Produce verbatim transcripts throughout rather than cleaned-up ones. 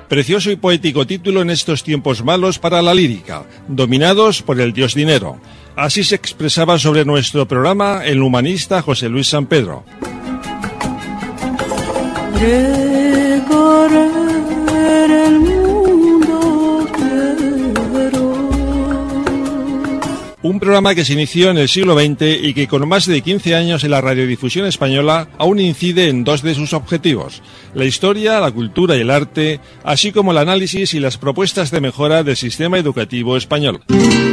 Precioso y poético título en estos tiempos malos para la lírica, dominados por el dios dinero. Así se expresaba sobre nuestro programa el humanista José Luis San Pedro. Recorrer el mundo quiero. Un programa que se inició en el siglo veinte y que con más de quince años en la radiodifusión española aún incide en dos de sus objetivos: la historia, la cultura y el arte, así como el análisis y las propuestas de mejora del sistema educativo español.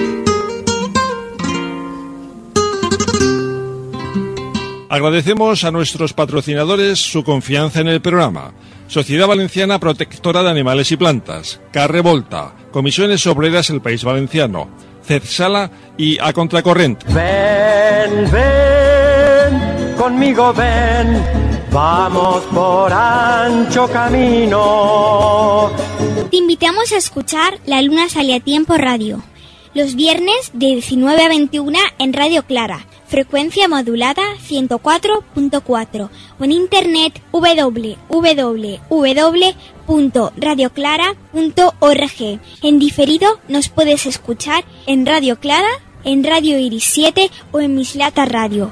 Agradecemos a nuestros patrocinadores su confianza en el programa: Sociedad Valenciana Protectora de Animales y Plantas, Carrevolta, Comisiones Obreras El País Valenciano, Cedsala y A Contracorrent. Ven, ven, conmigo ven, vamos por ancho camino. Te invitamos a escuchar La Luna Sale a Tiempo Radio, los viernes de diecinueve a veintiuna en Radio Clara, frecuencia modulada ciento cuatro punto cuatro, o en internet doble u doble u doble u punto radio clara punto org. En diferido nos puedes escuchar en Radio Clara, en Radio Iris siete o en Mislata Radio.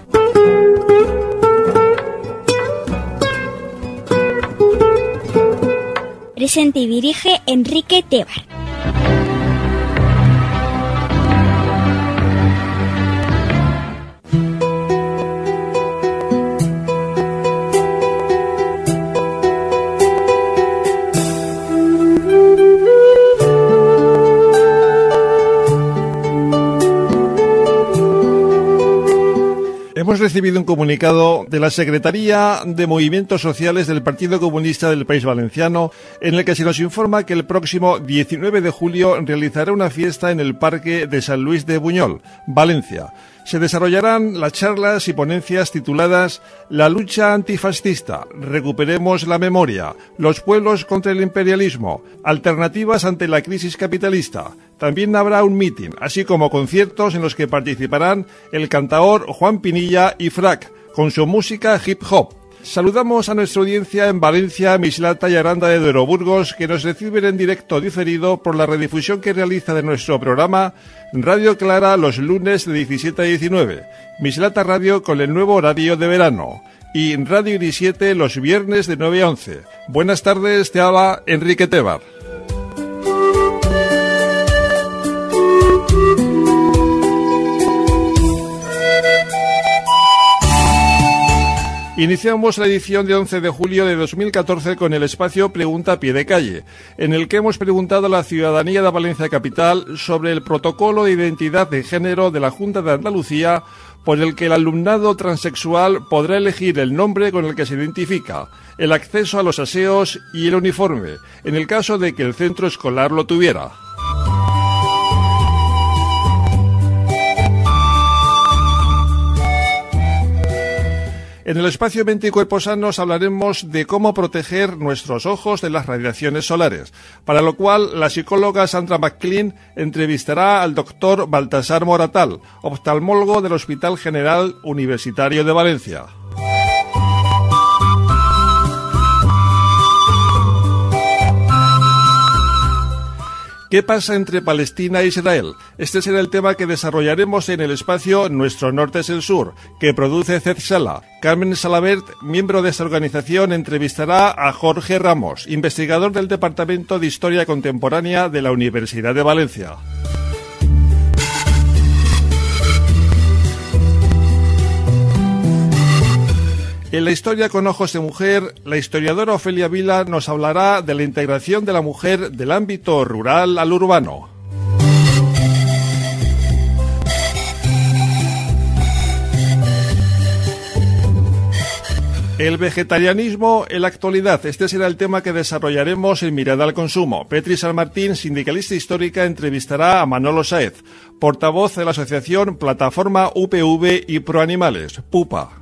Presente y dirige Enrique Tebar. Hemos recibido un comunicado de la Secretaría de Movimientos Sociales del Partido Comunista del País Valenciano en el que se nos informa que el próximo diecinueve de julio realizará una fiesta en el Parque de San Luis de Buñol, Valencia. Se desarrollarán las charlas y ponencias tituladas La lucha antifascista, recuperemos la memoria, los pueblos contra el imperialismo, alternativas ante la crisis capitalista. También habrá un mitin, así como conciertos en los que participarán el cantaor Juan Pinilla y Frac, con su música hip hop. Saludamos a nuestra audiencia en Valencia, Mislata y Aranda de Duero Burgos, que nos reciben en directo diferido por la redifusión que realiza de nuestro programa Radio Clara los lunes de diecisiete a diecinueve, Mislata Radio con el nuevo horario de verano y Radio Iris siete los viernes de nueve a once. Buenas tardes, te habla Enrique Tebar. Iniciamos la edición de once de julio de dos mil catorce con el espacio Pregunta a Pie de Calle, en el que hemos preguntado a la ciudadanía de Valencia Capital sobre el protocolo de identidad de género de la Junta de Andalucía, por el que el alumnado transexual podrá elegir el nombre con el que se identifica, el acceso a los aseos y el uniforme, en el caso de que el centro escolar lo tuviera. En el espacio Mente y Cuerpo Sanos hablaremos de cómo proteger nuestros ojos de las radiaciones solares, para lo cual la psicóloga Sandra McLean entrevistará al doctor Baltasar Moratal, oftalmólogo del Hospital General Universitario de Valencia. ¿Qué pasa entre Palestina e Israel? Este será el tema que desarrollaremos en el espacio Nuestro Norte es el Sur, que produce Cedsala. Carmen Salabert, miembro de esta organización, entrevistará a Jorge Ramos, investigador del Departamento de Historia Contemporánea de la Universidad de Valencia. En la historia con ojos de mujer, la historiadora Ofelia Vila nos hablará de la integración de la mujer del ámbito rural al urbano. El vegetarianismo en la actualidad. Este será el tema que desarrollaremos en Mirada al Consumo. Petri San Martín, sindicalista histórica, entrevistará a Manolo Sáez, portavoz de la asociación Plataforma U P V y Proanimales, PUPA.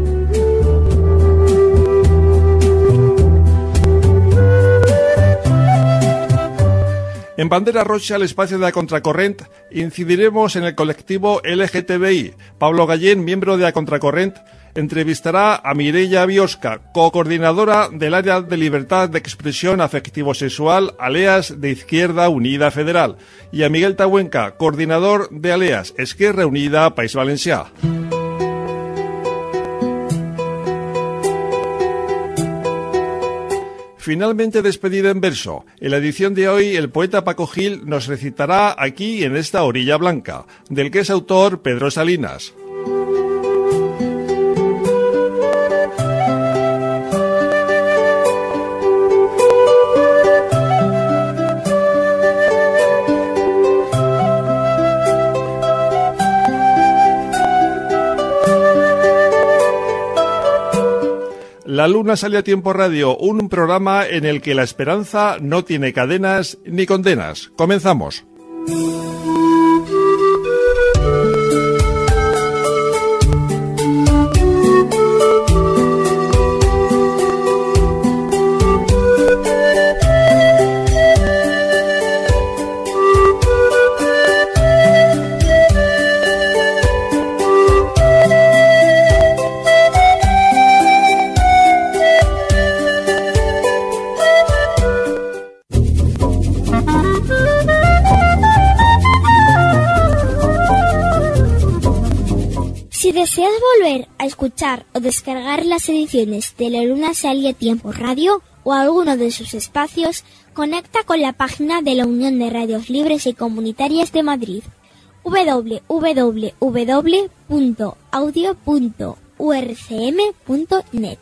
En Bandera Roja, el espacio de A Contracorrent, incidiremos en el colectivo L G T B I. Pablo Gallén, miembro de A Contracorrent, entrevistará a Mireia Biosca, co-coordinadora del área de libertad de expresión afectivo-sexual Aleas de Izquierda Unida Federal, y a Miguel Tahuenca, coordinador de Aleas Esquerra Unida País Valencià. Finalmente despedida en verso. En la edición de hoy, el poeta Paco Gil nos recitará Aquí en esta orilla blanca, del que es autor Pedro Salinas. La Luna sale a tiempo radio, un programa en el que la esperanza no tiene cadenas ni condenas. Comenzamos. Si deseas volver a escuchar o descargar las ediciones de La Luna sale a tiempo radio o alguno de sus espacios, conecta con la página de la Unión de Radios Libres y Comunitarias de Madrid, doble u doble u doble u punto audio punto u r c m punto net.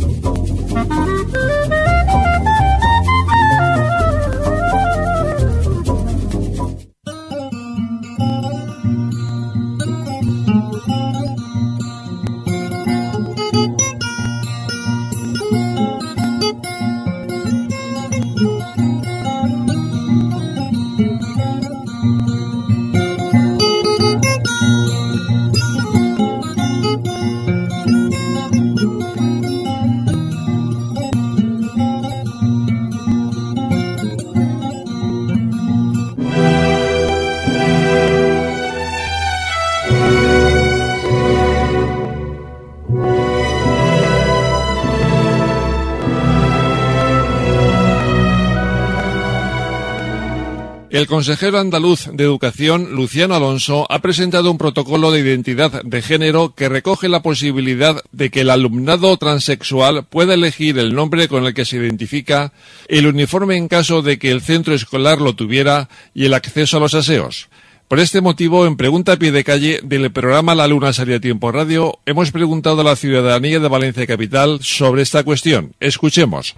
El consejero andaluz de Educación, Luciano Alonso, ha presentado un protocolo de identidad de género que recoge la posibilidad de que el alumnado transexual pueda elegir el nombre con el que se identifica, el uniforme en caso de que el centro escolar lo tuviera y el acceso a los aseos. Por este motivo, en Pregunta a Pie de Calle del programa La Luna sale a tiempo radio, hemos preguntado a la ciudadanía de Valencia Capital sobre esta cuestión. Escuchemos.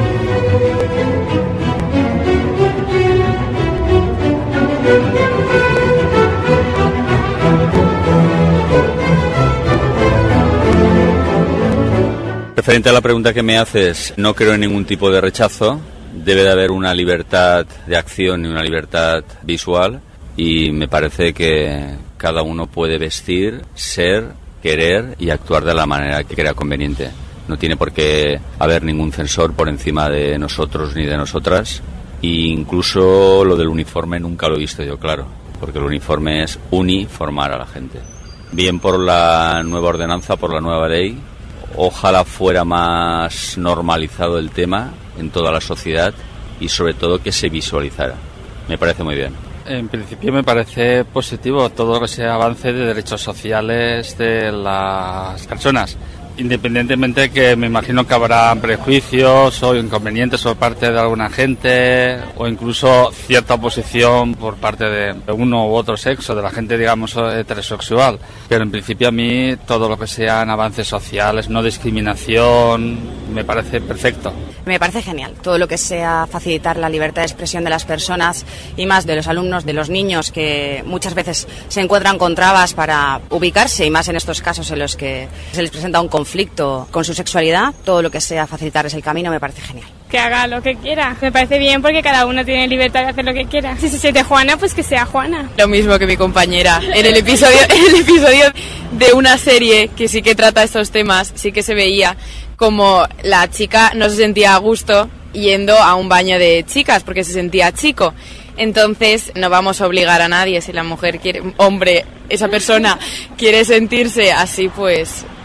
Referente a la pregunta que me haces, no creo en ningún tipo de rechazo. Debe de haber una libertad de acción y una libertad visual, y me parece que cada uno puede vestir, ser, querer y actuar de la manera que crea conveniente. No tiene por qué haber ningún censor por encima de nosotros ni de nosotras, e incluso lo del uniforme nunca lo he visto yo claro, porque el uniforme es uniformar a la gente. Bien por la nueva ordenanza, por la nueva ley. Ojalá fuera más normalizado el tema en toda la sociedad y sobre todo que se visualizara. Me parece muy bien. En principio me parece positivo todo lo que sea avance de derechos sociales de las personas, independientemente que me imagino que habrá prejuicios o inconvenientes por parte de alguna gente o incluso cierta oposición por parte de uno u otro sexo, de la gente digamos heterosexual, pero en principio a mí todo lo que sean avances sociales, no discriminación, me parece perfecto. Me parece genial, todo lo que sea facilitar la libertad de expresión de las personas y más de los alumnos, de los niños que muchas veces se encuentran con trabas para ubicarse y más en estos casos en los que se les presenta un conflicto con su sexualidad, todo lo que sea facilitarles el camino me parece genial. Que haga lo que quiera, me parece bien porque cada uno tiene libertad de hacer lo que quiera. Si se siente Juana, pues que sea Juana. Lo mismo que mi compañera, en el episodio, en el episodio de una serie que sí que trata estos temas, sí que se veía como la chica no se sentía a gusto yendo a un baño de chicas porque se sentía chico. Entonces no vamos a obligar a nadie, si la mujer quiere, hombre, esa persona quiere sentirse así, pues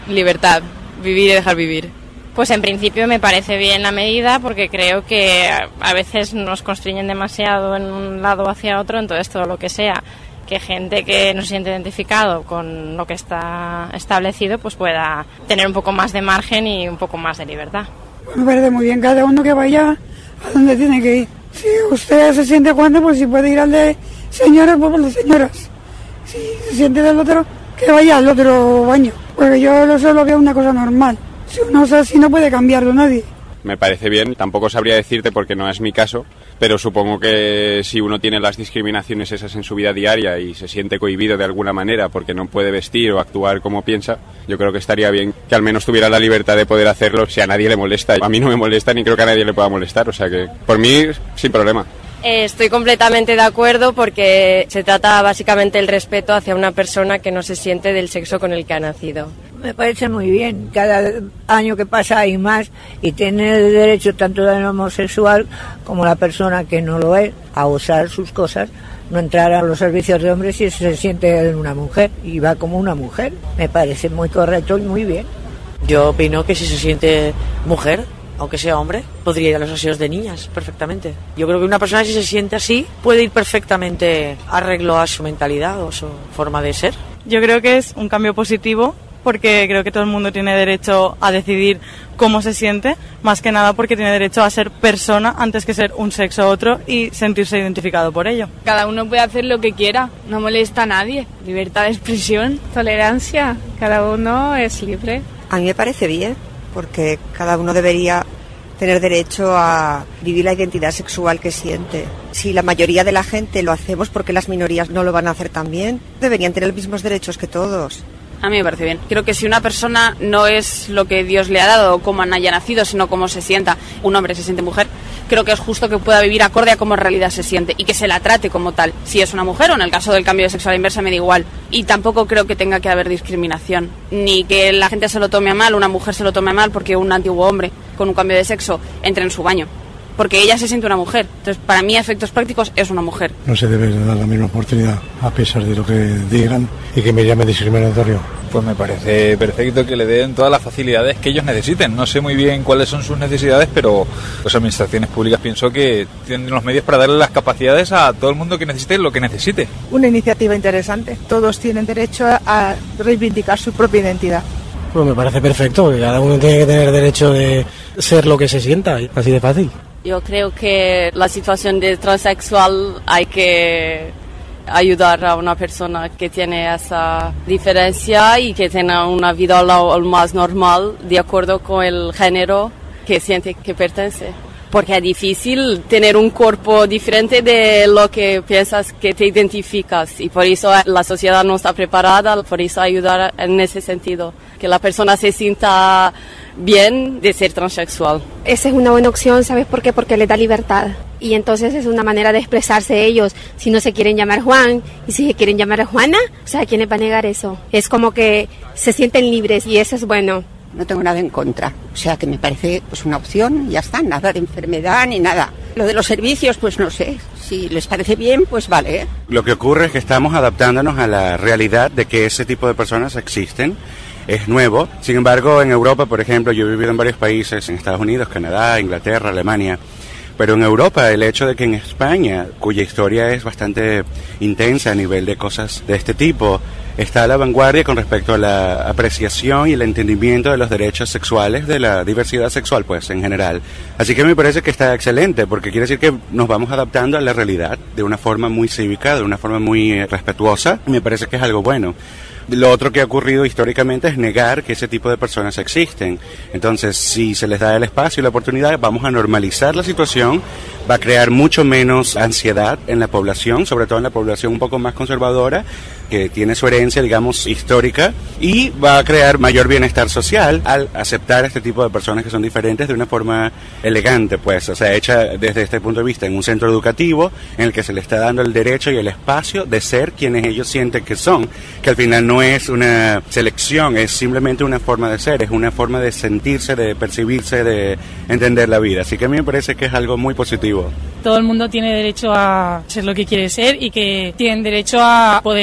libertad, vivir y dejar vivir. Pues en principio me parece bien la medida porque creo que a veces nos constriñen demasiado en un lado o hacia otro, entonces todo lo que sea que gente que no se siente identificado con lo que está establecido pues pueda tener un poco más de margen y un poco más de libertad. Me parece muy bien, cada uno que vaya a donde tiene que ir. Si usted se siente Juana, pues si puede ir al de señoras, pues por de señoras. Si se siente del otro, que vaya al otro baño, porque yo eso lo veo una cosa normal. Si uno es así no puede cambiarlo nadie. Me parece bien, tampoco sabría decirte porque no es mi caso, pero supongo que si uno tiene las discriminaciones esas en su vida diaria y se siente cohibido de alguna manera porque no puede vestir o actuar como piensa, yo creo que estaría bien que al menos tuviera la libertad de poder hacerlo si a nadie le molesta. A mí no me molesta ni creo que a nadie le pueda molestar, o sea que por mí sin problema. Eh, estoy completamente de acuerdo porque se trata básicamente del respeto hacia una persona que no se siente del sexo con el que ha nacido. Me parece muy bien, cada año que pasa hay más y tiene el derecho tanto el homosexual como la persona que no lo es a usar sus cosas, no entrar a los servicios de hombres si se siente una mujer y va como una mujer. Me parece muy correcto y muy bien. Yo opino que si se siente mujer, aunque sea hombre, podría ir a los aseos de niñas perfectamente. Yo creo que una persona si se siente así puede ir perfectamente arreglo a su mentalidad o su forma de ser. Yo creo que es un cambio positivo porque creo que todo el mundo tiene derecho a decidir cómo se siente, más que nada porque tiene derecho a ser persona antes que ser un sexo u otro y sentirse identificado por ello. Cada uno puede hacer lo que quiera, no molesta a nadie. Libertad de expresión, tolerancia, cada uno es libre. A mí me parece bien, porque cada uno debería tener derecho a vivir la identidad sexual que siente. Si la mayoría de la gente lo hacemos, ¿por qué las minorías no lo van a hacer también? Deberían tener los mismos derechos que todos. A mí me parece bien. Creo que si una persona no es lo que Dios le ha dado o cómo haya nacido, sino cómo se sienta, un hombre se siente mujer, creo que es justo que pueda vivir acorde a cómo en realidad se siente y que se la trate como tal. Si es una mujer o en el caso del cambio de sexo a la inversa me da igual. Y tampoco creo que tenga que haber discriminación, ni que la gente se lo tome a mal, una mujer se lo tome a mal porque un antiguo hombre con un cambio de sexo entre en su baño. Porque ella se siente una mujer. Entonces, para mí, a efectos prácticos, es una mujer. No se debe dar la misma oportunidad, a pesar de lo que digan y que me llame discriminatorio. Pues me parece perfecto que le den todas las facilidades que ellos necesiten. No sé muy bien cuáles son sus necesidades, pero las administraciones públicas pienso que tienen los medios para darle las capacidades a todo el mundo que necesite lo que necesite. Una iniciativa interesante. Todos tienen derecho a reivindicar su propia identidad. Pues me parece perfecto, que cada uno tiene que tener derecho de ser lo que se sienta, así de fácil. Yo creo que la situación de transexual hay que ayudar a una persona que tiene esa diferencia y que tenga una vida lo, lo más normal de acuerdo con el género que siente que pertenece. Porque es difícil tener un cuerpo diferente de lo que piensas que te identificas y por eso la sociedad no está preparada, por eso ayudar en ese sentido, que la persona se sienta bien de ser transexual. Esa es una buena opción, ¿sabes por qué? Porque les da libertad y entonces es una manera de expresarse ellos. Si no se quieren llamar Juan y si se quieren llamar Juana, o sea, ¿quién les va a negar eso? Es como que se sienten libres y eso es bueno. No tengo nada en contra, o sea que me parece pues una opción y ya está, nada de enfermedad ni nada. Lo de los servicios, pues no sé, si les parece bien, pues vale. Lo que ocurre es que estamos adaptándonos a la realidad de que ese tipo de personas existen, es nuevo. Sin embargo, en Europa, por ejemplo, yo he vivido en varios países, en Estados Unidos, Canadá, Inglaterra, Alemania, pero en Europa el hecho de que en España, cuya historia es bastante intensa a nivel de cosas de este tipo, está a la vanguardia con respecto a la apreciación y el entendimiento de los derechos sexuales, de la diversidad sexual, pues, en general. Así que me parece que está excelente, porque quiere decir que nos vamos adaptando a la realidad de una forma muy cívica, de una forma muy respetuosa, y me parece que es algo bueno. Lo otro que ha ocurrido históricamente es negar que ese tipo de personas existen. Entonces, si se les da el espacio y la oportunidad, vamos a normalizar la situación, va a crear mucho menos ansiedad en la población, sobre todo en la población un poco más conservadora, que tiene su herencia, digamos, histórica, y va a crear mayor bienestar social al aceptar este tipo de personas que son diferentes de una forma elegante, pues, o sea, hecha desde este punto de vista en un centro educativo en el que se les está dando el derecho y el espacio de ser quienes ellos sienten que son, que al final no es una selección, es simplemente una forma de ser, es una forma de sentirse, de percibirse, de entender la vida. Así que a mí me parece que es algo muy positivo. Todo el mundo tiene derecho a ser lo que quiere ser y que tienen derecho a poder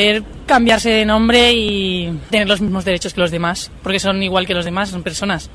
cambiarse de nombre y tener los mismos derechos que los demás, porque son igual que los demás, son personas.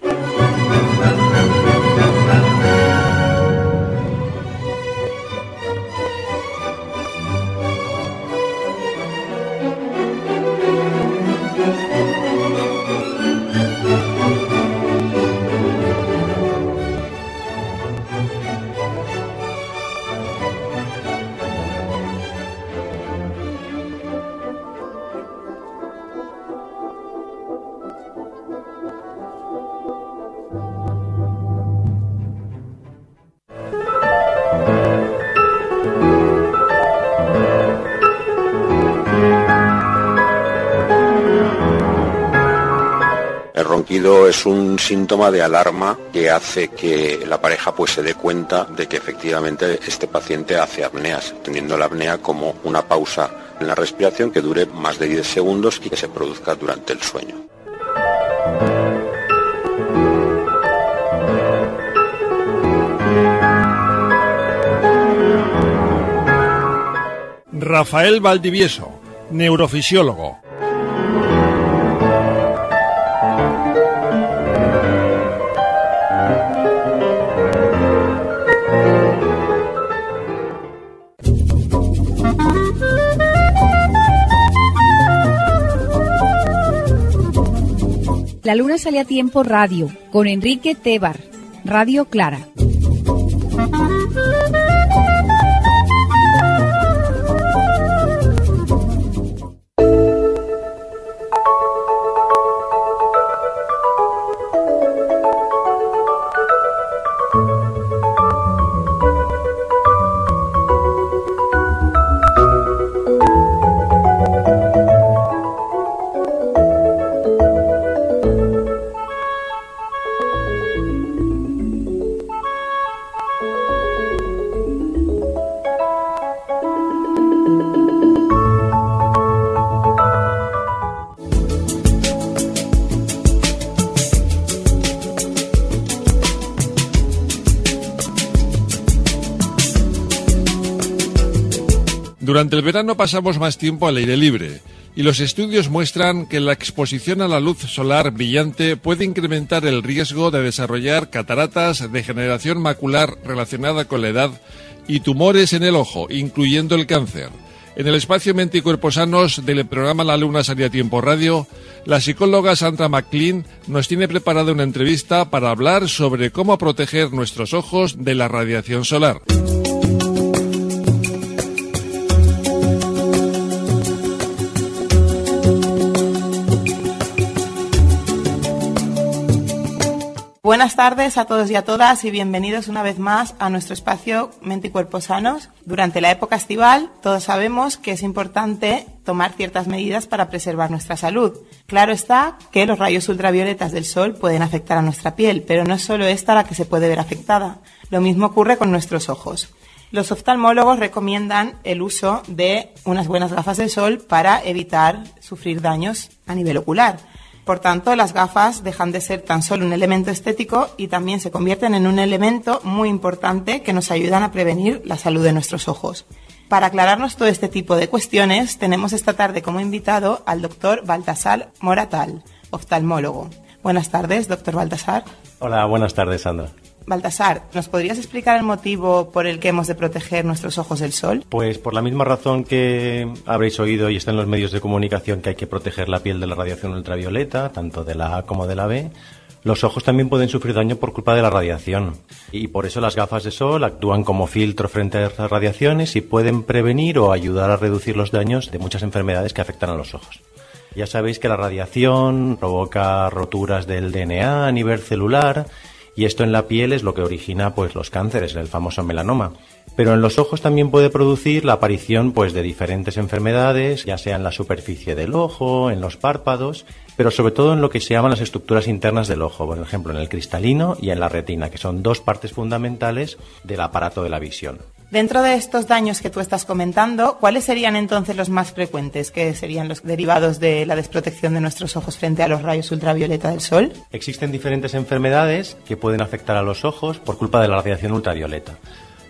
El ronquido es un síntoma de alarma que hace que la pareja pues se dé cuenta de que efectivamente este paciente hace apneas, teniendo la apnea como una pausa en la respiración que dure más de diez segundos y que se produzca durante el sueño. Rafael Valdivieso, neurofisiólogo. La Luna sale a tiempo radio, con Enrique Tebar, Radio Clara. Durante el verano pasamos más tiempo al aire libre y los estudios muestran que la exposición a la luz solar brillante puede incrementar el riesgo de desarrollar cataratas, degeneración macular relacionada con la edad y tumores en el ojo, incluyendo el cáncer. En el espacio Mente y Cuerpo Sanos del programa La Luna sale a tiempo radio, la psicóloga Sandra McLean nos tiene preparada una entrevista para hablar sobre cómo proteger nuestros ojos de la radiación solar. Buenas tardes a todos y a todas y bienvenidos una vez más a nuestro espacio Mente y Cuerpo Sanos. Durante la época estival, todos sabemos que es importante tomar ciertas medidas para preservar nuestra salud. Claro está que los rayos ultravioletas del sol pueden afectar a nuestra piel, pero no es solo esta la que se puede ver afectada. Lo mismo ocurre con nuestros ojos. Los oftalmólogos recomiendan el uso de unas buenas gafas de sol para evitar sufrir daños a nivel ocular. Por tanto, las gafas dejan de ser tan solo un elemento estético y también se convierten en un elemento muy importante que nos ayudan a prevenir la salud de nuestros ojos. Para aclararnos todo este tipo de cuestiones, tenemos esta tarde como invitado al doctor Baltasar Moratal, oftalmólogo. Buenas tardes, doctor Baltasar. Hola, buenas tardes, Sandra. Baltasar, ¿nos podrías explicar el motivo por el que hemos de proteger nuestros ojos del sol? Pues por la misma razón que habréis oído y está en los medios de comunicación que hay que proteger la piel de la radiación ultravioleta, tanto de la A como de la B, los ojos también pueden sufrir daño por culpa de la radiación. Y por eso las gafas de sol actúan como filtro frente a las radiaciones y pueden prevenir o ayudar a reducir los daños de muchas enfermedades que afectan a los ojos. Ya sabéis que la radiación provoca roturas del D N A a nivel celular. Y esto en la piel es lo que origina pues los cánceres, el famoso melanoma. Pero en los ojos también puede producir la aparición pues de diferentes enfermedades, ya sea en la superficie del ojo, en los párpados, pero sobre todo en lo que se llaman las estructuras internas del ojo, por ejemplo en el cristalino y en la retina, que son dos partes fundamentales del aparato de la visión. Dentro de estos daños que tú estás comentando, ¿cuáles serían entonces los más frecuentes, que serían los derivados de la desprotección de nuestros ojos frente a los rayos ultravioleta del sol? Existen diferentes enfermedades que pueden afectar a los ojos por culpa de la radiación ultravioleta.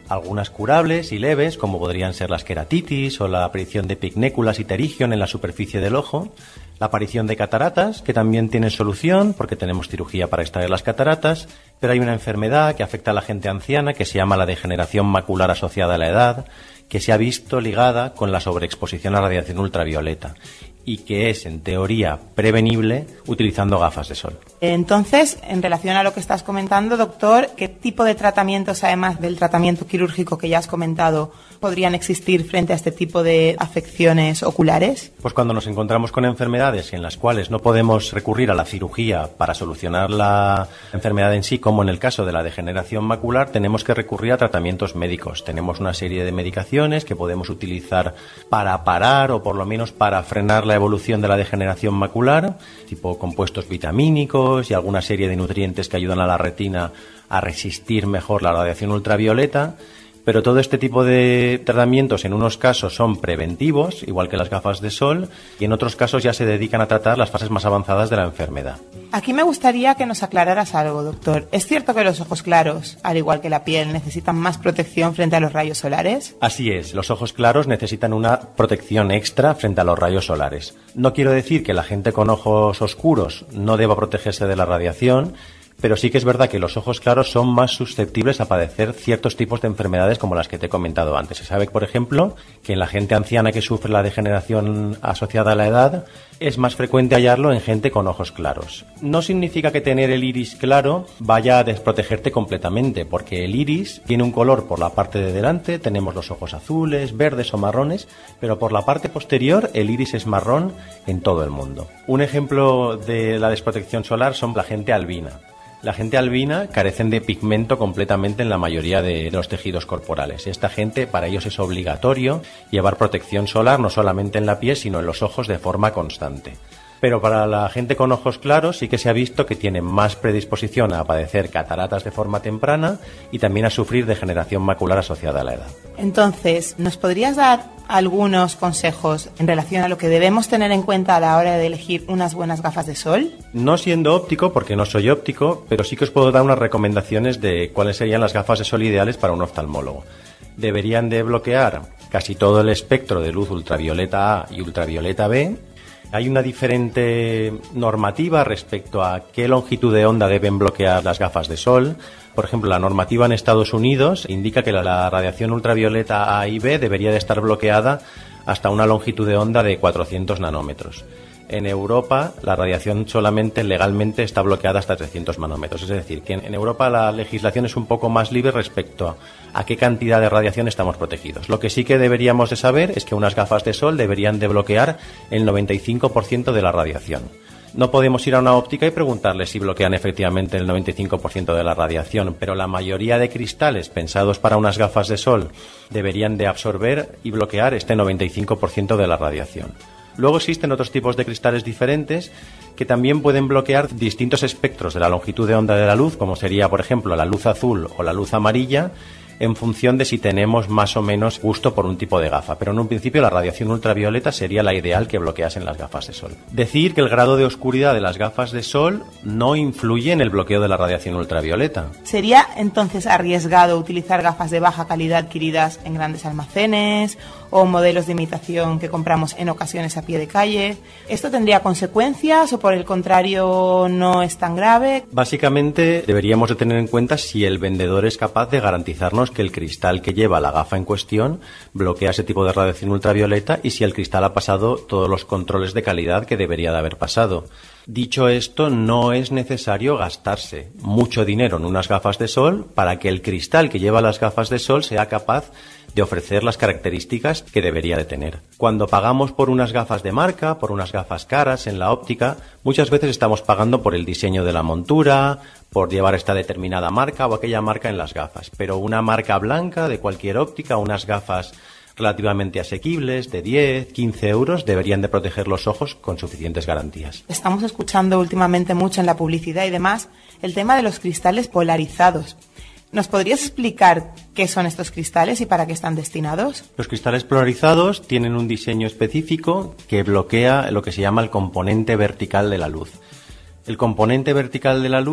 algunas curables y leves, como podrían ser las queratitis o la aparición de pignéculas y pterigion en la superficie del ojo, la aparición de cataratas, que también tienen solución porque tenemos cirugía para extraer las cataratas, pero hay una enfermedad que afecta a la gente anciana que se llama la degeneración macular asociada a la edad, que se ha visto ligada con la sobreexposición a radiación ultravioleta y que es, en teoría, prevenible utilizando gafas de sol. Entonces, en relación a lo que estás comentando, doctor, ¿qué tipo de tratamientos, además del tratamiento quirúrgico que ya has comentado, podrían existir frente a este tipo de afecciones oculares? Pues cuando nos encontramos con enfermedades en las cuales no podemos recurrir a la cirugía para solucionar la enfermedad en sí, como en el caso de la degeneración macular, tenemos que recurrir a tratamientos médicos. Tenemos una serie de medicaciones que podemos utilizar para parar o por lo menos para frenar la evolución de la degeneración macular, tipo compuestos vitamínicos y alguna serie de nutrientes que ayudan a la retina a resistir mejor la radiación ultravioleta. Pero todo este tipo de tratamientos en unos casos son preventivos, igual que las gafas de sol, y en otros casos ya se dedican a tratar las fases más avanzadas de la enfermedad. Aquí me gustaría que nos aclararas algo, doctor. ¿Es cierto que los ojos claros, al igual que la piel, necesitan más protección frente a los rayos solares? Así es, los ojos claros necesitan una protección extra frente a los rayos solares. No quiero decir que la gente con ojos oscuros no deba protegerse de la radiación, pero sí que es verdad que los ojos claros son más susceptibles a padecer ciertos tipos de enfermedades como las que te he comentado antes. Se sabe, por ejemplo, que en la gente anciana que sufre la degeneración asociada a la edad es más frecuente hallarlo en gente con ojos claros. No significa que tener el iris claro vaya a desprotegerte completamente, porque el iris tiene un color por la parte de delante, tenemos los ojos azules, verdes o marrones, pero por la parte posterior el iris es marrón en todo el mundo. Un ejemplo de la desprotección solar son la gente albina. La gente albina carecen de pigmento completamente en la mayoría de los tejidos corporales. Esta gente, para ellos es obligatorio llevar protección solar no solamente en la piel, sino en los ojos de forma constante. Pero para la gente con ojos claros sí que se ha visto que tienen más predisposición a padecer cataratas de forma temprana y también a sufrir degeneración macular asociada a la edad. Entonces, ¿nos podrías dar algunos consejos en relación a lo que debemos tener en cuenta a la hora de elegir unas buenas gafas de sol? No siendo óptico, porque no soy óptico, pero sí que os puedo dar unas recomendaciones de cuáles serían las gafas de sol ideales para un oftalmólogo. Deberían de bloquear casi todo el espectro de luz ultravioleta A y ultravioleta B. Hay una diferente normativa respecto a qué longitud de onda deben bloquear las gafas de sol. Por ejemplo, la normativa en Estados Unidos indica que la radiación ultravioleta A y B debería de estar bloqueada hasta una longitud de onda de cuatrocientos nanómetros. En Europa, la radiación solamente legalmente está bloqueada hasta trescientos nanómetros. Es decir, que en Europa la legislación es un poco más libre respecto a, a qué cantidad de radiación estamos protegidos. Lo que sí que deberíamos de saber es que unas gafas de sol deberían de bloquear el noventa y cinco por ciento de la radiación. No podemos ir a una óptica y preguntarles si bloquean efectivamente el noventa y cinco por ciento de la radiación, pero la mayoría de cristales pensados para unas gafas de sol deberían de absorber y bloquear este noventa y cinco por ciento de la radiación. Luego existen otros tipos de cristales diferentes que también pueden bloquear distintos espectros de la longitud de onda de la luz, como sería, por ejemplo, la luz azul o la luz amarilla, en función de si tenemos más o menos gusto por un tipo de gafa. Pero en un principio la radiación ultravioleta sería la ideal que bloqueasen las gafas de sol. Decir que el grado de oscuridad de las gafas de sol no influye en el bloqueo de la radiación ultravioleta. ¿Sería entonces arriesgado utilizar gafas de baja calidad adquiridas en grandes almacenes o modelos de imitación que compramos en ocasiones a pie de calle? ¿Esto tendría consecuencias o por el contrario no es tan grave? Básicamente deberíamos de tener en cuenta si el vendedor es capaz de garantizarnos que el cristal que lleva la gafa en cuestión bloquea ese tipo de radiación ultravioleta y si el cristal ha pasado todos los controles de calidad que debería de haber pasado. Dicho esto, no es necesario gastarse mucho dinero en unas gafas de sol para que el cristal que lleva las gafas de sol sea capaz de ofrecer las características que debería de tener. Cuando pagamos por unas gafas de marca, por unas gafas caras en la óptica, muchas veces estamos pagando por el diseño de la montura, por llevar esta determinada marca o aquella marca en las gafas. Pero una marca blanca de cualquier óptica, unas gafas relativamente asequibles, de diez, quince euros, deberían de proteger los ojos con suficientes garantías. Estamos escuchando últimamente mucho en la publicidad y demás el tema de los cristales polarizados. ¿Nos podrías explicar qué son estos cristales y para qué están destinados? Los cristales polarizados tienen un diseño específico que bloquea lo que se llama el componente vertical de la luz. El componente vertical de la luz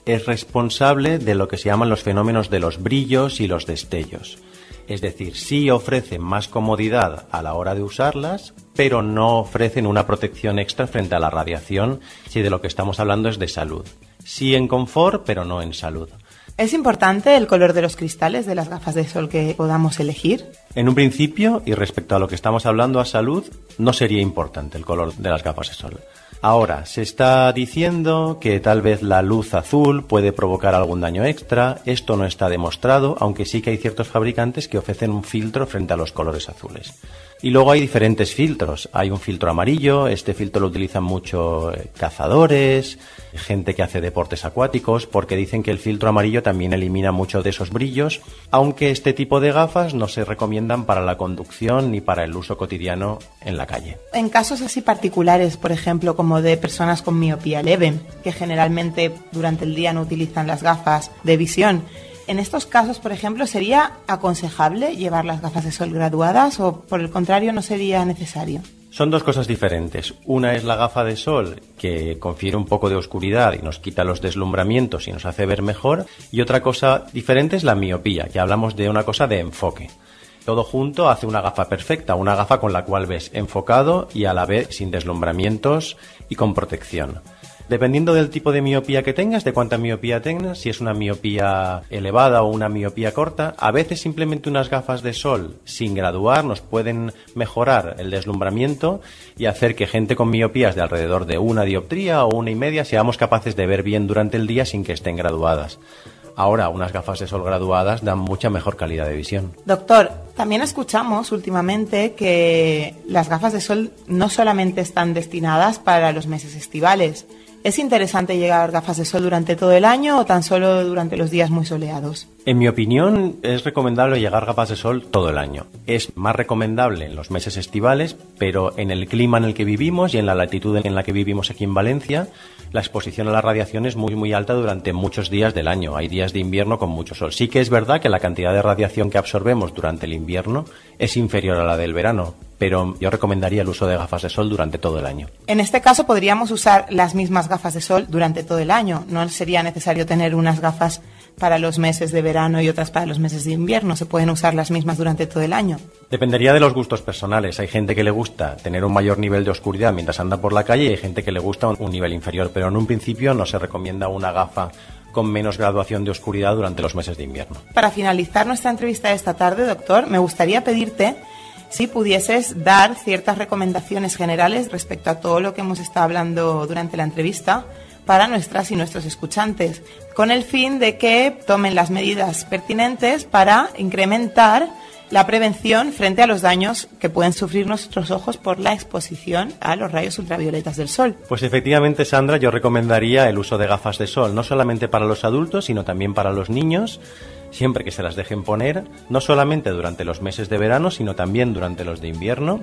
es responsable de lo que se llaman los fenómenos de los brillos y los destellos. Es decir, sí ofrecen más comodidad a la hora de usarlas, pero no ofrecen una protección extra frente a la radiación si de lo que estamos hablando es de salud. Sí en confort, pero no en salud. ¿Es importante el color de los cristales de las gafas de sol que podamos elegir? En un principio, y respecto a lo que estamos hablando a salud, no sería importante el color de las gafas de sol. Ahora, se está diciendo que tal vez la luz azul puede provocar algún daño extra. Esto no está demostrado, aunque sí que hay ciertos fabricantes que ofrecen un filtro frente a los colores azules. Y luego hay diferentes filtros. Hay un filtro amarillo, este filtro lo utilizan mucho cazadores, gente que hace deportes acuáticos, porque dicen que el filtro amarillo también elimina mucho de esos brillos, aunque este tipo de gafas no se recomiendan para la conducción ni para el uso cotidiano en la calle. En casos así particulares, por ejemplo, como de personas con miopía leve, que generalmente durante el día no utilizan las gafas de visión, en estos casos, por ejemplo, ¿sería aconsejable llevar las gafas de sol graduadas o, por el contrario, no sería necesario? Son dos cosas diferentes. Una es la gafa de sol, que confiere un poco de oscuridad y nos quita los deslumbramientos y nos hace ver mejor. Y otra cosa diferente es la miopía, que hablamos de una cosa de enfoque. Todo junto hace una gafa perfecta, una gafa con la cual ves enfocado y a la vez sin deslumbramientos y con protección. Dependiendo del tipo de miopía que tengas, de cuánta miopía tengas, si es una miopía elevada o una miopía corta, a veces simplemente unas gafas de sol sin graduar nos pueden mejorar el deslumbramiento y hacer que gente con miopías de alrededor de una dioptría o una y media seamos capaces de ver bien durante el día sin que estén graduadas. Ahora, unas gafas de sol graduadas dan mucha mejor calidad de visión. Doctor, también escuchamos últimamente que las gafas de sol no solamente están destinadas para los meses estivales. ¿Es interesante llevar gafas de sol durante todo el año o tan solo durante los días muy soleados? En mi opinión, es recomendable llevar gafas de sol todo el año. Es más recomendable en los meses estivales, pero en el clima en el que vivimos y en la latitud en la que vivimos aquí en Valencia, la exposición a la radiación es muy muy alta durante muchos días del año. Hay días de invierno con mucho sol. Sí que es verdad que la cantidad de radiación que absorbemos durante el invierno es inferior a la del verano, pero yo recomendaría el uso de gafas de sol durante todo el año. En este caso podríamos usar las mismas gafas de sol durante todo el año. No sería necesario tener unas gafas para los meses de verano y otras para los meses de invierno. Se pueden usar las mismas durante todo el año. Dependería de los gustos personales. Hay gente que le gusta tener un mayor nivel de oscuridad mientras anda por la calle y hay gente que le gusta un nivel inferior, pero en un principio no se recomienda una gafa con menos graduación de oscuridad durante los meses de invierno. Para finalizar nuestra entrevista de esta tarde, doctor, me gustaría pedirte si pudieses dar ciertas recomendaciones generales respecto a todo lo que hemos estado hablando durante la entrevista para nuestras y nuestros escuchantes, con el fin de que tomen las medidas pertinentes para incrementar la prevención frente a los daños que pueden sufrir nuestros ojos por la exposición a los rayos ultravioletas del sol. Pues efectivamente, Sandra, yo recomendaría el uso de gafas de sol, no solamente para los adultos, sino también para los niños, siempre que se las dejen poner, no solamente durante los meses de verano, sino también durante los de invierno.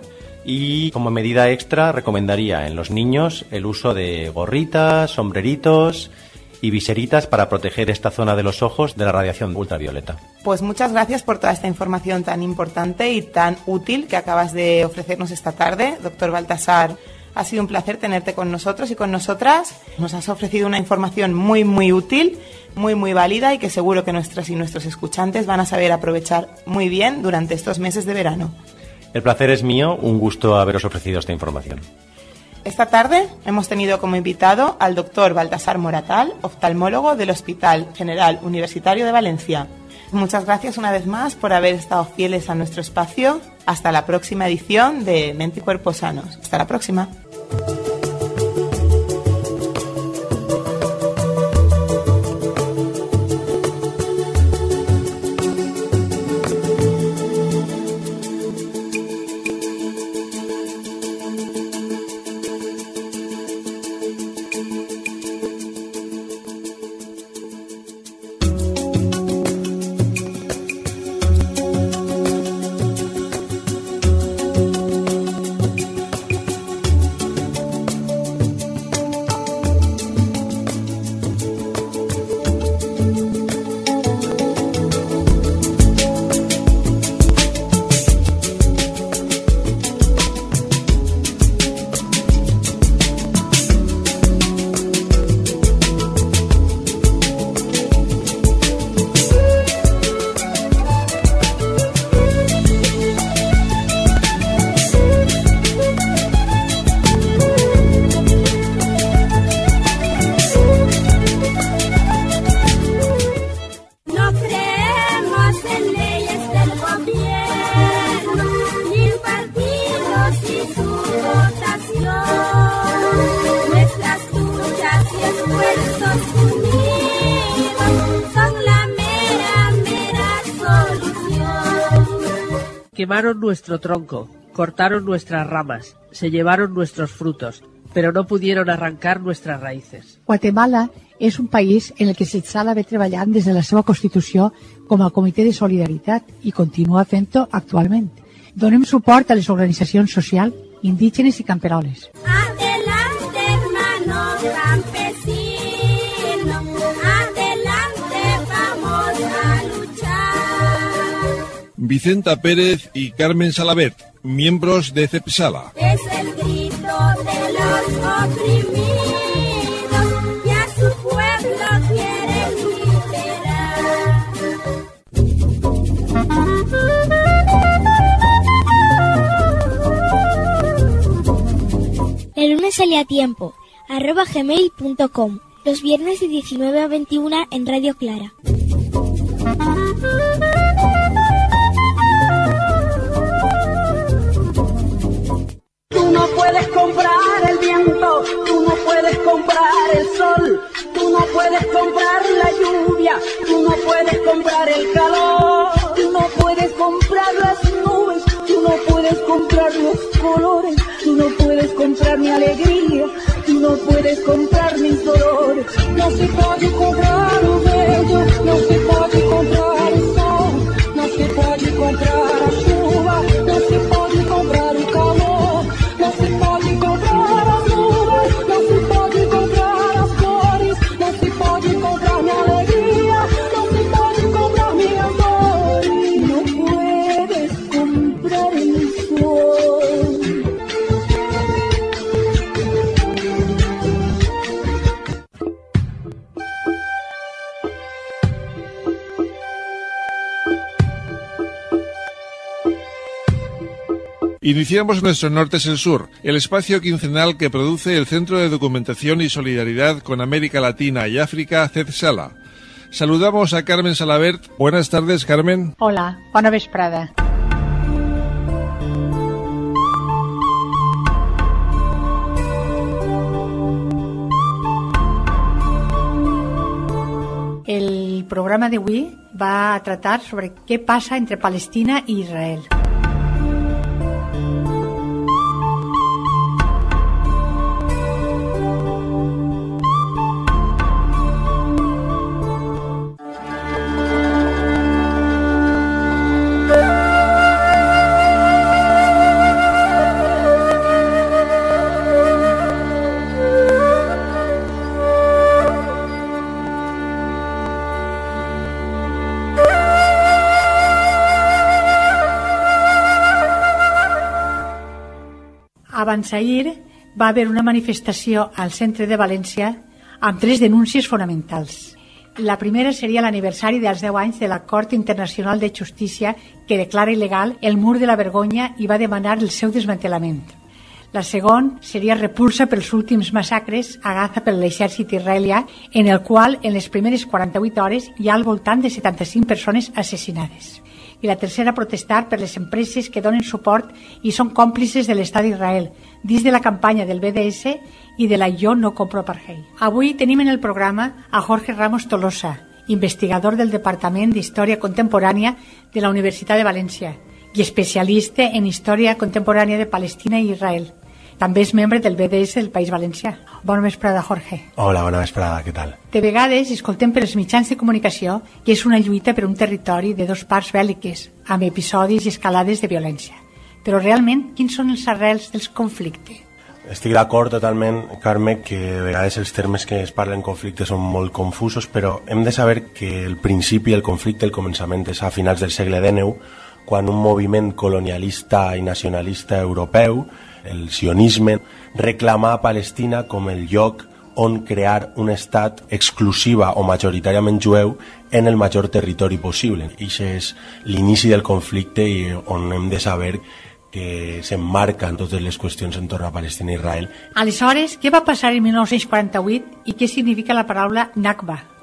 Y como medida extra recomendaría en los niños el uso de gorritas, sombreritos y viseritas para proteger esta zona de los ojos de la radiación ultravioleta. Pues muchas gracias por toda esta información tan importante y tan útil que acabas de ofrecernos esta tarde, doctor Baltasar. Ha sido un placer tenerte con nosotros y con nosotras. Nos has ofrecido una información muy, muy útil, muy, muy válida y que seguro que nuestras y nuestros escuchantes van a saber aprovechar muy bien durante estos meses de verano. El placer es mío, un gusto haberos ofrecido esta información. Esta tarde hemos tenido como invitado al doctor Baltasar Moratal, oftalmólogo del Hospital General Universitario de Valencia. Muchas gracias una vez más por haber estado fieles a nuestro espacio. Hasta la próxima edición de Mente y Cuerpo Sanos. Hasta la próxima. Quemaron nuestro tronco, cortaron nuestras ramas, se llevaron nuestros frutos, pero no pudieron arrancar nuestras raïces. Guatemala és un país en el que s'està bé treballant des de la seva Constitució com a comitè de solidaritat i continua fent-ho actualment. Donem suport a les organitzacions socials, indígenes i camperoles. Adelante, hermano campesino, adelante, vamos a luchar. Vicenta Pérez y Carmen Salabert, miembros de CEPSALA. Es el grito de los oprimidos y a su pueblo quieren liberar. El lunes sale a tiempo, arroba gmail punto com. Los viernes de diecinueve a veintiuna en Radio Clara. Tú no puedes comprar el viento, tú no puedes comprar el sol, tú no puedes comprar la lluvia, tú no puedes comprar el calor, tú no puedes comprar las nubes, tú no puedes comprar los colores, tú no puedes comprar mi alegría, tú no puedes comprar mis dolores. No se puede comprar lo bello, no se puede comprar el sol, no se puede comprar la chuva, no se puede comprar el calor, no se puede comprar las nubes, no se puede comprar las flores, no se puede comprar mi alegría, no se puede comprar mi amor, no puedes comprar el sol. Iniciamos nuestro Norte es el Sur, el espacio quincenal que produce el Centro de Documentación y Solidaridad con América Latina y África, CEPSALA. Saludamos a Carmen Salabert. Buenas tardes, Carmen. Hola, bona vesprada. El programa d'avui va a tratar sobre què passa entre Palestina i Israel. Abans ahir va haver una manifestació al centre de València amb tres denúncies fonamentals. La primera seria l'aniversari dels deu anys de la Cort Internacional de Justícia que declara il·legal el mur de la vergonya i va demanar el seu desmantellament. La segona seria repulsa pels últims massacres a Gaza per l'exèrcit israelià, en el qual en les primeres quaranta-vuit hores hi ha al voltant de setanta-cinc persones assassinades. I la tercera, protestar per les empreses que donen suport i són còmplices de l'Estat d'Israel, dins de la campanya del B D S i de la Jo no compro apartheid. Avui tenim en el programa a Jorge Ramos Tolosa, investigador del Departament d'Història Contemporània de la Universitat de València i especialista en història contemporània de Palestina i Israel. També és membre del B D S del País Valencià. Bona vesprada, Jorge. Hola, bona vesprada, què tal? De vegades escoltem per els mitjans de comunicació que és una lluita per un territori de dos parts bèl·liques, amb episodis i escalades de violència. Però realment, quins són els arrels dels conflictes? Estic d'acord totalment, Carme, que de vegades els termes que es parlen conflicte són molt confusos, però hem de saber que el principi del conflicte, el començament, és a finals del segle dinou, quan un moviment colonialista i nacionalista europeu, el sionisme, reclamà a Palestina com el lloc on crear un estat exclusiva o majoritàriament jueu en el major territori possible. I això és l'inici del conflicte i on hem de saber que s'emmarquen totes les qüestions entorn a Palestina i Israel. Aleshores, què va passar en mil nou-cents quaranta-vuit i què significa la paraula Nakba?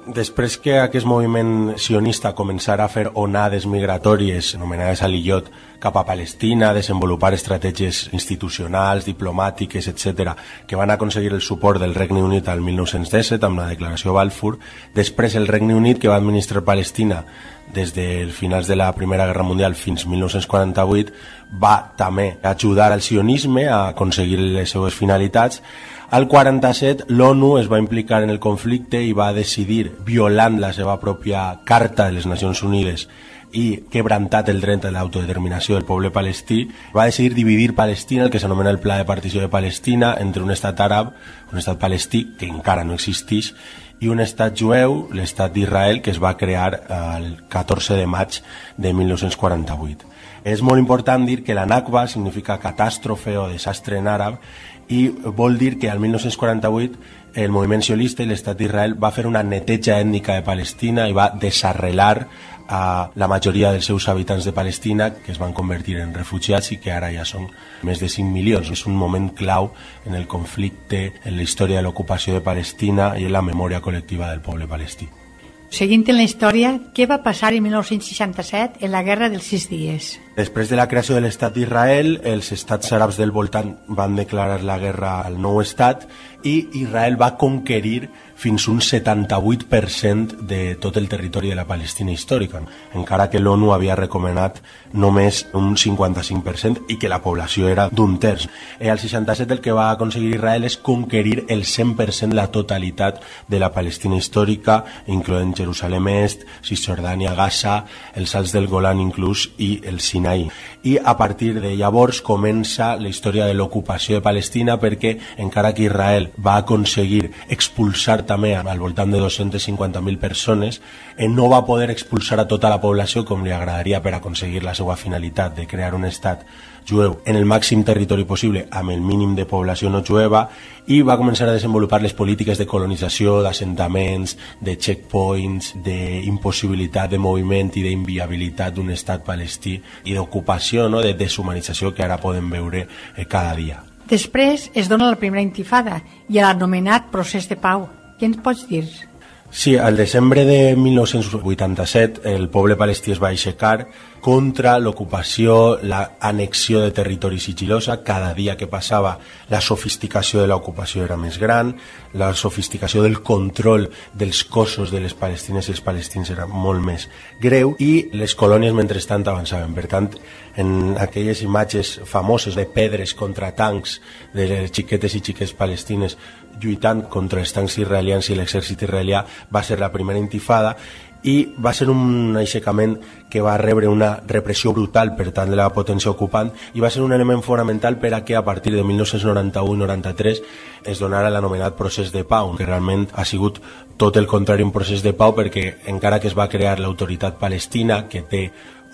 Després que aquest moviment sionista començara a fer onades migratòries, anomenades a l'illot, cap a Palestina, a desenvolupar estratègies institucionals, diplomàtiques, etcètera, que van aconseguir el suport del Regne Unit al mil nou-cents disset amb la declaració Balfour. Després el Regne Unit, que va administrar Palestina des dels finals de la Primera Guerra Mundial fins mil nou-cents quaranta-vuit, va també ajudar al sionisme a aconseguir les seues finalitats. Al quaranta-set l'ONU es va implicar en el conflicte i va decidir, violant la seva pròpia Carta de les Nacions Unides i quebrantat el dret a l'autodeterminació del poble palestí, va decidir dividir Palestina, el que s'anomena el Pla de Partició de Palestina, entre un estat àrab, un estat palestí, que encara no existeix, i un estat jueu, l'estat d'Israel, que es va crear el catorze de maig de mil nou-cents quaranta-vuit. És molt important dir que la Nakba significa catàstrofe o desastre en àrab, i vol dir que al mil nou-cents quaranta-vuit el moviment sionista i l'estat d'Israel va fer una neteja ètnica de Palestina i va desarrelar a la majoria dels seus habitants de Palestina, que es van convertir en refugiats i que ara ja són més de cinc milions. És un moment clau en el conflicte, en la història de l'ocupació de Palestina i en la memòria col·lectiva del poble palestí. Seguint en la història, què va passar en mil nou-cents seixanta-set en la Guerra dels Sis Dies? Després de la creació de l'estat d'Israel, els estats àrabs del voltant van declarar la guerra al nou estat i Israel va conquerir fins un setanta-vuit per cent de tot el territori de la Palestina històrica, encara que l'ONU havia recomanat només un cinquanta-cinc per cent i que la població era d'un terç. I al seixanta-set el que va aconseguir Israel és conquerir el cent per cent, la totalitat de la Palestina històrica, incloent Jerusalem Est, Cisjordània, Gaza, els Alts del Golan inclús i el Sinaí. I a partir de llavors comença la història de l'ocupació de Palestina, perquè encara que Israel va aconseguir expulsar també al voltant de dos-centes cinquanta mil persones, eh, no va poder expulsar a tota la població com li agradaria per aconseguir la seva finalitat de crear un estat jueu en el màxim territori possible amb el mínim de població no jueva, i va començar a desenvolupar les polítiques de colonització, d'assentaments, de checkpoints, d'impossibilitat de moviment i d'inviabilitat d'un estat palestí i d'ocupació, no?, de deshumanització que ara podem veure eh, cada dia. Després es dona la primera intifada i l'anomenat procés de pau. Què ens pots dir? Sí, al desembre de mil nou-cents vuitanta-set el poble palestí es va aixecar contra l'ocupació, l'annexió de territori sigil·losa. Cada dia que passava la sofisticació de l'ocupació era més gran, la sofisticació del control dels cossos de les palestines i els palestins era molt més greu i les colònies mentrestant avançaven. Per tant, en aquelles imatges famoses de pedres contra tancs de les xiquetes i xiquets palestines lluitant contra els tancs israelians i l'exèrcit israelià, va ser la primera intifada i va ser un aixecament que va rebre una repressió brutal per tant de la potència ocupant i va ser un element fonamental per a que a partir de mil nou-cents noranta-u i noranta-tres es donara l'anomenat procés de pau, que realment ha sigut tot el contrari un procés de pau, perquè encara que es va crear l'autoritat palestina, que té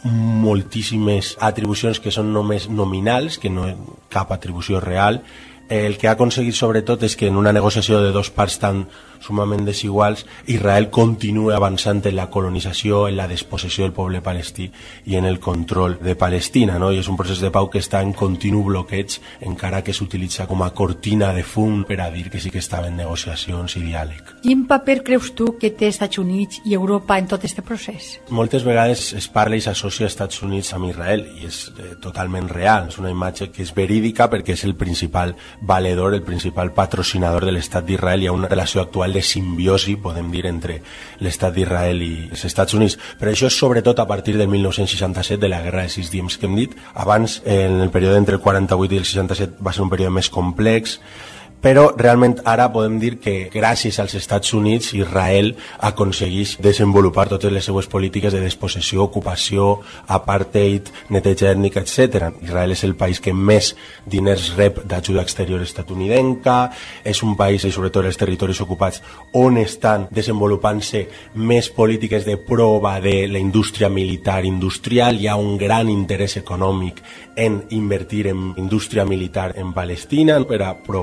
moltíssimes atribucions que són només nominals, que no hi ha cap atribució real, el que ha aconseguit sobretot és que en una negociació de dos parts tan sumament desiguals, Israel continua avançant en la colonització, en la despossessió del poble palestí i en el control de Palestina, no? I és un procés de pau que està en continu bloqueig, encara que s'utilitza com a cortina de fum per a dir que sí que estava en negociacions i diàleg. Quin paper creus tu que té Estats Units i Europa en tot aquest procés? Moltes vegades es parla i s'associa Estats Units amb Israel i és eh, totalment real, és una imatge que és verídica perquè és el principal valedor, el principal patrocinador de l'estat d'Israel. Hi ha una relació actual de simbiosi, podem dir, entre l'estat d'Israel i els Estats Units. Però això és sobretot a partir del mil nou-cents seixanta-set, de la guerra de sis dies que hem dit. Abans, en el període entre el quaranta-vuit i el seixanta-set, va ser un període més complex, però realment ara podem dir que gràcies als Estats Units Israel aconsegueix desenvolupar totes les seues polítiques de despossessió, ocupació, apartheid, neteja ètnica, etcètera. Israel és el país que més diners rep d'ajuda exterior estatunidenca, és un país, i sobretot els territoris ocupats, on estan desenvolupant-se més polítiques de prova de la indústria militar industrial. Hi ha un gran interès econòmic en invertir en indústria militar en Palestina per a provar totes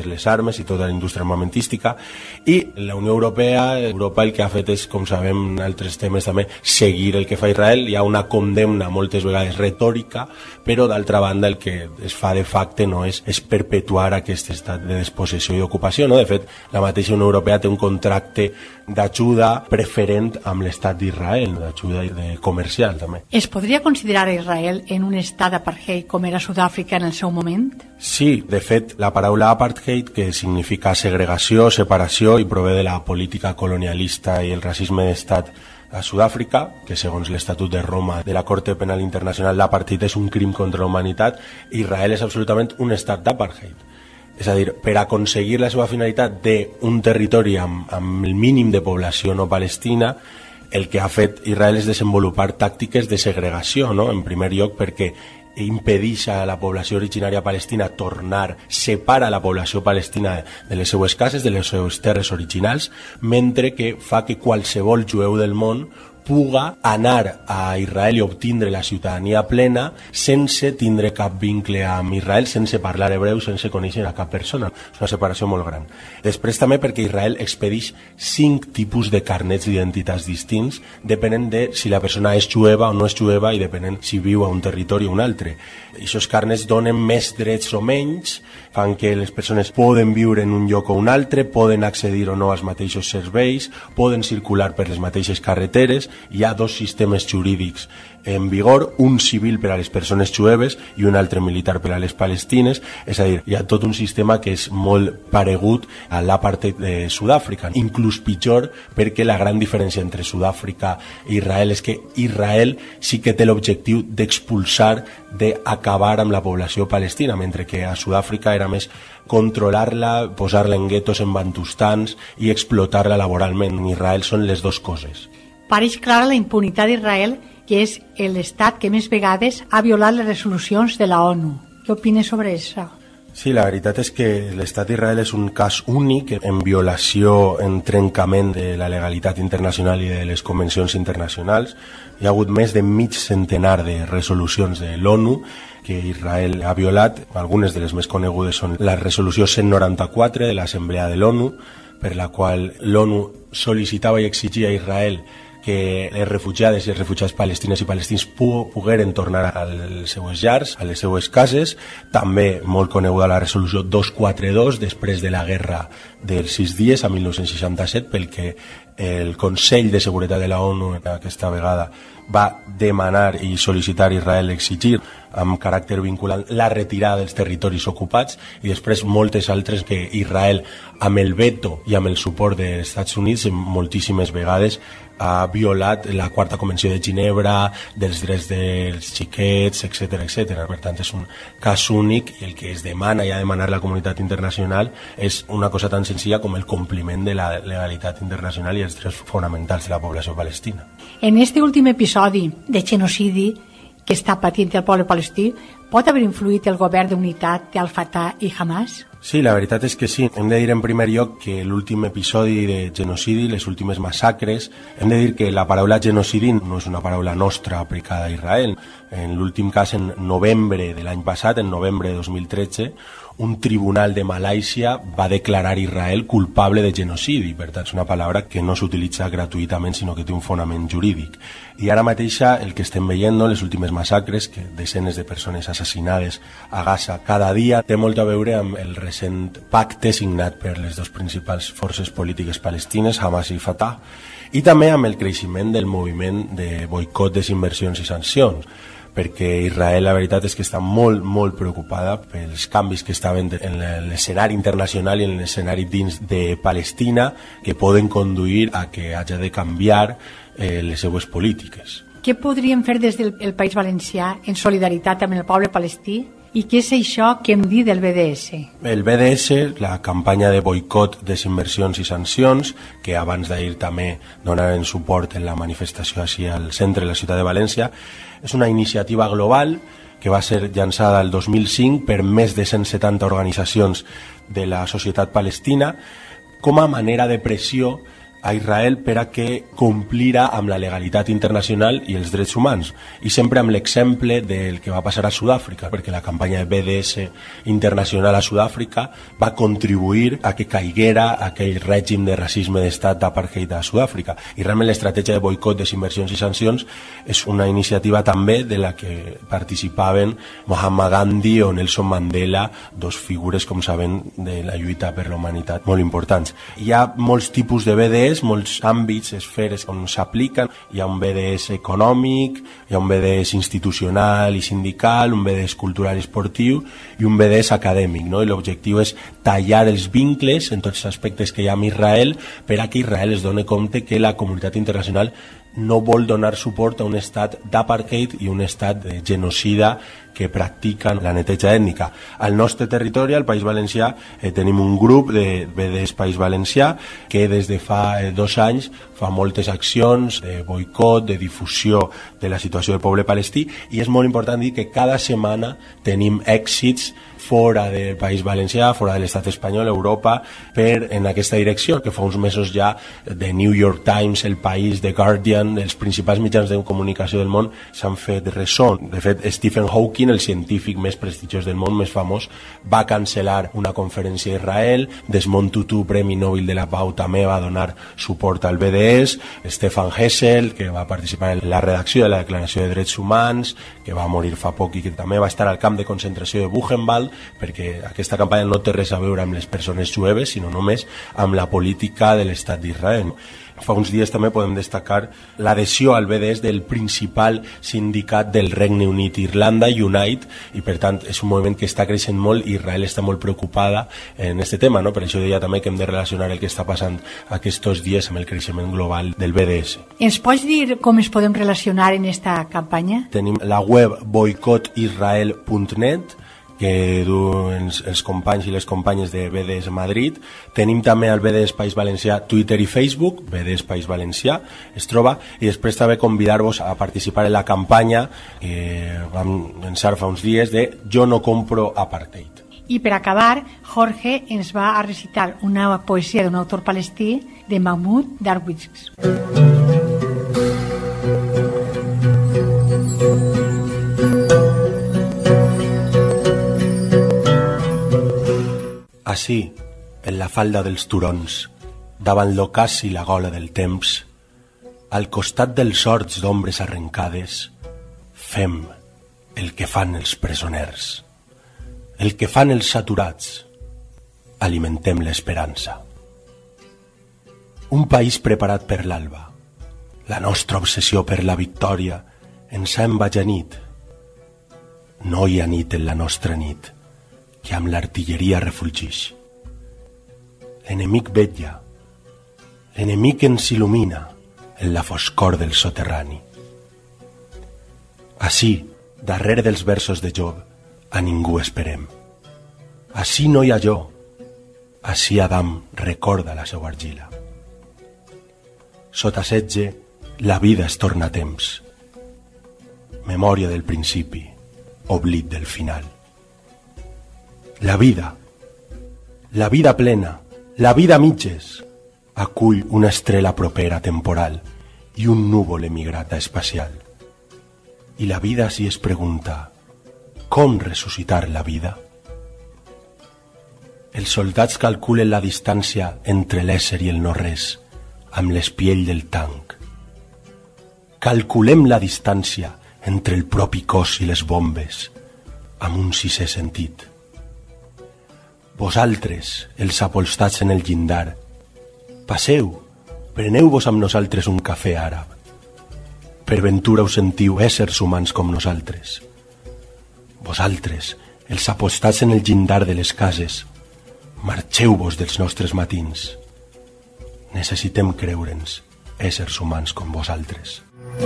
les armes i tota la indústria armamentística, i la Unió Europea, Europa el que ha fet és, com sabem en altres temes també, seguir el que fa Israel. Hi ha una condemna moltes vegades retòrica, però d'altra banda el que es fa de facte no és, és perpetuar aquest estat de despossessió i ocupació, no? De fet, la mateixa Unió Europea té un contracte d'ajuda preferent amb l'estat d'Israel, d'ajuda de comercial també. Es podria considerar a Israel en un estat d'apartheid com era Sud-àfrica en el seu moment? Sí, de fet, la paraula apartheid, que significa segregació, separació i prové de la política colonialista i el racisme d'estat a Sud-àfrica, que segons l'Estatut de Roma de la Corte Penal Internacional l'apartheid és un crim contra la humanitat, Israel és absolutament un estat d'apartheid. És a dir, per aconseguir la seva finalitat d'un territori amb, amb el mínim de població no palestina, el que ha fet Israel és desenvolupar tàctiques de segregació, no? En primer lloc perquè impedeix a la població originària palestina tornar, separa la població palestina de les seues cases, de les seues terres originals, mentre que fa que qualsevol jueu del món puga anar a Israel i obtindre la ciutadania plena sense tindre cap vincle amb Israel, sense parlar hebreu, sense conèixer a cap persona. És una separació molt gran. Després també perquè Israel expedeix cinc tipus de carnets d'identitats distints, depenent de si la persona és jueva o no és jueva i depenent si viu a un territori o un altre. Aquests carnets donen més drets o menys, fan que les persones poden viure en un lloc o un altre, poden accedir o no als mateixos serveis, poden circular per les mateixes carreteres. Hi ha dos sistemes jurídics en vigor, un civil per a les persones jueves i un altre militar per a les palestines. És a dir, hi ha tot un sistema que és molt paregut a l'apartheid de Sud-àfrica, inclús pitjor, perquè la gran diferència entre Sud-àfrica i Israel és que Israel sí que té l'objectiu d'expulsar, d'acabar amb la població palestina, mentre que a Sud-àfrica era més controlar-la, posar-la en guetos, en bantustans i explotar-la laboralment. En Israel són les dues coses. Pareix clara la impunitat d'Israel, que és l'estat que més vegades ha violat les resolucions de la ONU. Què opines sobre això? Sí, la veritat és que l'estat d'Israel és un cas únic en violació, en trencament de la legalitat internacional i de les convencions internacionals. Hi ha hagut més de mig centenar de resolucions de l'ONU que Israel ha violat. Algunes de les més conegudes són la resolució cent noranta-quatre de l'Assemblea de l'ONU, per la qual l'ONU sol·licitava i exigia a Israel que les refugiades i els refugiats palestines i palestins pogueren tornar als seues llars, a les seues cases. També molt coneguda la resolució dos cents quaranta-dos, després de la guerra dels sis dies, a mil nou-cents seixanta-set, pel que el Consell de Seguretat de la ONU aquesta vegada va demanar i sol·licitar a Israel, exigir amb caràcter vinculant la retirada dels territoris ocupats, i després moltes altres que Israel, amb el veto i amb el suport dels Estats Units, moltíssimes vegades ha violat la quarta convenció de Ginebra, dels drets dels xiquets, etcètera, etcètera. Per tant, és un cas únic, i el que es demana i ha de demanar la comunitat internacional és una cosa tan senzilla com el compliment de la legalitat internacional i els drets fonamentals de la població palestina. En este últim episodi de genocidi que està patint el poble palestí, pot haver influït el govern d'unitat d'Al-Fatah i Hamas? Sí, la veritat és que sí. Hem de dir en primer lloc que l'últim episodi de genocidi, les últimes massacres, hem de dir que la paraula genocidi no és una paraula nostra aplicada a Israel. En l'últim cas, en novembre de l'any passat, en novembre de dos mil tretze, un tribunal de Malàisia va declarar Israel culpable de genocidi. Per tant, és una paraula que no s'utilitza gratuïtament, sinó que té un fonament jurídic. I ara mateixa el que estem veient, no, les últimes massacres, que desenes de persones assassinades a Gaza cada dia, té molt a veure amb el recent pacte signat per les dues principals forces polítiques palestines, Hamas i Fatah, i també amb el creixement del moviment de boicot, desinversions i sancions, perquè Israel la veritat és que està molt, molt preocupada pels canvis que estaven en l'escenari internacional i en l'escenari dins de Palestina, que poden conduir a que hagi de canviar eh, les seues polítiques. Què podríem fer des del País Valencià en solidaritat amb el poble palestí? I què és això que hem dit del B D S? El B D S, la campanya de boicot, desinversions i sancions, que abans d'ahir també donaven suport en la manifestació així al centre de la ciutat de València, és una iniciativa global que va ser llançada el dos mil cinc per més de cent setanta organitzacions de la societat palestina com a manera de pressió a Israel per a que complira amb la legalitat internacional i els drets humans, i sempre amb l'exemple del que va passar a Sud-àfrica, perquè la campanya de B D S internacional a Sud-àfrica va contribuir a que caiguera aquell règim de racisme d'estat d'apartheid a Sud-àfrica, i realment l'estratègia de boicot, desinversions i sancions és una iniciativa també de la que participaven Mahatma Gandhi o Nelson Mandela, dos figures, com saben, de la lluita per la humanitat molt importants. Hi ha molts tipus de B D S, molts àmbits, esferes on s'apliquen. Hi ha un B D S econòmic, hi ha un B D S institucional i sindical, un B D S cultural i esportiu i un B D S acadèmic, no? I l'objectiu és tallar els vincles en tots els aspectes que hi ha amb Israel per a que Israel es doni compte que la comunitat internacional no vol donar suport a un estat d'apartheid i un estat de genocida que practiquen la neteja ètnica. Al nostre territori, al País Valencià, eh, tenim un grup de B D S País Valencià que des de fa eh, dos anys fa moltes accions de boicot, de difusió de la situació del poble palestí, i és molt important dir que cada setmana tenim èxits fora del País Valencià, fora de l'estat espanyol, Europa, per en aquesta direcció, que fa uns mesos ja The New York Times, El País, The Guardian, els principals mitjans de comunicació del món s'han fet ressò. De fet, Stephen Hawking, el científic més prestigiós del món, més famós, va cancel·lar una conferència a Israel. Desmond Tutu, Premi Nobel de la Pau, també va donar suport al B D S. Stefan Hessel, que va participar en la redacció de la Declaració de Drets Humans, que va morir fa poc i que també va estar al camp de concentració de Buchenwald, perquè aquesta campanya no té res a veure amb les persones jueves, sinó només amb la política de l'estat d'Israel. Fa uns dies també podem destacar l'adhesió al B D S del principal sindicat del Regne Unit, Irlanda, Unite, i per tant és un moviment que està creixent molt i Israel està molt preocupada en aquest tema, no? Per això deia també que hem de relacionar el que està passant aquests dies amb el creixement global del B D S. Ens pots dir com es podem relacionar en esta campanya? Tenim la web boicot israel punt net, que duen els, els companys i les companyes de B D S Madrid. Tenim també el B D S País Valencià Twitter i Facebook, B D S País Valencià es troba, i després també convidar-vos a participar en la campanya que vam llançar fa uns dies de Jo no compro apartheid. I per acabar, Jorge ens va a recitar una poesia d'un autor palestí, de Mahmoud Darwish. Ací, en la falda dels turons, davant l'ocàs i la gola del temps, al costat dels horts d'ombres arrencades, fem el que fan els presoners, el que fan els saturats, alimentem l'esperança. Un país preparat per l'alba, la nostra obsessió per la victòria ens ha embajanit. No hi ha nit en la nostra nit, que amb l'artilleria refulgix. L'enemic vetlla, l'enemic ens il·lumina en la foscor del soterrani. Ací, darrere dels versos de Job, a ningú esperem. Ací no hi ha jo, ací Adam recorda la seva argila. Sota setge, la vida es torna a temps. Memòria del principi, oblit del final. La vida, la vida plena, la vida a mitges, acull una estrela propera temporal i un núvol emigrata espacial. I la vida si es pregunta, com ressuscitar la vida? Els soldats calculen la distància entre l'ésser i el no-res amb l'espiell del tanc. Calculem la distància entre el propi cos i les bombes amb un sisè sentit. Vosaltres, els apolstats en el llindar, passeu, preneu-vos amb nosaltres un cafè àrab. Per ventura us sentiu éssers humans com nosaltres. Vosaltres, els apostats en el llindar de les cases, marxeu-vos dels nostres matins. Necessitem creure'ns, éssers humans com vosaltres.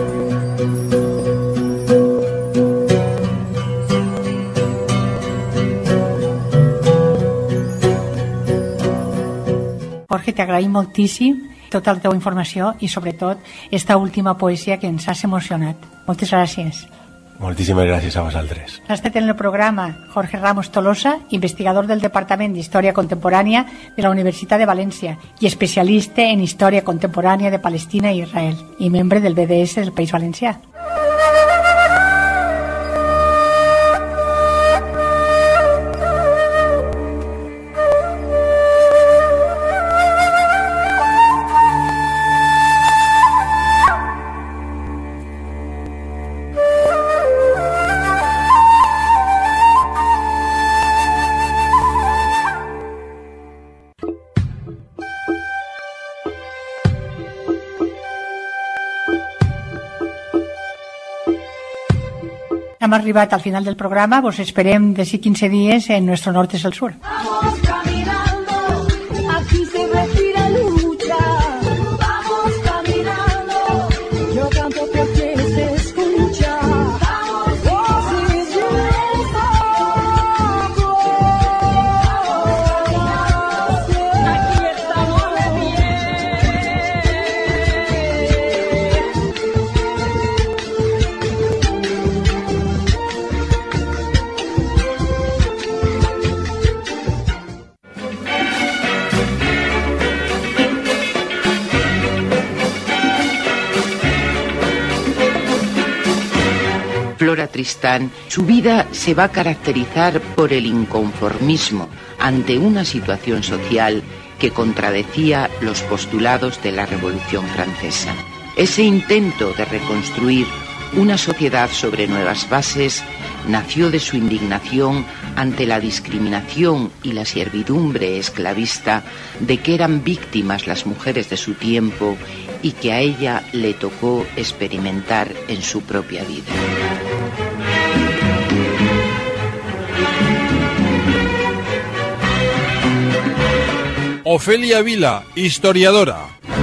Jorge, t'agraïm moltíssim tota la teva informació i sobretot esta última poesia que ens has emocionat. Moltes gràcies. Moltíssimes gràcies a vosaltres. Ha estat en el programa Jorge Ramos Tolosa, investigador del Departament d'Història Contemporània de la Universitat de València i especialista en Història Contemporània de Palestina i Israel, i membre del B D S del País Valencià. Hem arribat al final del programa, vos esperem d'ací quinze dies en Nuestro Norte es el Sur. Vamos caminando, aquí se respira lucha. Vamos caminando, yo canto porque se escucha. Vamos, oh, si yo toco, aquí estamos de pie. Flora Tristán, su vida se va a caracterizar por el inconformismo ante una situación social que contradecía los postulados de la Revolución Francesa. Ese intento de reconstruir una sociedad sobre nuevas bases nació de su indignación ante la discriminación y la servidumbre esclavista de que eran víctimas las mujeres de su tiempo y que a ella le tocó experimentar en su propia vida. Ofelia Vila, historiadora.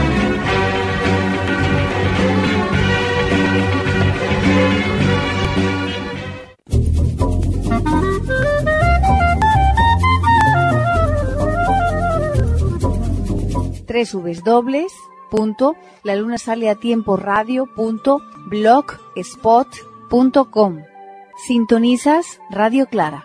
tres w w w punto la luna sale a tiempo radio punto blogspot punto com. Sintonizas Radio Clara.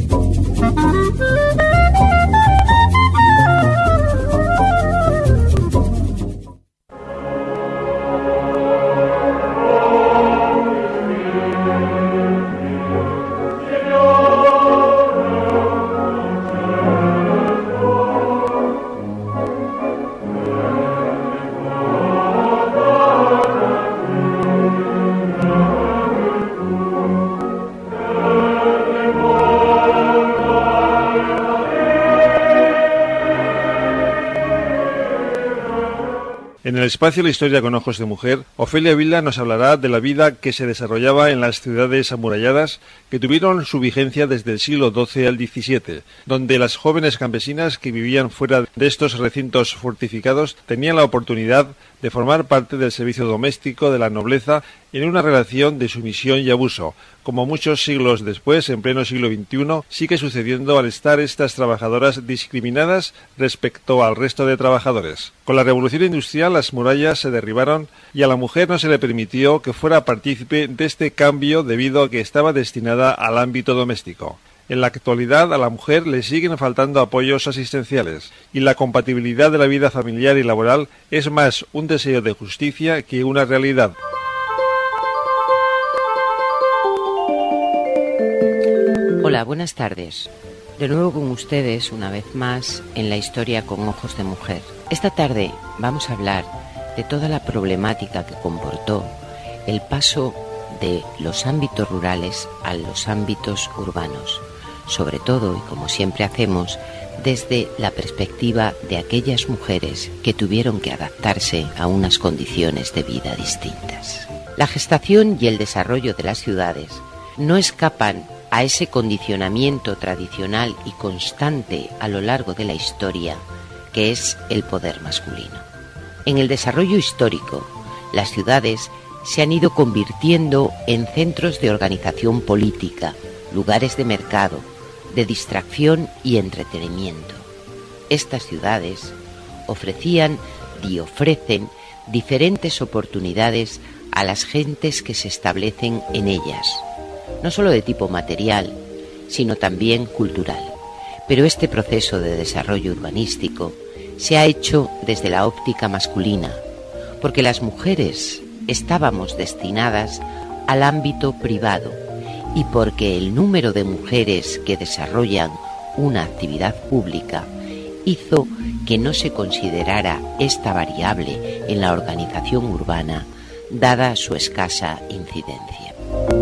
En el espacio La Historia con Ojos de Mujer, Ofelia Vila nos hablará de la vida que se desarrollaba en las ciudades amuralladas que tuvieron su vigencia desde el siglo doce al diecisiete, donde las jóvenes campesinas que vivían fuera de estos recintos fortificados tenían la oportunidad de formar parte del servicio doméstico de la nobleza en una relación de sumisión y abuso, como muchos siglos después, en pleno siglo veintiuno, sigue sucediendo al estar estas trabajadoras discriminadas respecto al resto de trabajadores. Con la revolución industrial las murallas se derribaron y a la mujer no se le permitió que fuera partícipe de este cambio debido a que estaba destinada al ámbito doméstico. En la actualidad a la mujer le siguen faltando apoyos asistenciales y la compatibilidad de la vida familiar y laboral es más un deseo de justicia que una realidad. Hola, buenas tardes. De nuevo con ustedes, una vez más, en La Historia con Ojos de Mujer. Esta tarde vamos a hablar de toda la problemática que comportó el paso de los ámbitos rurales a los ámbitos urbanos, sobre todo, y como siempre hacemos, desde la perspectiva de aquellas mujeres que tuvieron que adaptarse a unas condiciones de vida distintas. La gestación y el desarrollo de las ciudades no escapan a ese condicionamiento tradicional y constante a lo largo de la historia que es el poder masculino. En el desarrollo histórico, las ciudades se han ido convirtiendo en centros de organización política, lugares de mercado, de distracción y entretenimiento. Estas ciudades ofrecían y ofrecen diferentes oportunidades a las gentes que se establecen en ellas, no solo de tipo material, sino también cultural. Pero este proceso de desarrollo urbanístico se ha hecho desde la óptica masculina, porque las mujeres estábamos destinadas al ámbito privado y porque el número de mujeres que desarrollan una actividad pública hizo que no se considerara esta variable en la organización urbana, dada su escasa incidencia.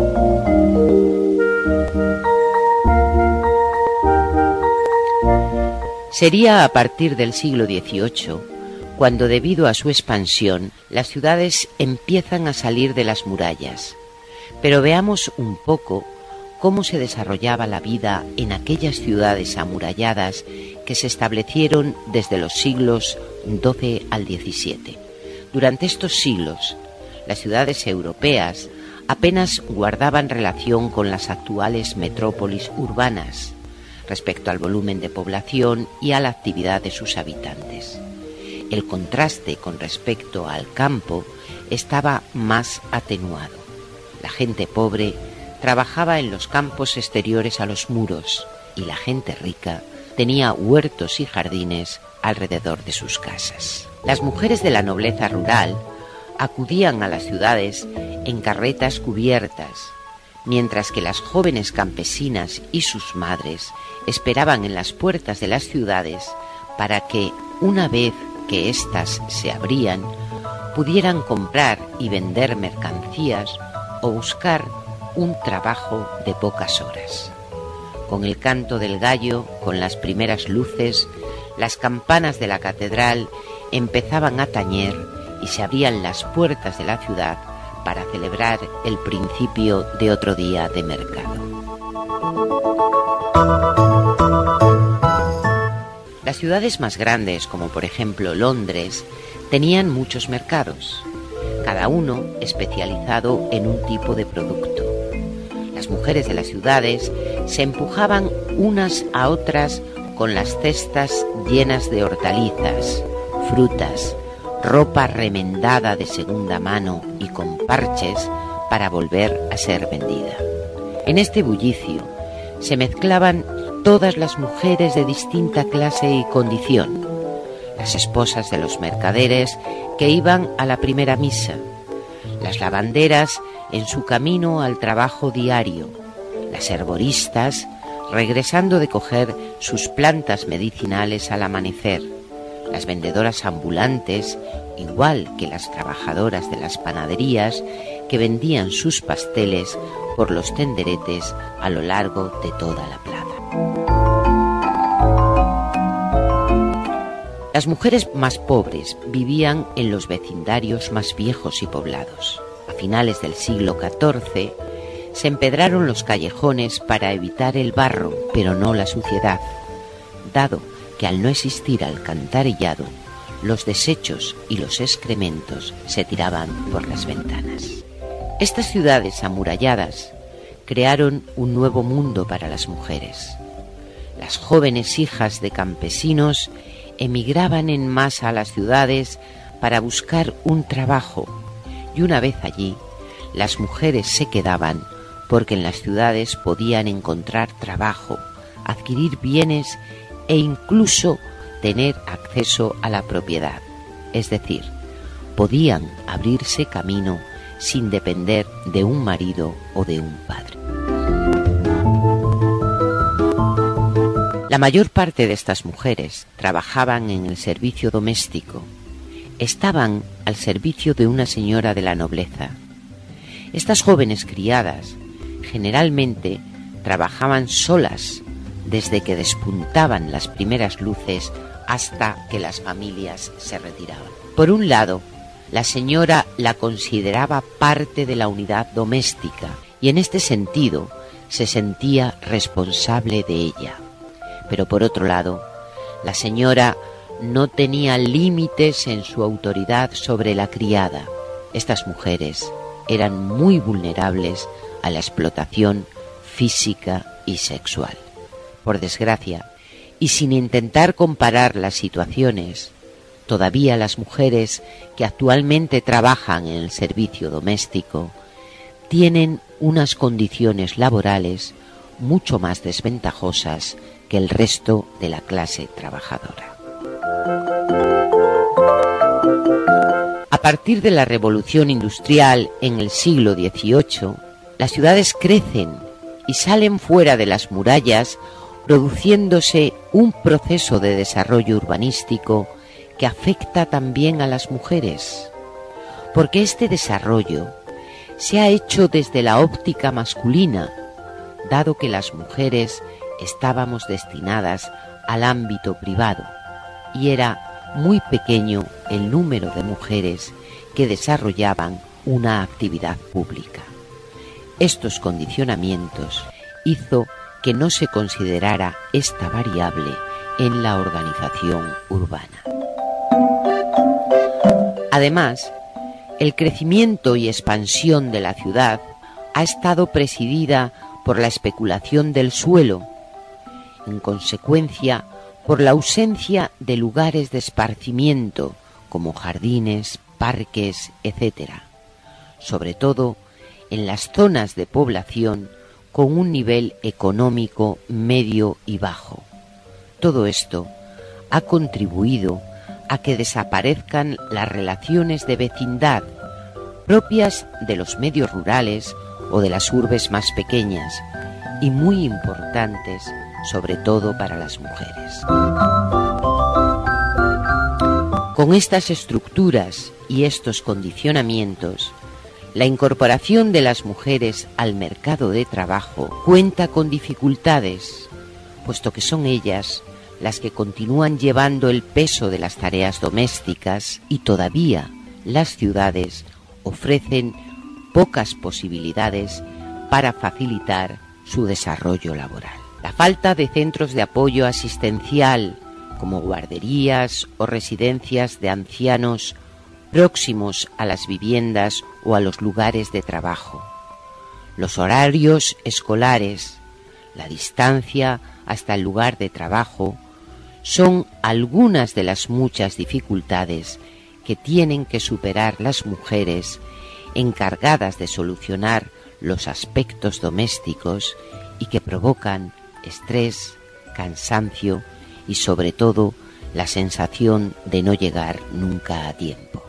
Sería a partir del siglo dieciocho cuando, debido a su expansión, las ciudades empiezan a salir de las murallas. Pero veamos un poco cómo se desarrollaba la vida en aquellas ciudades amuralladas que se establecieron desde los siglos doce al diecisiete. Durante estos siglos, las ciudades europeas apenas guardaban relación con las actuales metrópolis urbanas respecto al volumen de población y a la actividad de sus habitantes. El contraste con respecto al campo estaba más atenuado. La gente pobre trabajaba en los campos exteriores a los muros y la gente rica tenía huertos y jardines alrededor de sus casas. Las mujeres de la nobleza rural acudían a las ciudades en carretas cubiertas, mientras que las jóvenes campesinas y sus madres esperaban en las puertas de las ciudades para que, una vez que éstas se abrían, pudieran comprar y vender mercancías o buscar un trabajo de pocas horas. Con el canto del gallo, con las primeras luces, las campanas de la catedral empezaban a tañer y se abrían las puertas de la ciudad para celebrar el principio de otro día de mercado. Las ciudades más grandes, como por ejemplo Londres, tenían muchos mercados, cada uno especializado en un tipo de producto. Las mujeres de las ciudades se empujaban unas a otras con las cestas llenas de hortalizas, frutas, ropa remendada de segunda mano y con parches para volver a ser vendida. En este bullicio se mezclaban todas las mujeres de distinta clase y condición, las esposas de los mercaderes que iban a la primera misa, las lavanderas en su camino al trabajo diario, las herboristas regresando de coger sus plantas medicinales al amanecer, las vendedoras ambulantes, igual que las trabajadoras de las panaderías que vendían sus pasteles por los tenderetes a lo largo de toda la plaza. Las mujeres más pobres vivían en los vecindarios más viejos y poblados. A finales del siglo catorce se empedraron los callejones para evitar el barro, pero no la suciedad, dado que al no existir alcantarillado, los desechos y los excrementos se tiraban por las ventanas. Estas ciudades amuralladas crearon un nuevo mundo para las mujeres. Las jóvenes hijas de campesinos emigraban en masa a las ciudades para buscar un trabajo, y una vez allí, las mujeres se quedaban porque en las ciudades podían encontrar trabajo, adquirir bienes e incluso tener acceso a la propiedad, es decir, podían abrirse camino sin depender de un marido o de un padre. La mayor parte de estas mujeres trabajaban en el servicio doméstico, estaban al servicio de una señora de la nobleza. Estas jóvenes criadas generalmente trabajaban solas desde que despuntaban las primeras luces hasta que las familias se retiraban. Por un lado, la señora la consideraba parte de la unidad doméstica y en este sentido se sentía responsable de ella. Pero por otro lado, la señora no tenía límites en su autoridad sobre la criada. Estas mujeres eran muy vulnerables a la explotación física y sexual. Por desgracia, y sin intentar comparar las situaciones, todavía las mujeres que actualmente trabajan en el servicio doméstico tienen unas condiciones laborales mucho más desventajosas que el resto de la clase trabajadora. A partir de la revolución industrial en el siglo dieciocho, las ciudades crecen y salen fuera de las murallas, produciéndose un proceso de desarrollo urbanístico que afecta también a las mujeres, porque este desarrollo se ha hecho desde la óptica masculina, dado que las mujeres estábamos destinadas al ámbito privado y era muy pequeño el número de mujeres que desarrollaban una actividad pública. Estos condicionamientos hizo que no se considerara esta variable en la organización urbana. Además, el crecimiento y expansión de la ciudad ha estado presidida por la especulación del suelo, en consecuencia por la ausencia de lugares de esparcimiento como jardines, parques, etcétera, sobre todo en las zonas de población con un nivel económico medio y bajo. Todo esto ha contribuido a que desaparezcan las relaciones de vecindad propias de los medios rurales o de las urbes más pequeñas y muy importantes, sobre todo para las mujeres. Con estas estructuras y estos condicionamientos, la incorporación de las mujeres al mercado de trabajo cuenta con dificultades, puesto que son ellas las que continúan llevando el peso de las tareas domésticas y todavía las ciudades ofrecen pocas posibilidades para facilitar su desarrollo laboral. La falta de centros de apoyo asistencial, como guarderías o residencias de ancianos próximos a las viviendas o a los lugares de trabajo, los horarios escolares, la distancia hasta el lugar de trabajo, son algunas de las muchas dificultades que tienen que superar las mujeres encargadas de solucionar los aspectos domésticos y que provocan estrés, cansancio y sobre todo la sensación de no llegar nunca a tiempo.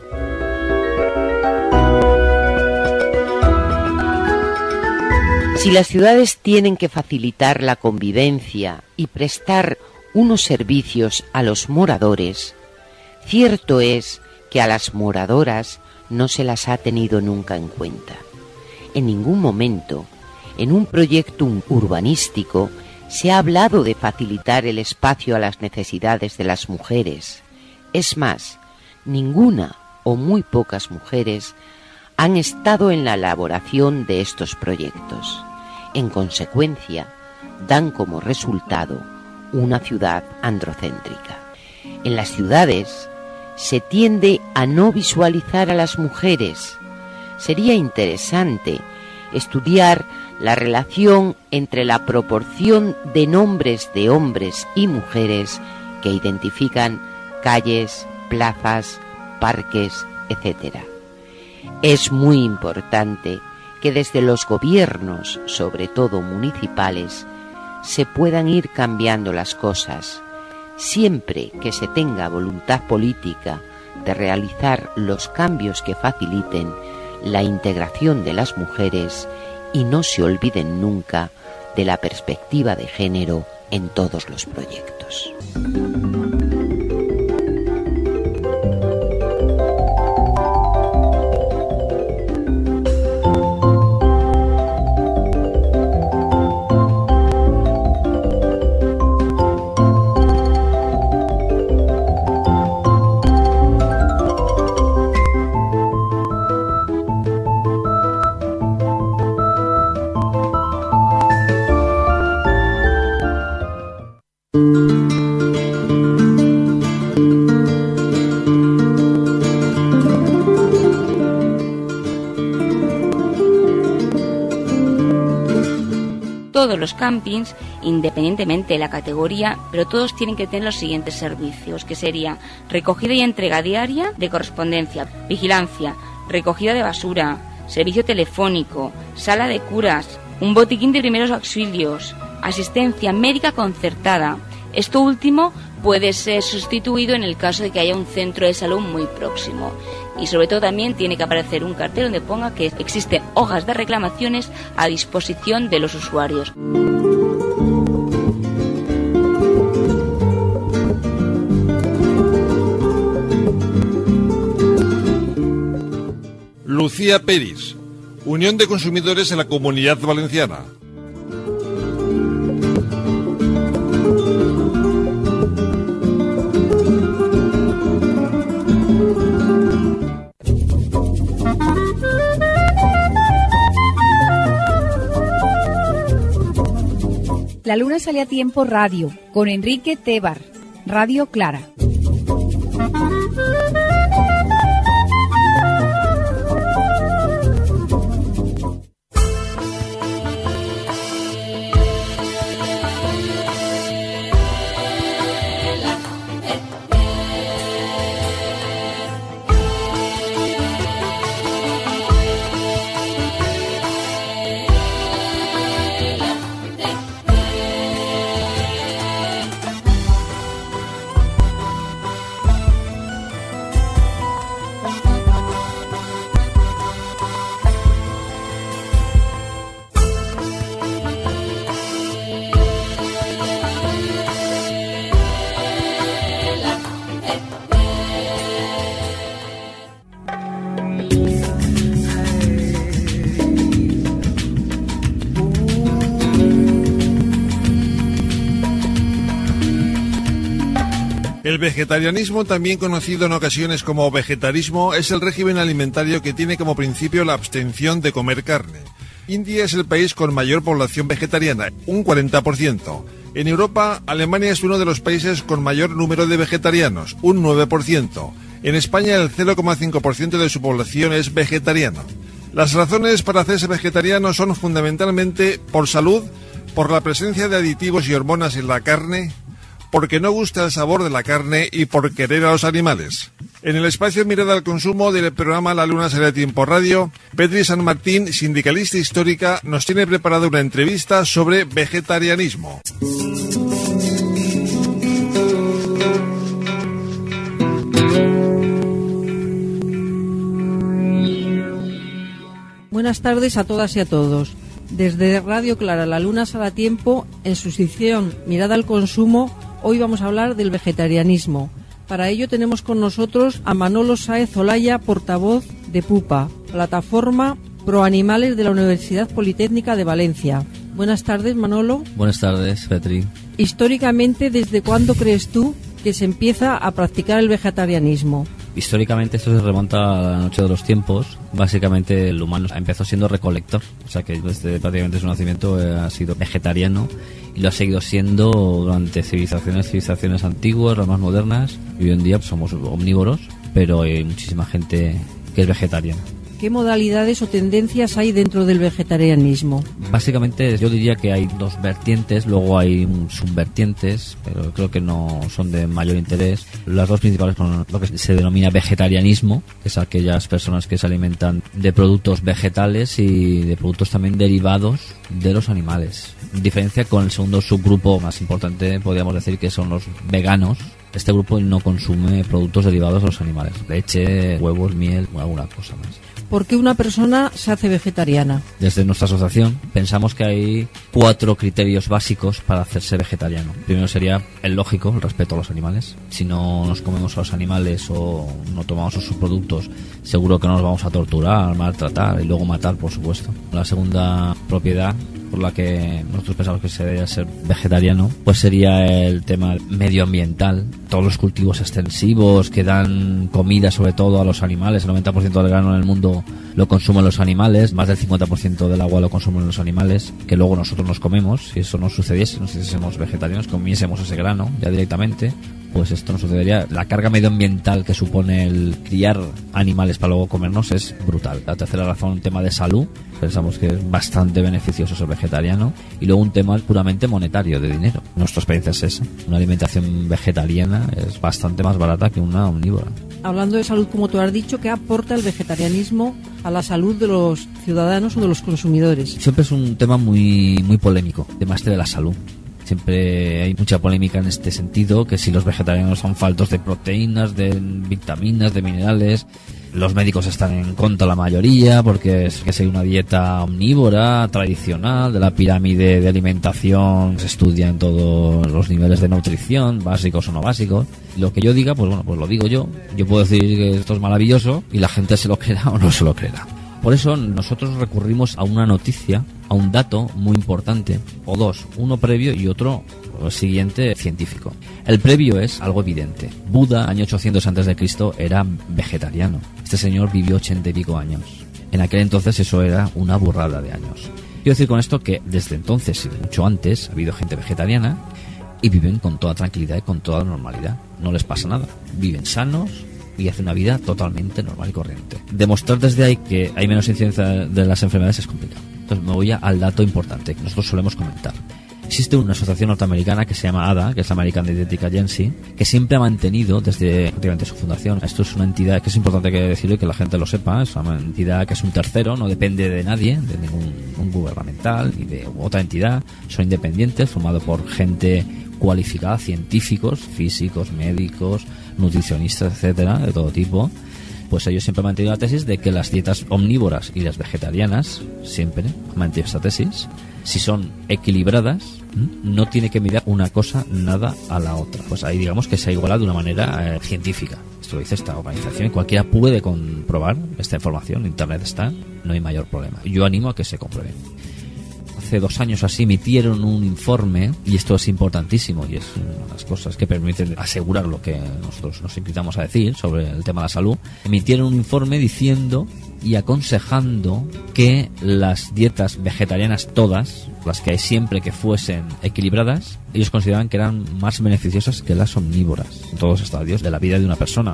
Si las ciudades tienen que facilitar la convivencia y prestar unos servicios a los moradores, cierto es que a las moradoras no se las ha tenido nunca en cuenta. En ningún momento, en un proyecto urbanístico, se ha hablado de facilitar el espacio a las necesidades de las mujeres. Es más, ninguna o muy pocas mujeres han estado en la elaboración de estos proyectos. En consecuencia, dan como resultado una ciudad androcéntrica. En las ciudades se tiende a no visualizar a las mujeres. Sería interesante estudiar la relación entre la proporción de nombres de hombres y mujeres que identifican calles, plazas, parques, etcétera. Es muy importante que desde los gobiernos, sobre todo municipales, se puedan ir cambiando las cosas, siempre que se tenga voluntad política de realizar los cambios que faciliten la integración de las mujeres y no se olviden nunca de la perspectiva de género en todos los proyectos. Todos los campings, independientemente de la categoría, pero todos tienen que tener los siguientes servicios, que sería recogida y entrega diaria de correspondencia, vigilancia, recogida de basura, servicio telefónico, sala de curas, un botiquín de primeros auxilios, asistencia médica concertada. Esto último puede ser sustituido en el caso de que haya un centro de salud muy próximo. Y sobre todo también tiene que aparecer un cartel donde ponga que existen hojas de reclamaciones a disposición de los usuarios. Lucía Peris, Unión de Consumidores en la Comunidad Valenciana. La luna sale a tiempo radio, con Enrique Tebar, Radio Clara. El vegetarianismo, también conocido en ocasiones como vegetarismo, es el régimen alimentario que tiene como principio la abstención de comer carne. India es el país con mayor población vegetariana, un cuarenta por ciento. En Europa, Alemania es uno de los países con mayor número de vegetarianos, un nueve por ciento. En España, el cero coma cinco por ciento de su población es vegetariana. Las razones para hacerse vegetariano son fundamentalmente por salud, por la presencia de aditivos y hormonas en la carne, porque no gusta el sabor de la carne y por querer a los animales. En el espacio Mirada al Consumo del programa La Luna Sale a Tiempo Radio, Petri San Martín, sindicalista histórica, nos tiene preparada una entrevista sobre vegetarianismo. Buenas tardes a todas y a todos. Desde Radio Clara, La Luna Sale a Tiempo, en su sección Mirada al Consumo, hoy vamos a hablar del vegetarianismo. Para ello tenemos con nosotros a Manolo Sáez Olaya, portavoz de PUPA, plataforma pro animales de la Universidad Politécnica de Valencia. Buenas tardes, Manolo. Buenas tardes, Petri. Históricamente, ¿desde cuándo crees tú que se empieza a practicar el vegetarianismo? Históricamente esto se remonta a la noche de los tiempos. Básicamente el humano empezó siendo recolector, o sea que desde prácticamente su nacimiento eh, ha sido vegetariano y lo ha seguido siendo durante civilizaciones, civilizaciones antiguas, las más modernas, y hoy en día somos omnívoros, pero hay muchísima gente que es vegetariana. ¿Qué modalidades o tendencias hay dentro del vegetarianismo? Básicamente yo diría que hay dos vertientes, luego hay subvertientes, pero creo que no son de mayor interés. Las dos principales son lo que se denomina vegetarianismo, que es aquellas personas que se alimentan de productos vegetales y de productos también derivados de los animales. En diferencia con el segundo subgrupo más importante, podríamos decir que son los veganos. Este grupo no consume productos derivados de los animales, leche, huevos, miel o alguna cosa más. ¿Por qué una persona se hace vegetariana? Desde nuestra asociación pensamos que hay cuatro criterios básicos para hacerse vegetariano. Primero sería el lógico, el respeto a los animales. Si no nos comemos a los animales o no tomamos sus productos, seguro que nos vamos a torturar, maltratar y luego matar, por supuesto. La segunda propiedad por la que nosotros pensamos que se debería ser vegetariano, pues sería el tema medioambiental. Todos los cultivos extensivos que dan comida sobre todo a los animales, el noventa por ciento del grano en el mundo lo consumen los animales, más del cincuenta por ciento del agua lo consumen los animales, que luego nosotros nos comemos. Si eso no sucediese, no hiciésemos vegetarianos, comiésemos ese grano ya directamente, pues esto no sucedería. La carga medioambiental que supone el criar animales para luego comernos es brutal. La tercera razón, un tema de salud. Pensamos que es bastante beneficioso ser vegetariano. Y luego un tema puramente monetario, de dinero. Nuestra experiencia es esa. Una alimentación vegetariana es bastante más barata que una omnívora. Hablando de salud, como tú has dicho, ¿qué aporta el vegetarianismo a la salud de los ciudadanos o de los consumidores? Siempre es un tema muy, muy polémico, el tema este de la salud. Siempre hay mucha polémica en este sentido, que si los vegetarianos son faltos de proteínas, de vitaminas, de minerales. Los médicos están en contra, la mayoría, porque es que si hay una dieta omnívora, tradicional, de la pirámide de alimentación, se estudia en todos los niveles de nutrición, básicos o no básicos. Lo que yo diga, pues bueno, pues lo digo yo. Yo puedo decir que esto es maravilloso y la gente se lo creerá o no se lo creerá. Por eso nosotros recurrimos a una noticia, a un dato muy importante, o dos, uno previo y otro siguiente científico. El previo es algo evidente. Buda, año ochocientos antes de Cristo, era vegetariano. Este señor vivió ochenta y pico años. En aquel entonces eso era una burrada de años. Quiero decir con esto que desde entonces y mucho antes ha habido gente vegetariana y viven con toda tranquilidad y con toda normalidad. No les pasa nada. Viven sanos y hacen una vida totalmente normal y corriente. Demostrar desde ahí que hay menos incidencia de las enfermedades es complicado. Entonces me voy al dato importante que nosotros solemos comentar. Existe una asociación norteamericana que se llama A D A, que es la American Dietetic Agency, que siempre ha mantenido desde prácticamente su fundación. Esto es una entidad que es importante que decirlo y que la gente lo sepa. Es una entidad que es un tercero, no depende de nadie, de ningún un gubernamental ni de otra entidad. Son independientes, formados por gente cualificada, científicos, físicos, médicos, nutricionistas, etcétera, de todo tipo. Pues ellos siempre han mantenido la tesis de que las dietas omnívoras y las vegetarianas, siempre han mantenido esta tesis, si son equilibradas, no tiene que mirar una cosa nada a la otra. Pues ahí digamos que se ha igualado de una manera eh, científica. Esto lo dice esta organización y cualquiera puede comprobar esta información. En internet está, no hay mayor problema. Yo animo a que se compruebe. Hace dos años así emitieron un informe, y esto es importantísimo y es una de las cosas que permiten asegurar lo que nosotros nos invitamos a decir sobre el tema de la salud. Emitieron un informe diciendo y aconsejando que las dietas vegetarianas todas, las que hay siempre que fuesen equilibradas, ellos consideraban que eran más beneficiosas que las omnívoras en todos los estadios de la vida de una persona.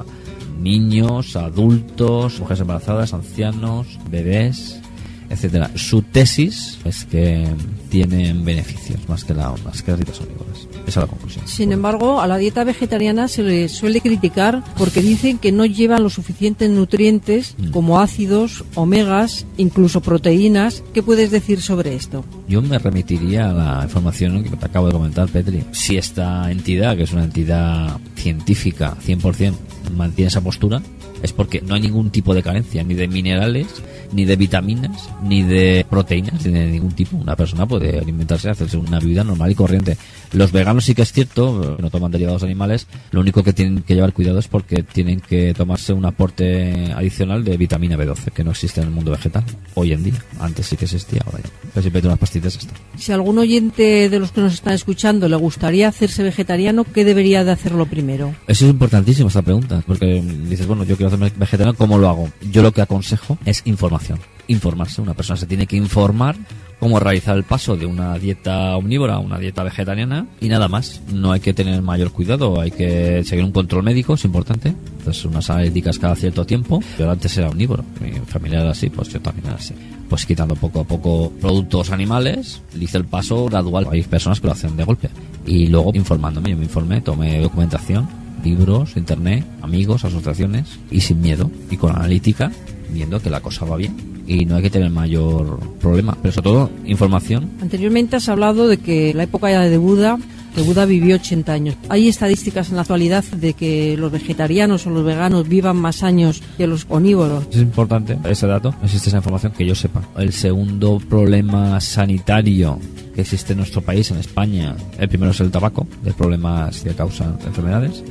Niños, adultos, mujeres embarazadas, ancianos, bebés, etcétera. Su tesis es que tienen beneficios más que, la, más que las dietas omnívoras. Esa es la conclusión. Sin embargo, a la dieta vegetariana se le suele criticar porque dicen que no llevan los suficientes nutrientes mm. como ácidos, omegas, incluso proteínas. ¿Qué puedes decir sobre esto? Yo me remitiría a la información que te acabo de comentar, Petri. Si esta entidad, que es una entidad científica cien por ciento, mantiene esa postura, es porque no hay ningún tipo de carencia, ni de minerales, ni de vitaminas, ni de proteínas, ni de ningún tipo. Una persona puede alimentarse, hacerse una vida normal y corriente. Los veganos sí que es cierto, no toman derivados animales, lo único que tienen que llevar cuidado es porque tienen que tomarse un aporte adicional de vitamina B doce, que no existe en el mundo vegetal, hoy en día. Antes sí que existía, ahora ya. Pero siempre hay unas pastillas esto. Si algún oyente de los que nos están escuchando le gustaría hacerse vegetariano, ¿qué debería de hacerlo primero? Eso es importantísimo, esta pregunta, porque dices, bueno, yo quiero hacerme vegetariano, ¿cómo lo hago? Yo lo que aconsejo es información. Informarse. Una persona se tiene que informar cómo realizar el paso de una dieta omnívora a una dieta vegetariana y nada más. No hay que tener mayor cuidado, hay que seguir un control médico, es importante. Entonces unas analíticas cada cierto tiempo. Yo antes era omnívoro, mi familia era así, pues yo también era así. Pues quitando poco a poco productos animales, hice el paso gradual. Hay personas que lo hacen de golpe. Y luego informándome, yo me informé, tomé documentación, libros, internet, amigos, asociaciones y sin miedo y con analítica, viendo que la cosa va bien y no hay que tener mayor problema, pero sobre todo información. Anteriormente has hablado de que la época de Buda, que Buda vivió ochenta años. ¿Hay estadísticas en la actualidad de que los vegetarianos o los veganos vivan más años que los omnívoros? Es importante ese dato, existe esa información que yo sepa. El segundo problema sanitario que existe en nuestro país, en España, el primero es el tabaco, de problemas que causan enfermedades.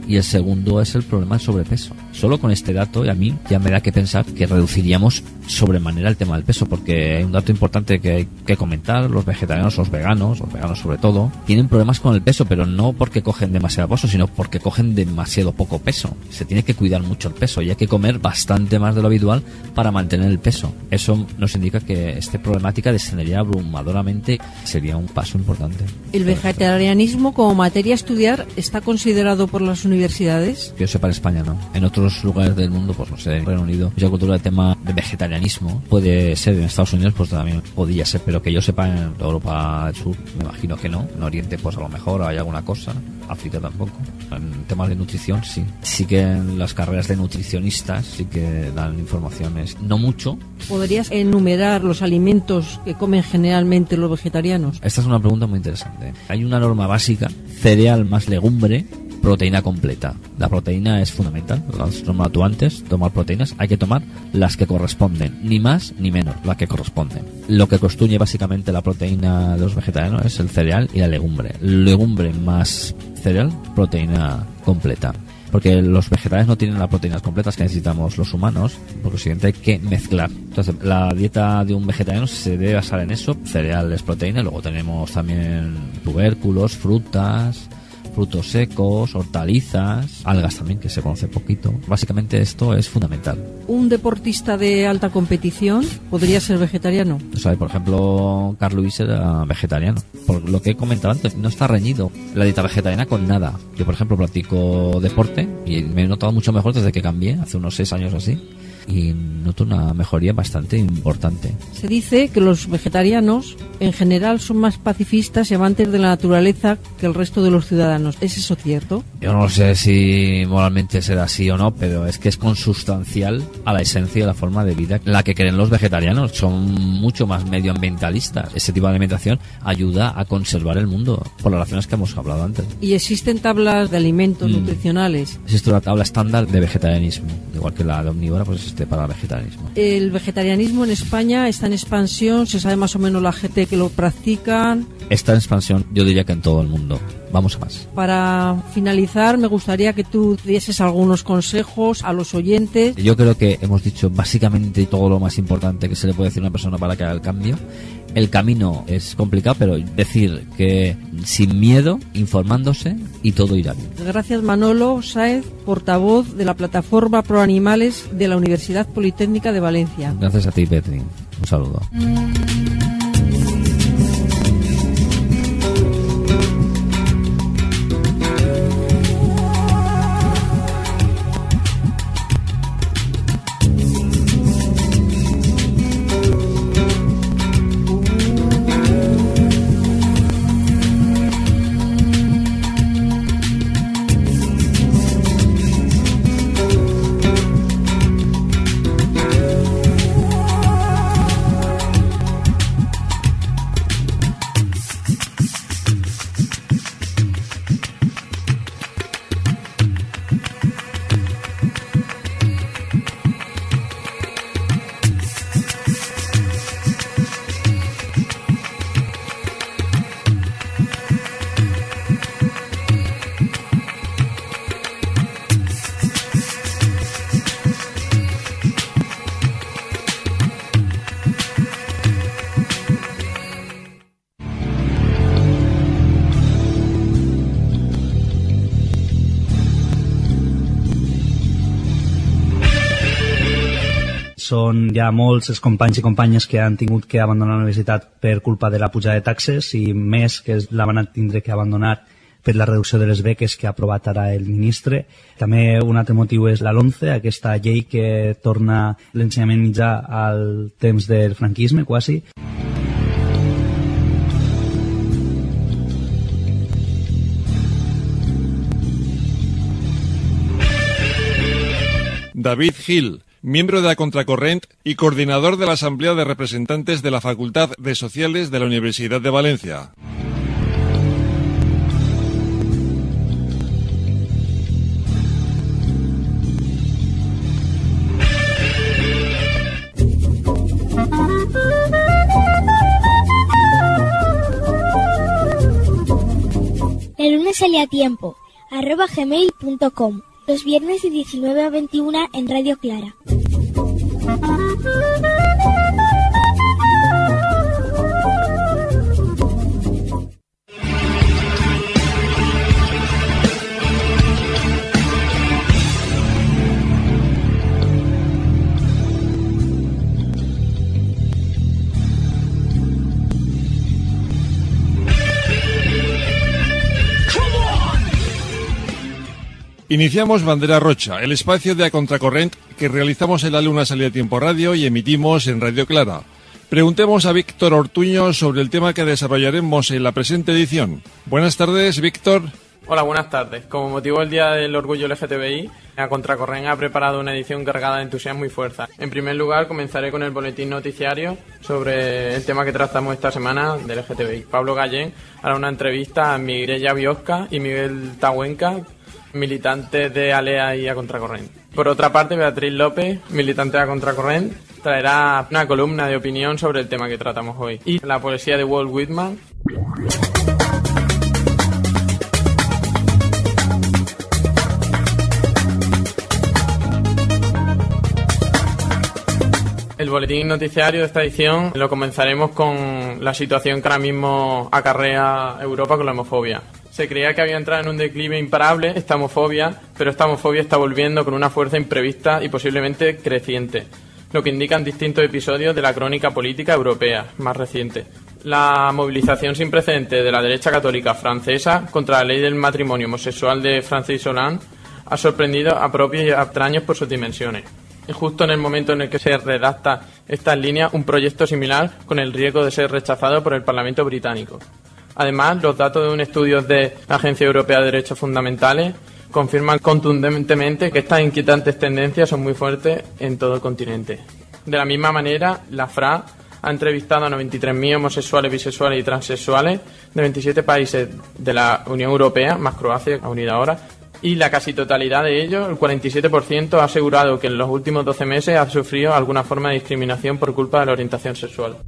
y el segundo es el problema del sobrepeso. Solo con este dato, y a mí ya me da que pensar que reduciríamos sobremanera el tema del peso, porque hay un dato importante que hay que comentar: los vegetarianos, los veganos, los veganos sobre todo, tienen problemas con el peso, pero no porque cogen demasiado peso, sino porque cogen demasiado poco peso. Se tiene que cuidar mucho el peso y hay que comer bastante más de lo habitual para mantener el peso. Eso nos indica que esta problemática descendería abrumadoramente, sería un paso importante. ¿El vegetarianismo como materia a estudiar está considerado por las universidades? Que yo sepa, en España no. En otros lugares del mundo, pues no sé, en Reino Unido, mucha cultura del tema de vegetarianismo. Puede ser en Estados Unidos, pues también podría ser, pero que yo sepa en Europa del Sur, me imagino que no. En Oriente, pues a lo mejor hay alguna cosa. África tampoco. En temas de nutrición, sí. Sí que en las carreras de nutricionistas sí que dan informaciones, no mucho. ¿Podrías enumerar los alimentos que comen generalmente los vegetarianos? Esta es una pregunta muy interesante. Hay una norma básica: cereal más legumbre, proteína completa. La proteína es fundamental. Lo has nombrado tú antes, tomar proteínas. Hay que tomar las que corresponden, ni más ni menos, las que corresponden. Lo que constituye básicamente la proteína de los vegetarianos es el cereal y la legumbre. Legumbre más cereal, proteína completa. Porque los vegetales no tienen las proteínas completas que necesitamos los humanos, por lo siguiente hay que mezclar. Entonces la dieta de un vegetariano se debe basar en eso: cereales, proteína, luego tenemos también tubérculos, frutas, frutos secos, hortalizas, algas también, que se conoce poquito. Básicamente esto es fundamental. ¿Un deportista de alta competición podría ser vegetariano? O sea, por ejemplo, Carl Lewis era vegetariano. Por lo que he comentado antes, no está reñido la dieta vegetariana con nada. Yo, por ejemplo, practico deporte y me he notado mucho mejor desde que cambié, hace unos seis años así. Y noto una mejoría bastante importante. Se dice que los vegetarianos en general son más pacifistas y amantes de la naturaleza que el resto de los ciudadanos. ¿Es eso cierto? Yo no sé si moralmente será así o no, pero es que es consustancial a la esencia de la forma de vida en la que creen los vegetarianos. Son mucho más medioambientalistas. Ese tipo de alimentación ayuda a conservar el mundo, por las razones que hemos hablado antes. ¿Y existen tablas de alimentos mm. nutricionales? Existe una tabla estándar de vegetarianismo, igual que la de omnívora, pues existe para el vegetarianismo. El vegetarianismo en España está en expansión, se sabe más o menos la gente que lo practican. Está en expansión, yo diría que en todo el mundo. Vamos a más. Para finalizar, me gustaría que tú dieses algunos consejos a los oyentes. Yo creo que hemos dicho básicamente todo lo más importante que se le puede decir a una persona para que haga el cambio. El camino es complicado, pero decir que sin miedo, informándose, y todo irá bien. Gracias, Manolo Sáez, portavoz de la Plataforma Pro Animales de la Universidad Politécnica de Valencia. Gracias a ti, Petri. Un saludo. Són ja molts els companys i companyes que han tingut que abandonar la universitat per culpa de la pujada de taxes i més que la van tindre que abandonar per la reducció de les beques que ha aprovat ara el ministre. També un altre motiu és la LOMCE, aquesta llei que torna l'ensenyament mitjà al temps del franquisme, quasi. David Gil, miembro de la Contracorrent y coordinador de la Asamblea de Representantes de la Facultad de Sociales de la Universidad de Valencia. El lunes salía a tiempo, arroba gmail punto com. Los viernes de diecinueve a veintiuna en Radio Clara. Iniciamos Bandera Rocha, el espacio de A Contracorrent que realizamos en la Luna Salida Tiempo Radio y emitimos en Radio Clara. Preguntemos a Víctor Ortuño sobre el tema que desarrollaremos en la presente edición. Buenas tardes, Víctor. Hola, buenas tardes. Como motivo del Día del Orgullo L G T B I, A Contracorrent ha preparado una edición cargada de entusiasmo y fuerza. En primer lugar, comenzaré con el boletín noticiario sobre el tema que tratamos esta semana del L G T B I. Pablo Gallén hará una entrevista a Mireia Biosca y Miguel Tahuenca, militantes de ALEA y A Contracorrent. Por otra parte, Beatriz López, militante de A Contracorrent, traerá una columna de opinión sobre el tema que tratamos hoy. Y la poesía de Walt Whitman. El boletín noticiario de esta edición lo comenzaremos con la situación que ahora mismo acarrea Europa con la homofobia. Se creía que había entrado en un declive imparable esta homofobia, pero esta homofobia está volviendo con una fuerza imprevista y posiblemente creciente, lo que indican distintos episodios de la crónica política europea más reciente. La movilización sin precedentes de la derecha católica francesa contra la ley del matrimonio homosexual de Francis Hollande ha sorprendido a propios y a extraños por sus dimensiones. Y justo en el momento en el que se redacta esta en línea un proyecto similar con el riesgo de ser rechazado por el Parlamento británico. Además, los datos de un estudio de la Agencia Europea de Derechos Fundamentales confirman contundentemente que estas inquietantes tendencias son muy fuertes en todo el continente. De la misma manera, la F R A ha entrevistado a noventa y tres mil homosexuales, bisexuales y transexuales de veintisiete países de la Unión Europea, más Croacia, unida ahora, y la casi totalidad de ellos, el cuarenta y siete por ciento, ha asegurado que en los últimos doce meses ha sufrido alguna forma de discriminación por culpa de la orientación sexual.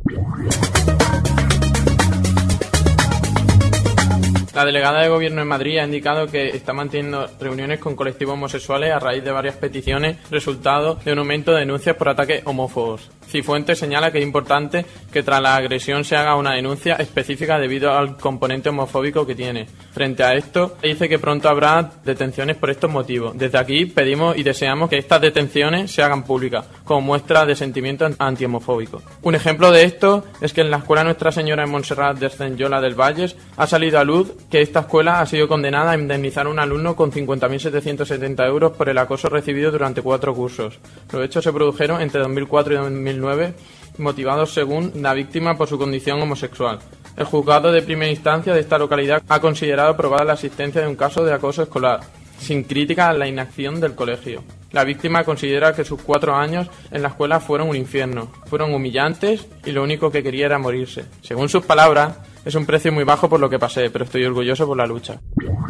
La delegada de Gobierno en Madrid ha indicado que está manteniendo reuniones con colectivos homosexuales a raíz de varias peticiones, resultado de un aumento de denuncias por ataques homófobos. Cifuentes señala que es importante que tras la agresión se haga una denuncia específica debido al componente homofóbico que tiene. Frente a esto, dice que pronto habrá detenciones por estos motivos. Desde aquí pedimos y deseamos que estas detenciones se hagan públicas, como muestra de sentimiento antihomofóbico. Un ejemplo de esto es que en la escuela Nuestra Señora de Montserrat de Cerdanyola del Valles ha salido a luz que esta escuela ha sido condenada a indemnizar a un alumno con cincuenta mil setecientos setenta euros por el acoso recibido durante cuatro cursos. Los hechos se produjeron entre dos mil cuatro y dos mil nueve, motivados según la víctima por su condición homosexual. El juzgado de primera instancia de esta localidad ha considerado probada la existencia de un caso de acoso escolar, sin crítica a la inacción del colegio. La víctima considera que sus cuatro años en la escuela fueron un infierno, fueron humillantes y lo único que quería era morirse. Según sus palabras, es un precio muy bajo por lo que pasé, pero estoy orgulloso por la lucha.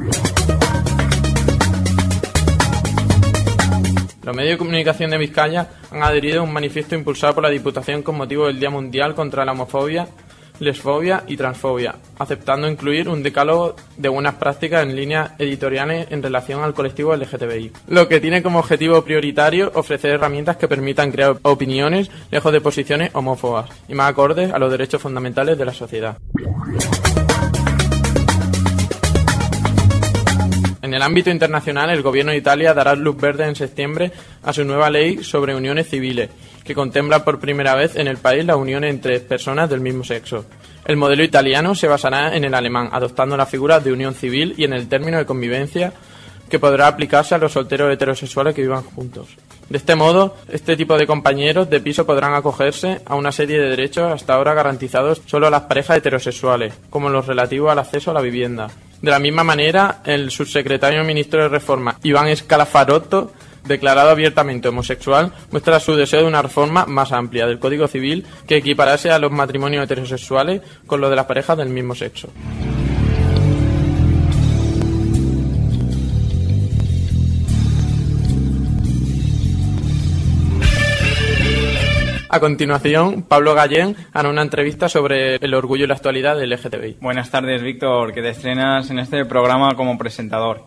Los medios de comunicación de Vizcaya han adherido a un manifiesto impulsado por la Diputación con motivo del Día Mundial contra la Homofobia, Lesfobia y Transfobia, aceptando incluir un decálogo de buenas prácticas en líneas editoriales en relación al colectivo L G T B I, lo que tiene como objetivo prioritario ofrecer herramientas que permitan crear opiniones lejos de posiciones homófobas y más acordes a los derechos fundamentales de la sociedad. En el ámbito internacional, el gobierno de Italia dará luz verde en septiembre a su nueva ley sobre uniones civiles, que contempla por primera vez en el país la unión entre personas del mismo sexo. El modelo italiano se basará en el alemán, adoptando la figura de unión civil y en el término de convivencia que podrá aplicarse a los solteros heterosexuales que vivan juntos. De este modo, este tipo de compañeros de piso podrán acogerse a una serie de derechos hasta ahora garantizados solo a las parejas heterosexuales, como los relativos al acceso a la vivienda. De la misma manera, el subsecretario ministro de Reforma, Iván Scalafarotto, declarado abiertamente homosexual, muestra su deseo de una reforma más amplia del Código Civil que equiparase a los matrimonios heterosexuales con los de las parejas del mismo sexo. A continuación, Pablo Gallén hará una entrevista sobre el orgullo y la actualidad del L G T B I. Buenas tardes, Víctor, que te estrenas en este programa como presentador.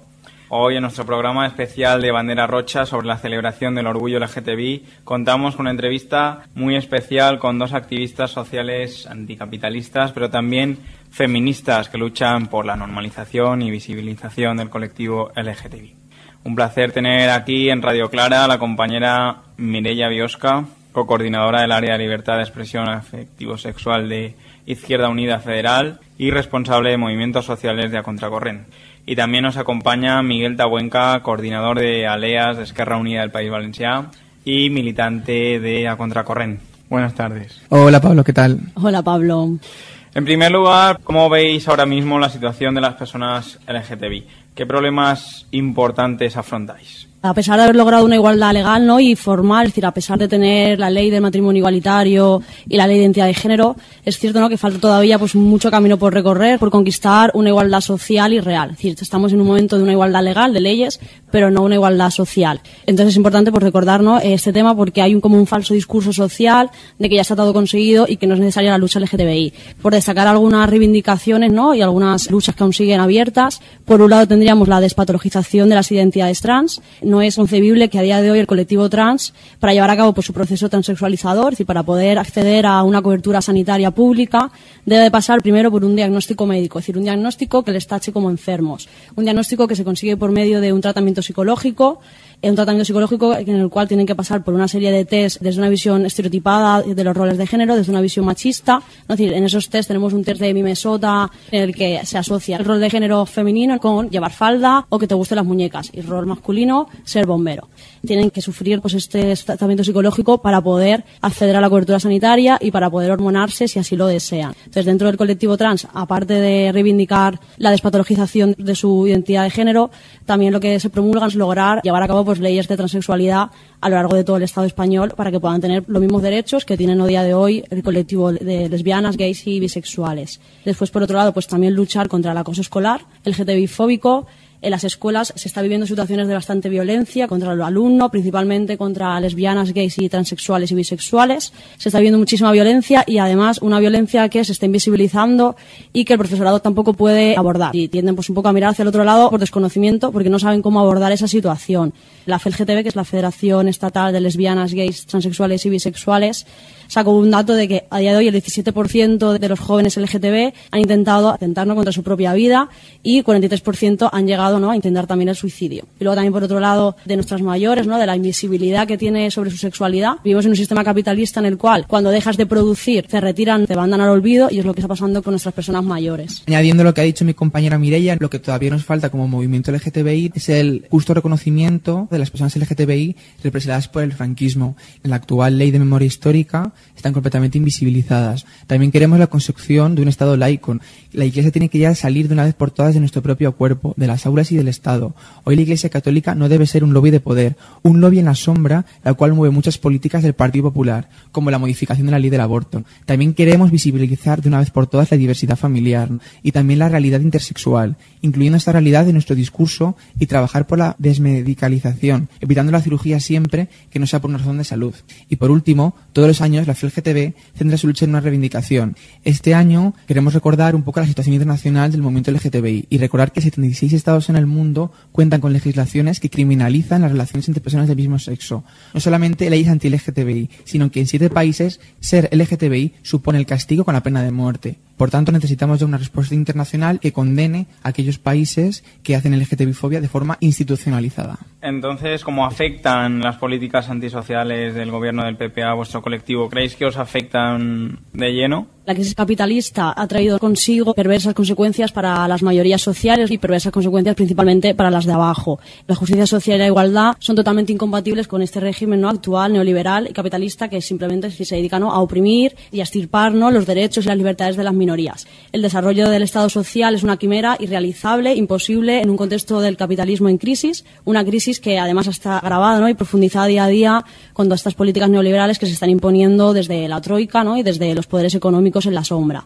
Hoy en nuestro programa especial de Bandera Rocha sobre la celebración del orgullo L G T B I contamos con una entrevista muy especial con dos activistas sociales anticapitalistas, pero también feministas que luchan por la normalización y visibilización del colectivo L G T B I. Un placer tener aquí en Radio Clara a la compañera Mireia Biosca, cocoordinadora del área de libertad de expresión afectivo-sexual de Izquierda Unida Federal y responsable de movimientos sociales de A Contracorrent. Y también nos acompaña Miguel Tabuenca, coordinador de Aleas de Esquerra Unida del País Valencià y militante de A Contracorrent. Buenas tardes. Hola Pablo, ¿qué tal? Hola Pablo. En primer lugar, ¿cómo veis ahora mismo la situación de las personas L G T B I? ¿Qué problemas importantes afrontáis? A pesar de haber logrado una igualdad legal, ¿no?, y formal, es decir, a pesar de tener la ley del matrimonio igualitario y la ley de identidad de género, es cierto, ¿no?, que falta todavía pues mucho camino por recorrer, por conquistar una igualdad social y real. Es decir, estamos en un momento de una igualdad legal, de leyes, pero no una igualdad social. Entonces es importante pues recordar, ¿no?, este tema porque hay un como un falso discurso social de que ya está todo conseguido y que no es necesaria la lucha L G T B I. Por destacar algunas reivindicaciones, ¿no?, y algunas luchas que aún siguen abiertas. Por un lado tendríamos la despatologización de las identidades trans. No es concebible que a día de hoy el colectivo trans, para llevar a cabo pues, su proceso transexualizador, es decir, para poder acceder a una cobertura sanitaria pública, debe pasar primero por un diagnóstico médico, es decir, un diagnóstico que les tache como enfermos. Un diagnóstico que se consigue por medio de un tratamiento psicológico, un tratamiento psicológico en el cual tienen que pasar por una serie de test desde una visión estereotipada de los roles de género, desde una visión machista. Es decir, en esos test tenemos un test de Minnesota en el que se asocia el rol de género femenino con llevar falda o que te gusten las muñecas, y el rol masculino ser bombero. Tienen que sufrir pues este tratamiento psicológico para poder acceder a la cobertura sanitaria y para poder hormonarse si así lo desean. Entonces, dentro del colectivo trans, aparte de reivindicar la despatologización de su identidad de género, también lo que se promulga es lograr llevar a cabo pues leyes de transexualidad a lo largo de todo el Estado español para que puedan tener los mismos derechos que tienen a día de hoy el colectivo de lesbianas, gays y bisexuales. Después, por otro lado, pues también luchar contra el acoso escolar, el L G T B I fóbico. En las escuelas se está viviendo situaciones de bastante violencia contra los alumnos, principalmente contra lesbianas, gays y transexuales y bisexuales. Se está viviendo muchísima violencia y además una violencia que se está invisibilizando y que el profesorado tampoco puede abordar. Y tienden pues un poco a mirar hacia el otro lado por desconocimiento porque no saben cómo abordar esa situación. La F L G T B, que es la Federación Estatal de Lesbianas, Gays, Transexuales y Bisexuales, sacó un dato de que a día de hoy el diecisiete por ciento de los jóvenes L G T B han intentado atentar ¿no? contra su propia vida y cuarenta y tres por ciento han llegado ¿no? a intentar también el suicidio. Y luego también, por otro lado, de nuestras mayores, ¿no? de la invisibilidad que tiene sobre su sexualidad. Vivimos en un sistema capitalista en el cual, cuando dejas de producir, te retiran, te mandan al olvido, y es lo que está pasando con nuestras personas mayores. Añadiendo lo que ha dicho mi compañera Mireia, lo que todavía nos falta como movimiento L G T B I es el justo reconocimiento de las personas L G T B I representadas por el franquismo. En la actual ley de memoria histórica están completamente invisibilizadas. También queremos la construcción de un Estado laico. La Iglesia tiene que ya salir de una vez por todas de nuestro propio cuerpo, de las aulas y del Estado. Hoy la Iglesia Católica no debe ser un lobby de poder, un lobby en la sombra, la cual mueve muchas políticas del Partido Popular, como la modificación de la ley del aborto. También queremos visibilizar de una vez por todas la diversidad familiar y también la realidad intersexual, incluyendo esta realidad en nuestro discurso y trabajar por la desmedicalización, evitando la cirugía siempre que no sea por una razón de salud. Y por último, todos los años la F L G T B centra su lucha en una reivindicación. Este año queremos recordar un poco la situación internacional del movimiento L G T B I y recordar que setenta y seis estados en el mundo cuentan con legislaciones que criminalizan las relaciones entre personas del mismo sexo. No solamente leyes anti-L G T B I, sino que en siete países ser L G T B I supone el castigo con la pena de muerte. Por tanto, necesitamos ya una respuesta internacional que condene a aquellos países que hacen L G T B I fobia de forma institucionalizada. Entonces, ¿cómo afectan las políticas antisociales del gobierno del P P a vuestro colectivo? ¿Creéis que os afectan de lleno? La crisis capitalista ha traído consigo perversas consecuencias para las mayorías sociales y perversas consecuencias principalmente para las de abajo. La justicia social y la igualdad son totalmente incompatibles con este régimen ¿no? actual, neoliberal y capitalista que simplemente se dedica ¿no? a oprimir y a extirpar ¿no? los derechos y las libertades de las minorías. El desarrollo del Estado social es una quimera irrealizable, imposible en un contexto del capitalismo en crisis, una crisis que además está agravada ¿no? y profundizada día a día con todas estas políticas neoliberales que se están imponiendo desde la troika ¿no? y desde los poderes económicos en la sombra.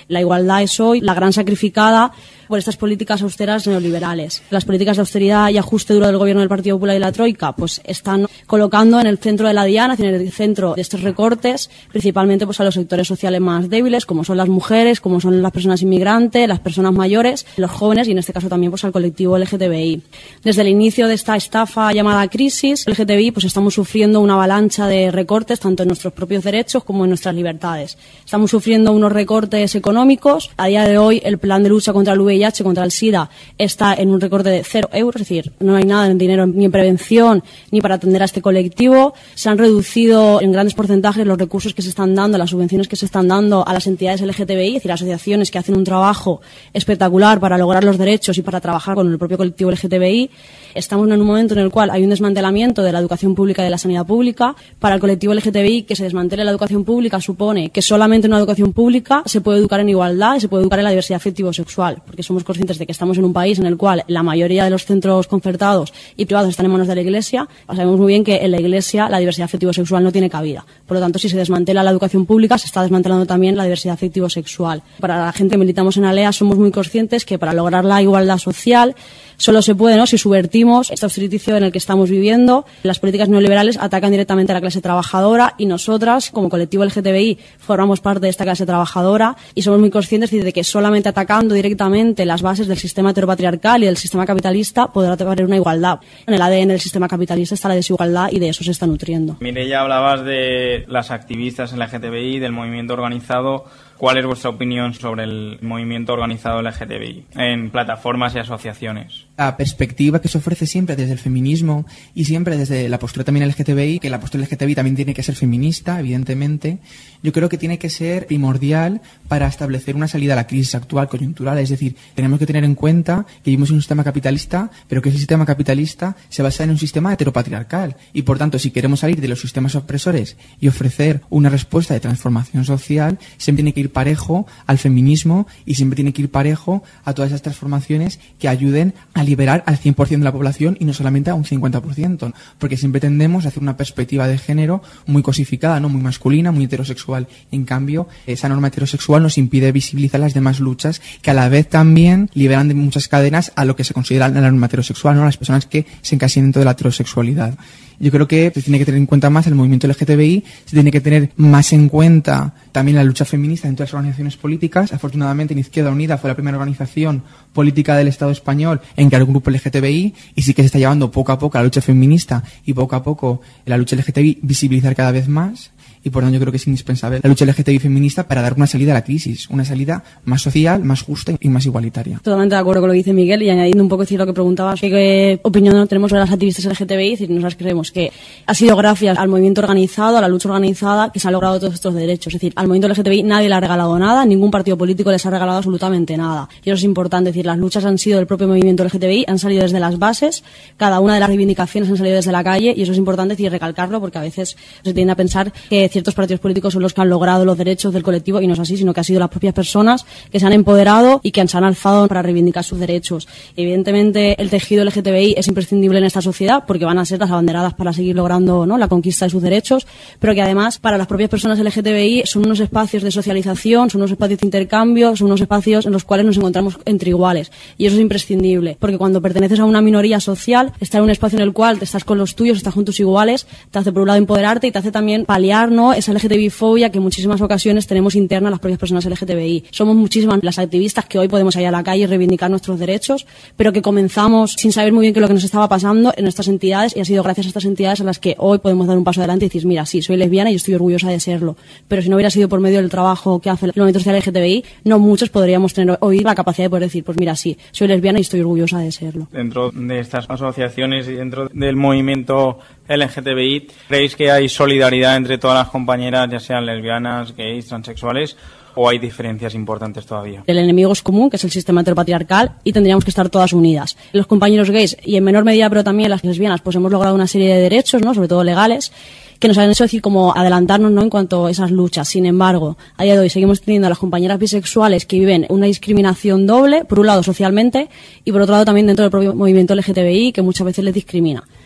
La igualdad es hoy la gran sacrificada por estas políticas austeras neoliberales. Las políticas de austeridad y ajuste duro del gobierno del Partido Popular y la Troika pues están colocando en el centro de la diana, en el centro de estos recortes, principalmente pues a los sectores sociales más débiles, como son las mujeres, como son las personas inmigrantes, las personas mayores, los jóvenes y en este caso también pues al colectivo L G T B I. Desde el inicio de esta estafa llamada crisis, L G T B I pues estamos sufriendo una avalancha de recortes tanto en nuestros propios derechos como en nuestras libertades. Estamos sufriendo unos recortes económicos. A día de hoy el plan de lucha contra el V I H, contra el SIDA, está en un recorte de cero euros, es decir, no hay nada en dinero ni en prevención ni para atender a este colectivo. Se han reducido en grandes porcentajes los recursos que se están dando, las subvenciones que se están dando a las entidades L G T B I, es decir, asociaciones que hacen un trabajo espectacular para lograr los derechos y para trabajar con el propio colectivo L G T B I. Estamos en un momento en el cual hay un desmantelamiento de la educación pública y de la sanidad pública. Para el colectivo L G T B I, que se desmantele la educación pública supone que solamente en una educación pública se puede educar en igualdad y se puede educar en la diversidad afectivo-sexual, porque somos conscientes de que estamos en un país en el cual la mayoría de los centros concertados y privados están en manos de la Iglesia. Sabemos muy bien que en la Iglesia la diversidad afectivo-sexual no tiene cabida. Por lo tanto, si se desmantela la educación pública, se está desmantelando también la diversidad afectivo-sexual. Para la gente que militamos en ALEA somos muy conscientes que para lograr la igualdad social solo se puede, ¿no?, si subvertimos este austericidio en el que estamos viviendo. Las políticas neoliberales atacan directamente a la clase trabajadora y nosotras, como colectivo L G T B I, formamos parte de esta clase trabajadora y somos muy conscientes de que solamente atacando directamente las bases del sistema heteropatriarcal y del sistema capitalista podrá haber una igualdad. En el A D N del sistema capitalista está la desigualdad y de eso se está nutriendo. Mireia, hablabas de las activistas L G T B I, del movimiento organizado. ¿Cuál es vuestra opinión sobre el movimiento organizado L G T B I en plataformas y asociaciones? La perspectiva que se ofrece siempre desde el feminismo y siempre desde la postura también L G T B I, que la postura L G T B I también tiene que ser feminista, evidentemente, yo creo que tiene que ser primordial para establecer una salida a la crisis actual coyuntural. Es decir, tenemos que tener en cuenta que vivimos en un sistema capitalista, pero que ese sistema capitalista se basa en un sistema heteropatriarcal. Y por tanto, si queremos salir de los sistemas opresores y ofrecer una respuesta de transformación social, siempre tiene que ir parejo al feminismo y siempre tiene que ir parejo a todas esas transformaciones que ayuden a liberar al cien por ciento de la población y no solamente a un cincuenta por ciento, porque siempre tendemos a hacer una perspectiva de género muy cosificada, no muy masculina, muy heterosexual. En cambio, esa norma heterosexual nos impide visibilizar las demás luchas que a la vez también liberan de muchas cadenas a lo que se considera la norma heterosexual, ¿no?, las personas que se encasillan dentro de la heterosexualidad. Yo creo que se tiene que tener en cuenta más el movimiento L G T B I, se tiene que tener más en cuenta también la lucha feminista dentro de las organizaciones políticas. Afortunadamente, en Izquierda Unida fue la primera organización política del Estado español en crear un grupo L G T B I y sí que se está llevando poco a poco la lucha feminista y poco a poco la lucha L G T B I visibilizar cada vez más. Y por tanto yo creo que es indispensable la lucha L G T B I feminista para dar una salida a la crisis, una salida más social, más justa y más igualitaria. Totalmente de acuerdo con lo que dice Miguel y añadiendo un poco decir lo que preguntabas, ¿qué, qué opinión tenemos sobre las activistas L G T B I? Es decir, nosotros creemos que ha sido gracias al movimiento organizado, a la lucha organizada, que se han logrado todos estos derechos. Es decir, al movimiento L G T B I nadie le ha regalado nada, ningún partido político les ha regalado absolutamente nada. Y eso es importante, es decir, las luchas han sido del propio movimiento L G T B I, han salido desde las bases, cada una de las reivindicaciones han salido desde la calle y eso es importante, es decir, recalcarlo porque a veces se tiende a pensar que ciertos partidos políticos son los que han logrado los derechos del colectivo y no es así, sino que han sido las propias personas que se han empoderado y que se han alzado para reivindicar sus derechos. Evidentemente, el tejido L G T B I es imprescindible en esta sociedad porque van a ser las abanderadas para seguir logrando, ¿no?, la conquista de sus derechos, pero que además para las propias personas L G T B I son unos espacios de socialización, son unos espacios de intercambio, son unos espacios en los cuales nos encontramos entre iguales y eso es imprescindible porque cuando perteneces a una minoría social, estar en un espacio en el cual te estás con los tuyos, estás con tus iguales, te hace por un lado empoderarte y te hace también paliar, ¿no?, esa L G T B I fobia que en muchísimas ocasiones tenemos interna las propias personas L G T B I. Somos muchísimas las activistas que hoy podemos ir a la calle y reivindicar nuestros derechos, pero que comenzamos sin saber muy bien qué es lo que nos estaba pasando en nuestras entidades y ha sido gracias a estas entidades a las que hoy podemos dar un paso adelante y decir, mira, sí, soy lesbiana y estoy orgullosa de serlo. Pero si no hubiera sido por medio del trabajo que hace el movimiento social L G T B I, no muchos podríamos tener hoy la capacidad de poder decir, pues mira, sí, soy lesbiana y estoy orgullosa de serlo. Dentro de estas asociaciones y dentro del movimiento L G T B I, ¿creéis que hay solidaridad entre todas las compañeras, ya sean lesbianas, gays, transexuales, o hay diferencias importantes todavía? El enemigo es común, que es el sistema heteropatriarcal, y tendríamos que estar todas unidas. Los compañeros gays, y en menor medida, pero también las lesbianas, pues hemos logrado una serie de derechos, ¿no?, sobre todo legales, que nos han hecho decir como adelantarnos, ¿no?, en cuanto a esas luchas. Sin embargo, a día de hoy seguimos teniendo a las compañeras bisexuales que viven una discriminación doble, por un lado socialmente, y por otro lado también dentro del propio movimiento L G T B I, que muchas veces les discrimina.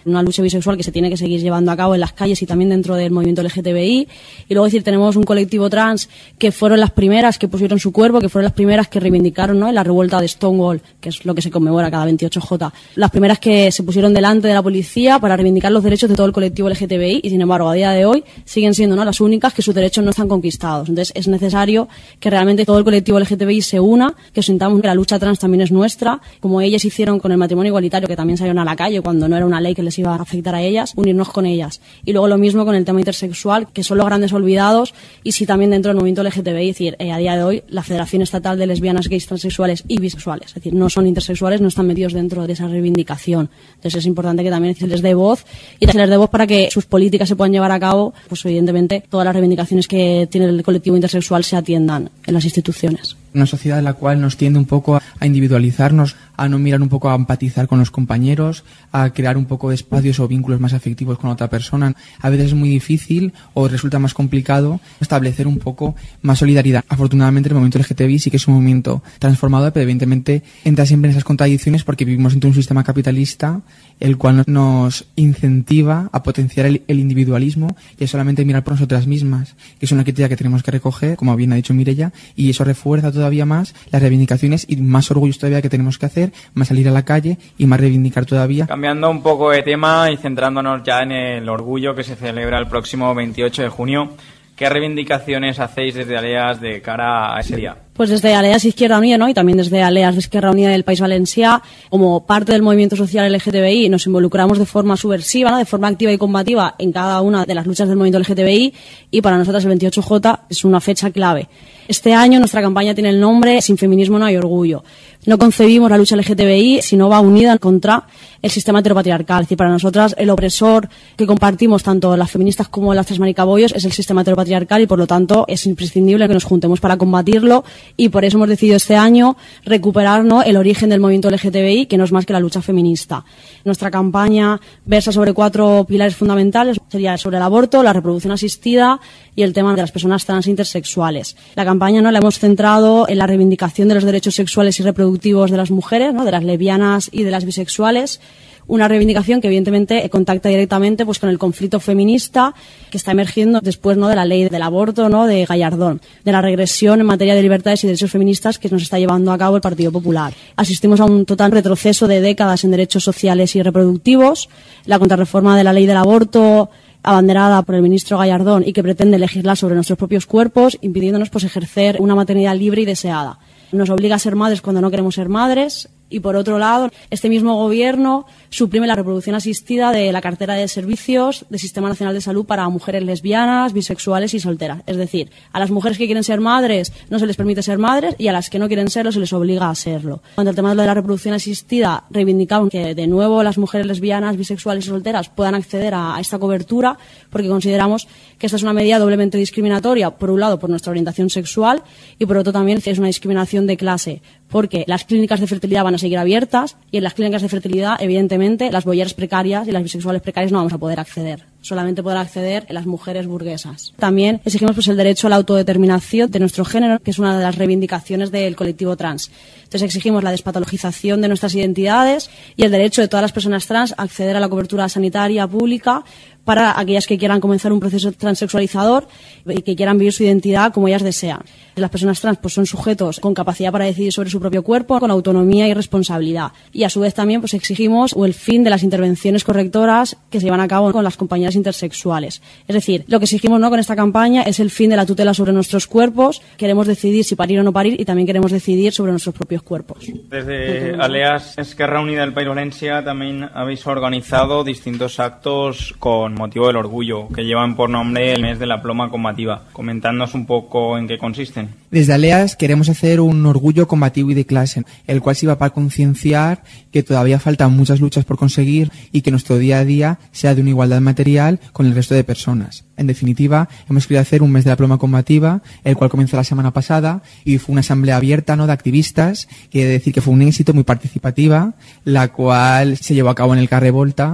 una lucha bisexual que se tiene que seguir llevando a cabo en las calles y también dentro del movimiento L G T B I. Y luego decir, tenemos un colectivo trans que fueron las primeras que pusieron su cuerpo, que fueron las primeras que reivindicaron, ¿no?, en la revuelta de Stonewall, que es lo que se conmemora cada veintiocho J, las primeras que se pusieron delante de la policía para reivindicar los derechos de todo el colectivo L G T B I y, sin embargo, a día de hoy siguen siendo, ¿no?, las únicas que sus derechos no están conquistados. Entonces es necesario que realmente todo el colectivo L G T B I se una, que sintamos que la lucha trans también es nuestra, como ellas hicieron con el matrimonio igualitario, que también salieron a la calle cuando no era una ley que les iba a afectar a ellas, unirnos con ellas. Y luego lo mismo con el tema intersexual, que son los grandes olvidados, y sí también dentro del movimiento L G T B I, es decir, eh, a día de hoy la Federación Estatal de Lesbianas, Gays, Transexuales y Bisexuales, es decir, no son intersexuales, no están metidos dentro de esa reivindicación. Entonces es importante que también se les dé voz, y se les dé voz para que sus políticas se puedan llevar a cabo, pues evidentemente todas las reivindicaciones que tiene el colectivo intersexual se atiendan en las instituciones. Una sociedad en la cual nos tiende un poco a individualizarnos, a no mirar un poco, a empatizar con los compañeros, a crear un poco de espacios o vínculos más afectivos con otra persona. A veces es muy difícil o resulta más complicado establecer un poco más solidaridad. Afortunadamente el movimiento L G T B I sí que es un movimiento transformador, pero evidentemente entra siempre en esas contradicciones porque vivimos dentro de un sistema capitalista el cual nos incentiva a potenciar el, el individualismo y a solamente mirar por nosotras mismas, que es una crítica que tenemos que recoger, como bien ha dicho Mireia, y eso refuerza todavía más las reivindicaciones y más orgullos todavía que tenemos que hacer, más salir a la calle y más reivindicar todavía. Cambiando un poco de tema y centrándonos ya en el orgullo que se celebra el próximo veintiocho de junio, ¿qué reivindicaciones hacéis desde ALEAS de cara a ese día? Pues desde ALEAS Izquierda Unida, ¿no?, y también desde ALEAS de Izquierda Unida del País Valencià, como parte del movimiento social L G T B I, nos involucramos de forma subversiva, ¿no?, de forma activa y combativa en cada una de las luchas del movimiento L G T B I, y para nosotras el veintiocho J es una fecha clave. Este año nuestra campaña tiene el nombre Sin feminismo no hay orgullo. No concebimos la lucha L G T B I si no va unida contra el sistema heteropatriarcal. Es decir, para nosotras el opresor que compartimos tanto las feministas como las transmaricabollos es el sistema heteropatriarcal y por lo tanto es imprescindible que nos juntemos para combatirlo, y por eso hemos decidido este año recuperar, ¿no?, el origen del movimiento L G T B I, que no es más que la lucha feminista. Nuestra campaña versa sobre cuatro pilares fundamentales, sería sobre el aborto, la reproducción asistida y el tema de las personas trans e intersexuales. La campaña, ¿no?, la hemos centrado en la reivindicación de los derechos sexuales y reproductivos de las mujeres, ¿no?, de las lesbianas y de las bisexuales. Una reivindicación que evidentemente contacta directamente pues con el conflicto feminista que está emergiendo después, ¿no?, de la ley del aborto, ¿no?, de Gallardón, de la regresión en materia de libertades y derechos feministas que nos está llevando a cabo el Partido Popular. Asistimos a un total retroceso de décadas en derechos sociales y reproductivos. La contrarreforma de la ley del aborto, abanderada por el ministro Gallardón y que pretende legislar sobre nuestros propios cuerpos, impidiéndonos pues ejercer una maternidad libre y deseada. Nos obliga a ser madres cuando no queremos ser madres. Y por otro lado, este mismo gobierno suprime la reproducción asistida de la cartera de servicios del Sistema Nacional de Salud para mujeres lesbianas, bisexuales y solteras. Es decir, a las mujeres que quieren ser madres no se les permite ser madres y a las que no quieren serlo se les obliga a serlo. Cuando el tema de la reproducción asistida, reivindicamos que de nuevo las mujeres lesbianas, bisexuales y solteras puedan acceder a, a esta cobertura, porque consideramos que esta es una medida doblemente discriminatoria, por un lado por nuestra orientación sexual y por otro también es una discriminación de clase, porque las clínicas de fertilidad van a seguir abiertas y en las clínicas de fertilidad, evidentemente, las bolleras precarias y las bisexuales precarias no vamos a poder acceder. Solamente podrán acceder las mujeres burguesas. También exigimos pues el derecho a la autodeterminación de nuestro género, que es una de las reivindicaciones del colectivo trans. Entonces exigimos la despatologización de nuestras identidades y el derecho de todas las personas trans a acceder a la cobertura sanitaria pública para aquellas que quieran comenzar un proceso transexualizador y que quieran vivir su identidad como ellas desean. Las personas trans pues son sujetos con capacidad para decidir sobre su propio cuerpo, con autonomía y responsabilidad. Y a su vez también pues exigimos el fin de las intervenciones correctoras que se llevan a cabo con las compañeras intersexuales. Es decir, lo que exigimos, ¿no?, con esta campaña es el fin de la tutela sobre nuestros cuerpos. Queremos decidir si parir o no parir y también queremos decidir sobre nuestros propios cuerpos. Desde ALEAS Esquerra Unida del País Valencià también habéis organizado distintos actos con motivo del orgullo, que llevan por nombre el mes de la ploma combativa. Comentadnos un poco en qué consisten. Desde ALEAS queremos hacer un orgullo combativo y de clase, el cual sirva para concienciar que todavía faltan muchas luchas por conseguir y que nuestro día a día sea de una igualdad material con el resto de personas. En definitiva, hemos querido hacer un mes de la ploma combativa, el cual comenzó la semana pasada y fue una asamblea abierta, ¿no?, de activistas, que he de decir que fue un éxito, muy participativa, la cual se llevó a cabo en el Carrer Volta,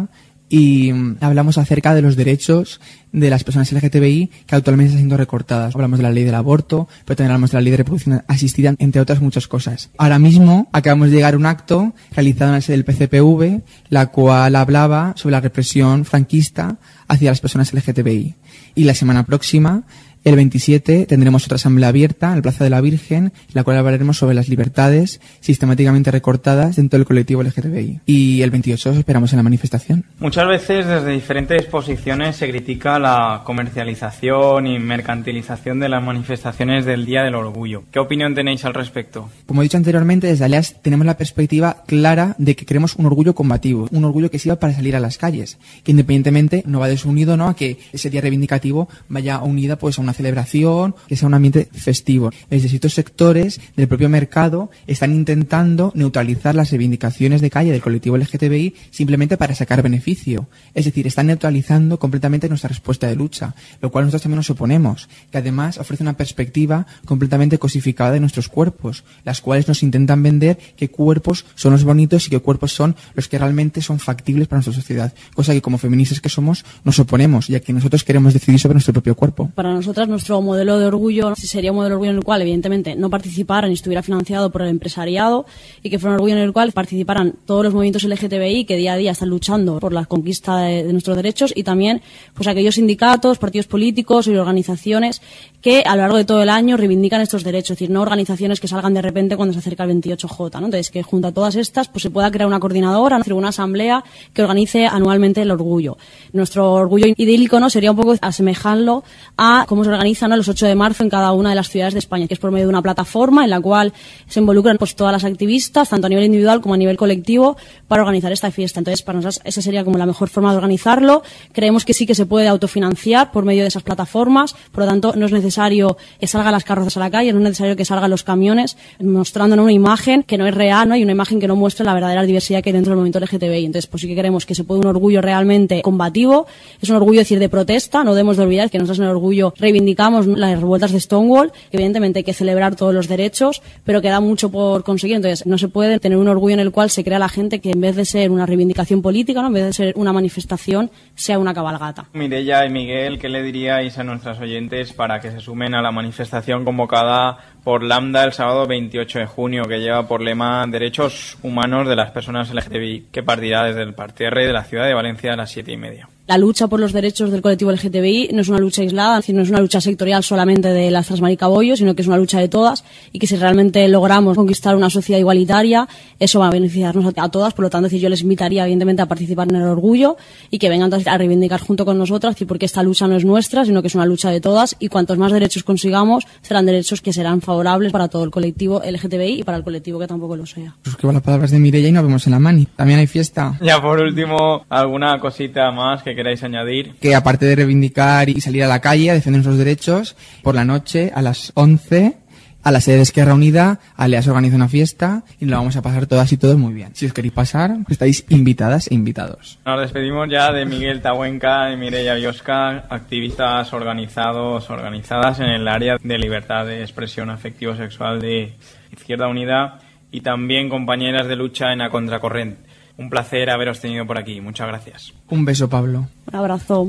y hablamos acerca de los derechos de las personas L G T B I que actualmente están siendo recortadas. Hablamos de la ley del aborto, pero también hablamos de la ley de reproducción asistida, entre otras muchas cosas. Ahora mismo acabamos de llegar a un acto realizado en la sede del P C P V, la cual hablaba sobre la represión franquista hacia las personas L G T B I. Y la semana próxima, el veintisiete, tendremos otra asamblea abierta en la Plaza de la Virgen, en la cual hablaremos sobre las libertades sistemáticamente recortadas dentro del colectivo L G T B I. Y el veintiocho os esperamos en la manifestación. Muchas veces desde diferentes posiciones se critica la comercialización y mercantilización de las manifestaciones del Día del Orgullo. ¿Qué opinión tenéis al respecto? Como he dicho anteriormente, desde Aleas tenemos la perspectiva clara de que queremos un orgullo combativo, un orgullo que sirva para salir a las calles, que independientemente no va desunido, ¿no?, a que ese día reivindicativo vaya unida pues a una celebración, que sea un ambiente festivo. Desde distintos sectores del propio mercado están intentando neutralizar las reivindicaciones de calle del colectivo L G T B I simplemente para sacar beneficio. Es decir, están neutralizando completamente nuestra respuesta de lucha, lo cual nosotros también nos oponemos, que además ofrece una perspectiva completamente cosificada de nuestros cuerpos, las cuales nos intentan vender qué cuerpos son los bonitos y qué cuerpos son los que realmente son factibles para nuestra sociedad, cosa que como feministas que somos nos oponemos, ya que nosotros queremos decidir sobre nuestro propio cuerpo. Para nosotras nuestro modelo de orgullo sería un modelo de orgullo en el cual evidentemente no participara ni estuviera financiado por el empresariado y que fuera un orgullo en el cual participaran todos los movimientos L G T B I que día a día están luchando por la conquista de, de nuestros derechos y también pues aquellos sindicatos, partidos políticos y organizaciones que a lo largo de todo el año reivindican estos derechos, es decir, no organizaciones que salgan de repente cuando se acerca el veintiocho J, ¿no? Entonces que junto a todas estas pues se pueda crear una coordinadora, una asamblea que organice anualmente el orgullo. Nuestro orgullo idílico, ¿no?, sería un poco asemejarlo a cómo se organiza, ¿no?, los ocho de marzo en cada una de las ciudades de España, que es por medio de una plataforma en la cual se involucran pues todas las activistas, tanto a nivel individual como a nivel colectivo, para organizar esta fiesta. Entonces, para nosotros esa sería como la mejor forma de organizarlo. Creemos que sí que se puede autofinanciar por medio de esas plataformas, por lo tanto, no es necesario que salgan las carrozas a la calle, no es necesario que salgan los camiones mostrándonos una imagen que no es real, ¿no?, y una imagen que no muestre la verdadera diversidad que hay dentro del movimiento L G T B I. Entonces, pues sí que queremos que se puede un orgullo realmente combativo, es un orgullo, decir, de protesta. No debemos de olvidar que nosotros en el orgullo reivindicamos las revueltas de Stonewall, que evidentemente hay que celebrar todos los derechos, pero queda mucho por conseguir. Entonces, no se puede tener un orgullo en el cual se crea la gente que en vez de ser una reivindicación política, ¿no?, en vez de ser una manifestación, sea una cabalgata. Mireia y Miguel, ¿qué le diríais a nuestras oyentes para que se sumen a la manifestación convocada por Lambda el sábado veintiocho de junio, que lleva por lema Derechos Humanos de las Personas L G T B I, que partirá desde el parterre de la ciudad de Valencia a las siete y media? La lucha por los derechos del colectivo L G T B I no es una lucha aislada, es decir, no es una lucha sectorial solamente de las Transmaricabollo, sino que es una lucha de todas y que si realmente logramos conquistar una sociedad igualitaria, eso va a beneficiarnos a, a todas. Por lo tanto, es decir, yo les invitaría evidentemente a participar en el orgullo y que vengan a reivindicar junto con nosotras, es decir, porque esta lucha no es nuestra, sino que es una lucha de todas y cuantos más derechos consigamos, serán derechos que serán favorables para todo el colectivo L G T B I y para el colectivo que tampoco lo sea. Suscribo las palabras de Mireia y nos vemos en la mani. También hay fiesta. Ya por último, ¿alguna cosita más que queráis añadir? Que aparte de reivindicar y salir a la calle a defender nuestros derechos, por la noche a las once a la sede de Esquerra Unida, Aleas organiza una fiesta y nos la vamos a pasar todas y todos muy bien. Si os queréis pasar, estáis invitadas e invitados. Nos despedimos ya de Miguel Tahuenca y Mireia Biosca, activistas organizados, organizadas en el área de libertad de expresión afectivo-sexual de Izquierda Unida y también compañeras de lucha en la contracorriente. Un placer haberos tenido por aquí. Muchas gracias. Un beso, Pablo. Un abrazo.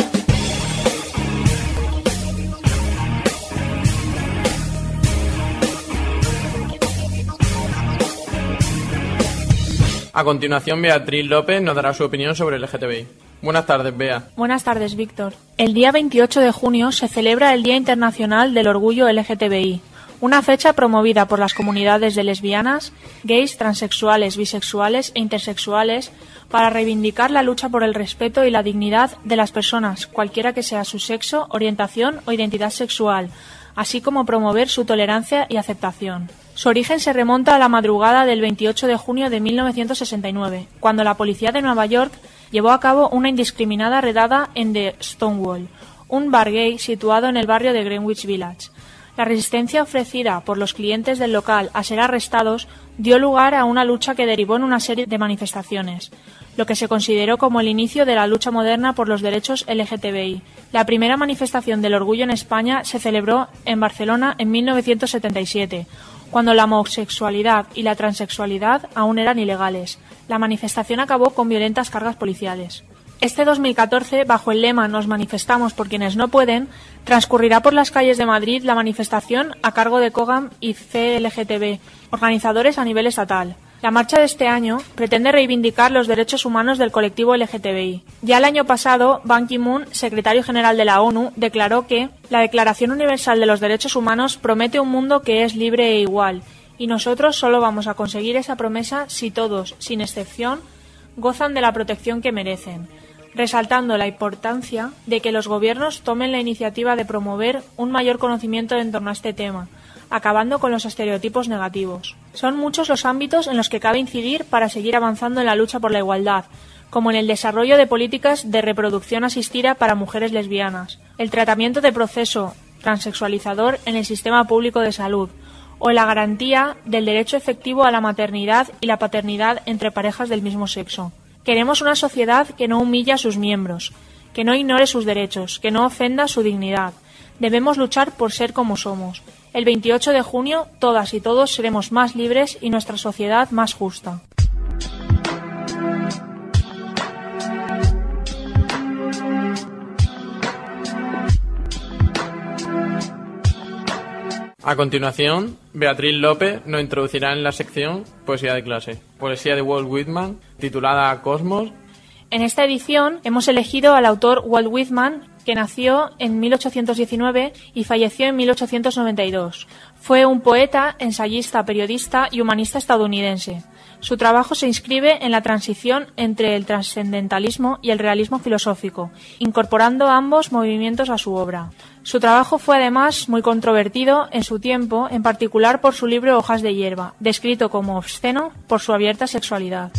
A continuación, Beatriz López nos dará su opinión sobre el L G T B I. Buenas tardes, Bea. Buenas tardes, Víctor. El día veintiocho de junio se celebra el Día Internacional del Orgullo L G T B I, una fecha promovida por las comunidades de lesbianas, gays, transexuales, bisexuales e intersexuales para reivindicar la lucha por el respeto y la dignidad de las personas, cualquiera que sea su sexo, orientación o identidad sexual, así como promover su tolerancia y aceptación. Su origen se remonta a la madrugada del veintiocho de junio de mil novecientos sesenta y nueve, cuando la policía de Nueva York llevó a cabo una indiscriminada redada en The Stonewall, un bar gay situado en el barrio de Greenwich Village. La resistencia ofrecida por los clientes del local a ser arrestados dio lugar a una lucha que derivó en una serie de manifestaciones, lo que se consideró como el inicio de la lucha moderna por los derechos L G T B I. La primera manifestación del orgullo en España se celebró en Barcelona en mil novecientos setenta y siete, cuando la homosexualidad y la transexualidad aún eran ilegales. La manifestación acabó con violentas cargas policiales. Este dos mil catorce, bajo el lema Nos manifestamos por quienes no pueden, transcurrirá por las calles de Madrid la manifestación a cargo de COGAM y C L G T B, organizadores a nivel estatal. La marcha de este año pretende reivindicar los derechos humanos del colectivo L G T B I. Ya el año pasado, Ban Ki-moon, secretario general de la ONU, declaró que la Declaración Universal de los Derechos Humanos promete un mundo que es libre e igual, y nosotros solo vamos a conseguir esa promesa si todos, sin excepción, gozan de la protección que merecen, resaltando la importancia de que los gobiernos tomen la iniciativa de promover un mayor conocimiento en torno a este tema, acabando con los estereotipos negativos. Son muchos los ámbitos en los que cabe incidir para seguir avanzando en la lucha por la igualdad, como en el desarrollo de políticas de reproducción asistida para mujeres lesbianas, el tratamiento de proceso transexualizador en el sistema público de salud, o la garantía del derecho efectivo a la maternidad y la paternidad entre parejas del mismo sexo. Queremos una sociedad que no humille a sus miembros, que no ignore sus derechos, que no ofenda su dignidad. Debemos luchar por ser como somos. El veintiocho de junio, todas y todos seremos más libres y nuestra sociedad más justa. A continuación, Beatriz López nos introducirá en la sección Poesía de clase, poesía de Walt Whitman, titulada Cosmos. En esta edición hemos elegido al autor Walt Whitman, que nació en mil ochocientos diecinueve y falleció en mil ochocientos noventa y dos. Fue un poeta, ensayista, periodista y humanista estadounidense. Su trabajo se inscribe en la transición entre el trascendentalismo y el realismo filosófico, incorporando ambos movimientos a su obra. Su trabajo fue además muy controvertido en su tiempo, en particular por su libro Hojas de hierba, descrito como obsceno por su abierta sexualidad.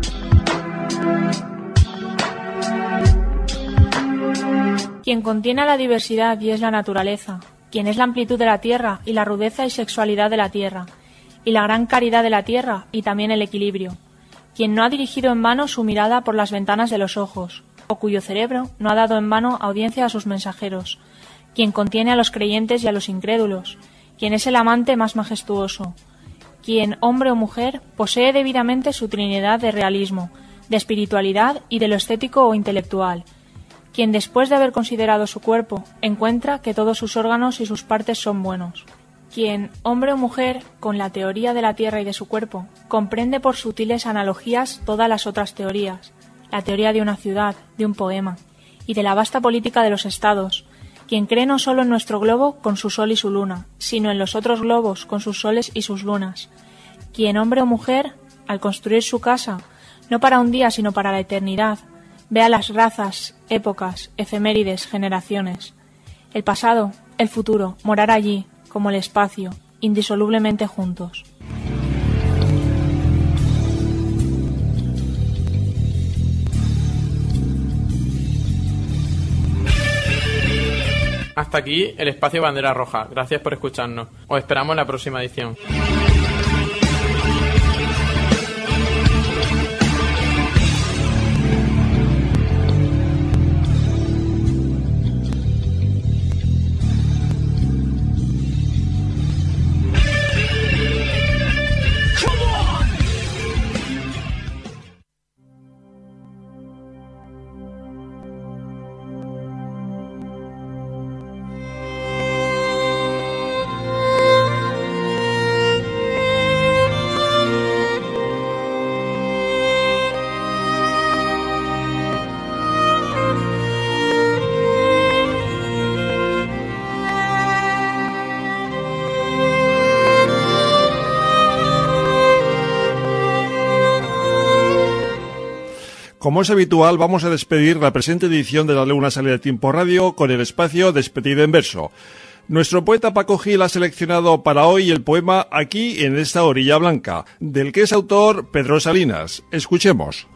Quien contiene la diversidad y es la naturaleza, quien es la amplitud de la tierra y la rudeza y sexualidad de la tierra, y la gran caridad de la tierra y también el equilibrio, quien no ha dirigido en vano su mirada por las ventanas de los ojos, o cuyo cerebro no ha dado en vano audiencia a sus mensajeros, quien contiene a los creyentes y a los incrédulos, quien es el amante más majestuoso, quien, hombre o mujer, posee debidamente su trinidad de realismo, de espiritualidad y de lo estético o intelectual, quien después de haber considerado su cuerpo, encuentra que todos sus órganos y sus partes son buenos, quien, hombre o mujer, con la teoría de la tierra y de su cuerpo, comprende por sutiles analogías todas las otras teorías, la teoría de una ciudad, de un poema, y de la vasta política de los estados, quien cree no solo en nuestro globo con su sol y su luna, sino en los otros globos con sus soles y sus lunas, quien, hombre o mujer, al construir su casa, no para un día sino para la eternidad, vea las razas, épocas, efemérides, generaciones, el pasado, el futuro, morar allí, como el espacio, indisolublemente juntos. Hasta aquí el espacio Bandera Roja. Gracias por escucharnos. Os esperamos en la próxima edición. Como es habitual, vamos a despedir la presente edición de La Luna Sale de Tiempo Radio con el espacio Despedida en Verso. Nuestro poeta Paco Gil ha seleccionado para hoy el poema Aquí en esta orilla blanca, del que es autor Pedro Salinas. Escuchemos.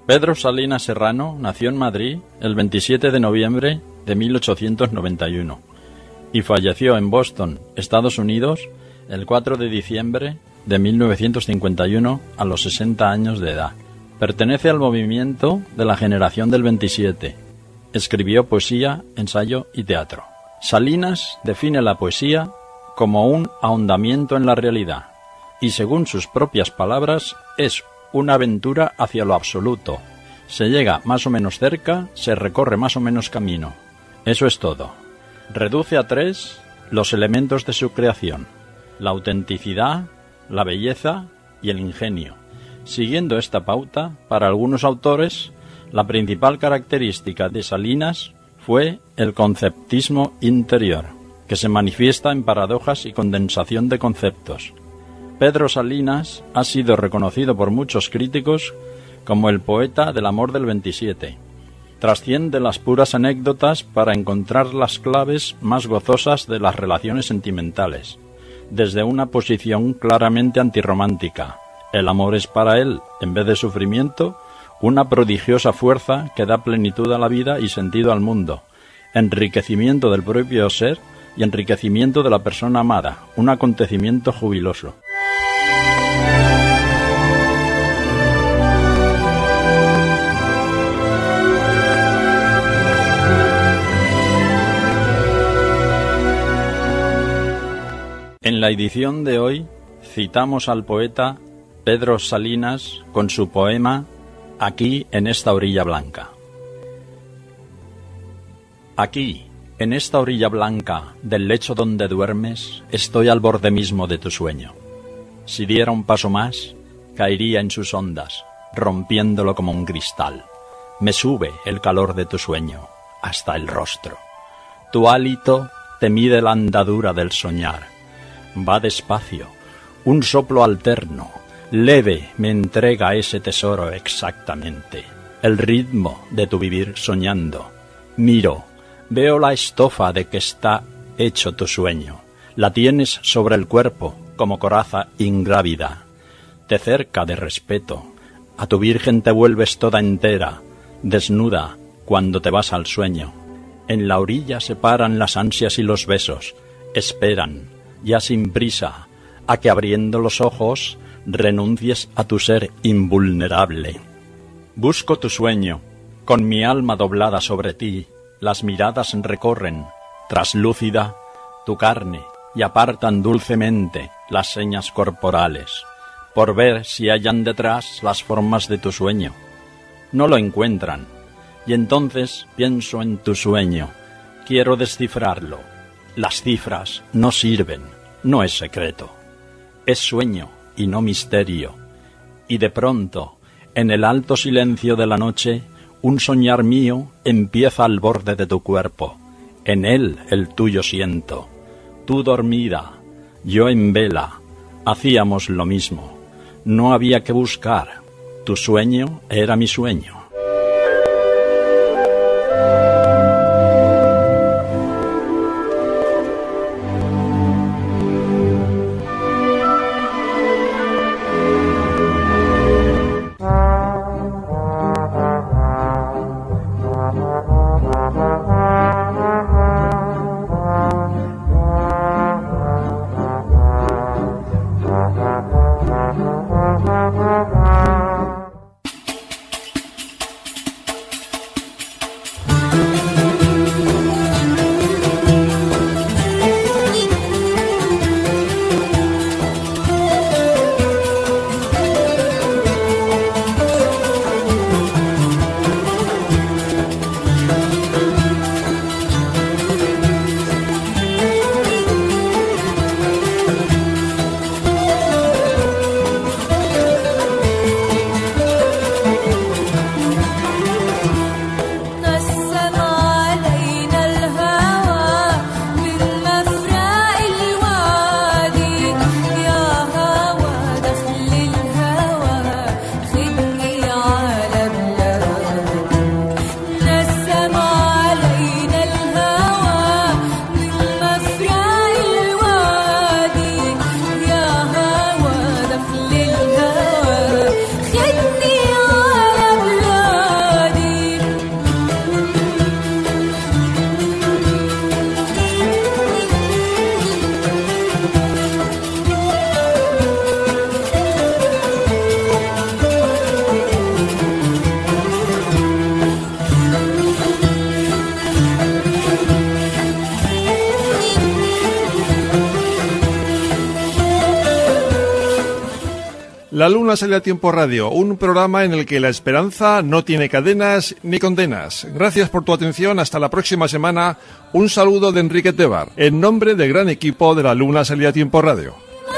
Pedro Salinas Serrano nació en Madrid el veintisiete de noviembre de mil ochocientos noventa y uno y falleció en Boston, Estados Unidos, el cuatro de diciembre de mil novecientos cincuenta y uno a los sesenta años de edad. Pertenece al movimiento de la generación del veintisiete. Escribió poesía, ensayo y teatro. Salinas define la poesía como un ahondamiento en la realidad y, según sus propias palabras, es una aventura hacia lo absoluto. Se llega más o menos cerca, se recorre más o menos camino. Eso es todo. Reduce a tres los elementos de su creación: la autenticidad, la belleza y el ingenio. Siguiendo esta pauta, para algunos autores, la principal característica de Salinas fue el conceptismo interior, que se manifiesta en paradojas y condensación de conceptos. Pedro Salinas ha sido reconocido por muchos críticos como el poeta del amor del veintisiete. Trasciende las puras anécdotas para encontrar las claves más gozosas de las relaciones sentimentales, desde una posición claramente antirromántica. El amor es para él, en vez de sufrimiento, una prodigiosa fuerza que da plenitud a la vida y sentido al mundo, enriquecimiento del propio ser y enriquecimiento de la persona amada, un acontecimiento jubiloso. En la edición de hoy citamos al poeta Pedro Salinas con su poema Aquí en esta orilla blanca. Aquí, en esta orilla blanca del lecho donde duermes, estoy al borde mismo de tu sueño. Si diera un paso más, caería en sus ondas, rompiéndolo como un cristal. Me sube el calor de tu sueño hasta el rostro. Tu hálito te mide la andadura del soñar. Va despacio, un soplo alterno, leve me entrega ese tesoro exactamente, el ritmo de tu vivir soñando. Miro, veo la estofa de que está hecho tu sueño, la tienes sobre el cuerpo como coraza ingrávida. Te cerca de respeto, a tu virgen te vuelves toda entera, desnuda cuando te vas al sueño. En la orilla se paran las ansias y los besos, esperan, ya sin prisa, a que abriendo los ojos renuncies a tu ser invulnerable. Busco tu sueño, con mi alma doblada sobre ti, las miradas recorren, traslúcida, tu carne y apartan dulcemente las señas corporales, por ver si hallan detrás las formas de tu sueño. No lo encuentran, y entonces pienso en tu sueño, quiero descifrarlo. Las cifras no sirven, no es secreto. Es sueño y no misterio. Y de pronto, en el alto silencio de la noche, un soñar mío empieza al borde de tu cuerpo. En él el tuyo siento. Tú dormida, yo en vela, hacíamos lo mismo. No había que buscar. Tu sueño era mi sueño. La Luna sale a tiempo radio, un programa en el que la esperanza no tiene cadenas ni condenas. Gracias por tu atención, hasta la próxima semana. Un saludo de Enrique Tebar, en nombre del gran equipo de La Luna sale a tiempo radio.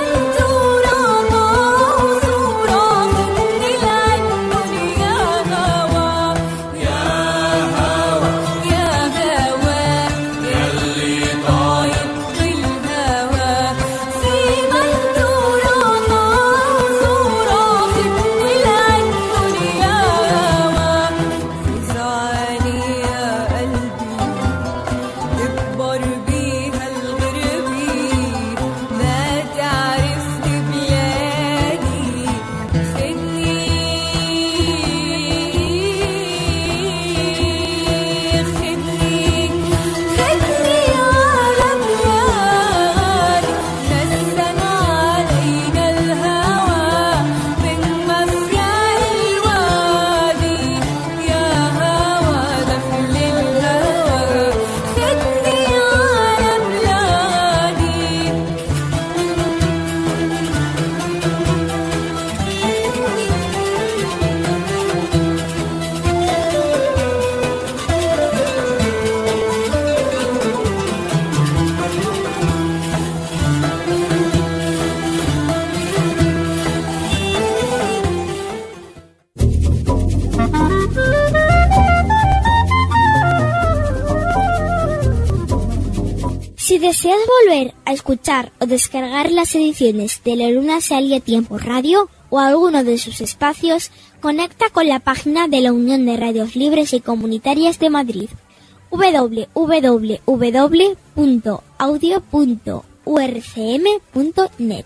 Si deseas volver a escuchar o descargar las ediciones de La Luna sale a tiempo radio o alguno de sus espacios, conecta con la página de la Unión de Radios Libres y Comunitarias de Madrid, doble u doble u doble u punto audio punto u r c m punto net.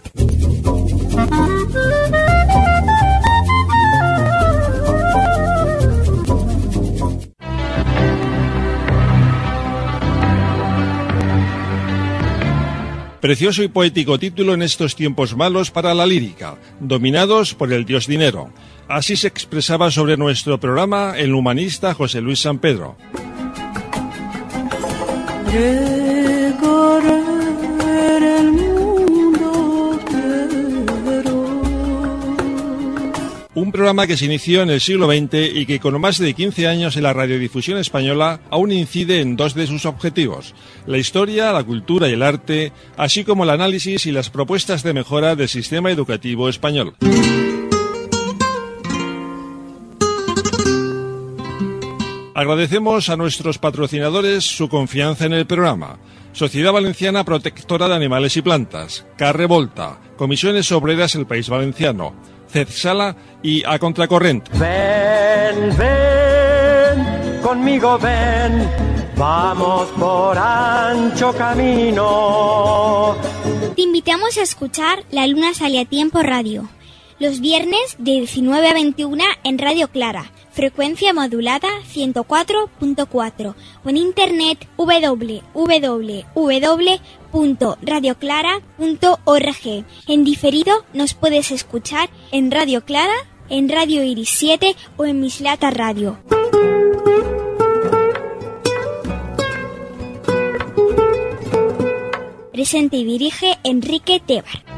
Precioso y poético título en estos tiempos malos para la lírica, dominados por el dios dinero. Así se expresaba sobre nuestro programa el humanista José Luis San Pedro. Recorrer el mundo entero. Un programa que se inició en el siglo veinte y que con más de quince años en la radiodifusión española aún incide en dos de sus objetivos: la historia, la cultura y el arte, así como el análisis y las propuestas de mejora del sistema educativo español. Agradecemos a nuestros patrocinadores su confianza en el programa: Sociedad Valenciana Protectora de Animales y Plantas, Carrevolta, Comisiones Obreras del País Valenciano, CEDSALA y A Contracorrent. Ven, ven, conmigo ven, vamos por ancho camino. Te invitamos a escuchar La Luna sale a tiempo radio, los viernes de diecinueve a veintiuna en Radio Clara, frecuencia modulada ciento cuatro punto cuatro, o en internet doble u doble u doble u punto radio clara punto org. En diferido nos puedes escuchar en Radio Clara, en Radio Iris siete o en Mislata Radio. Presente y dirige Enrique Tebar.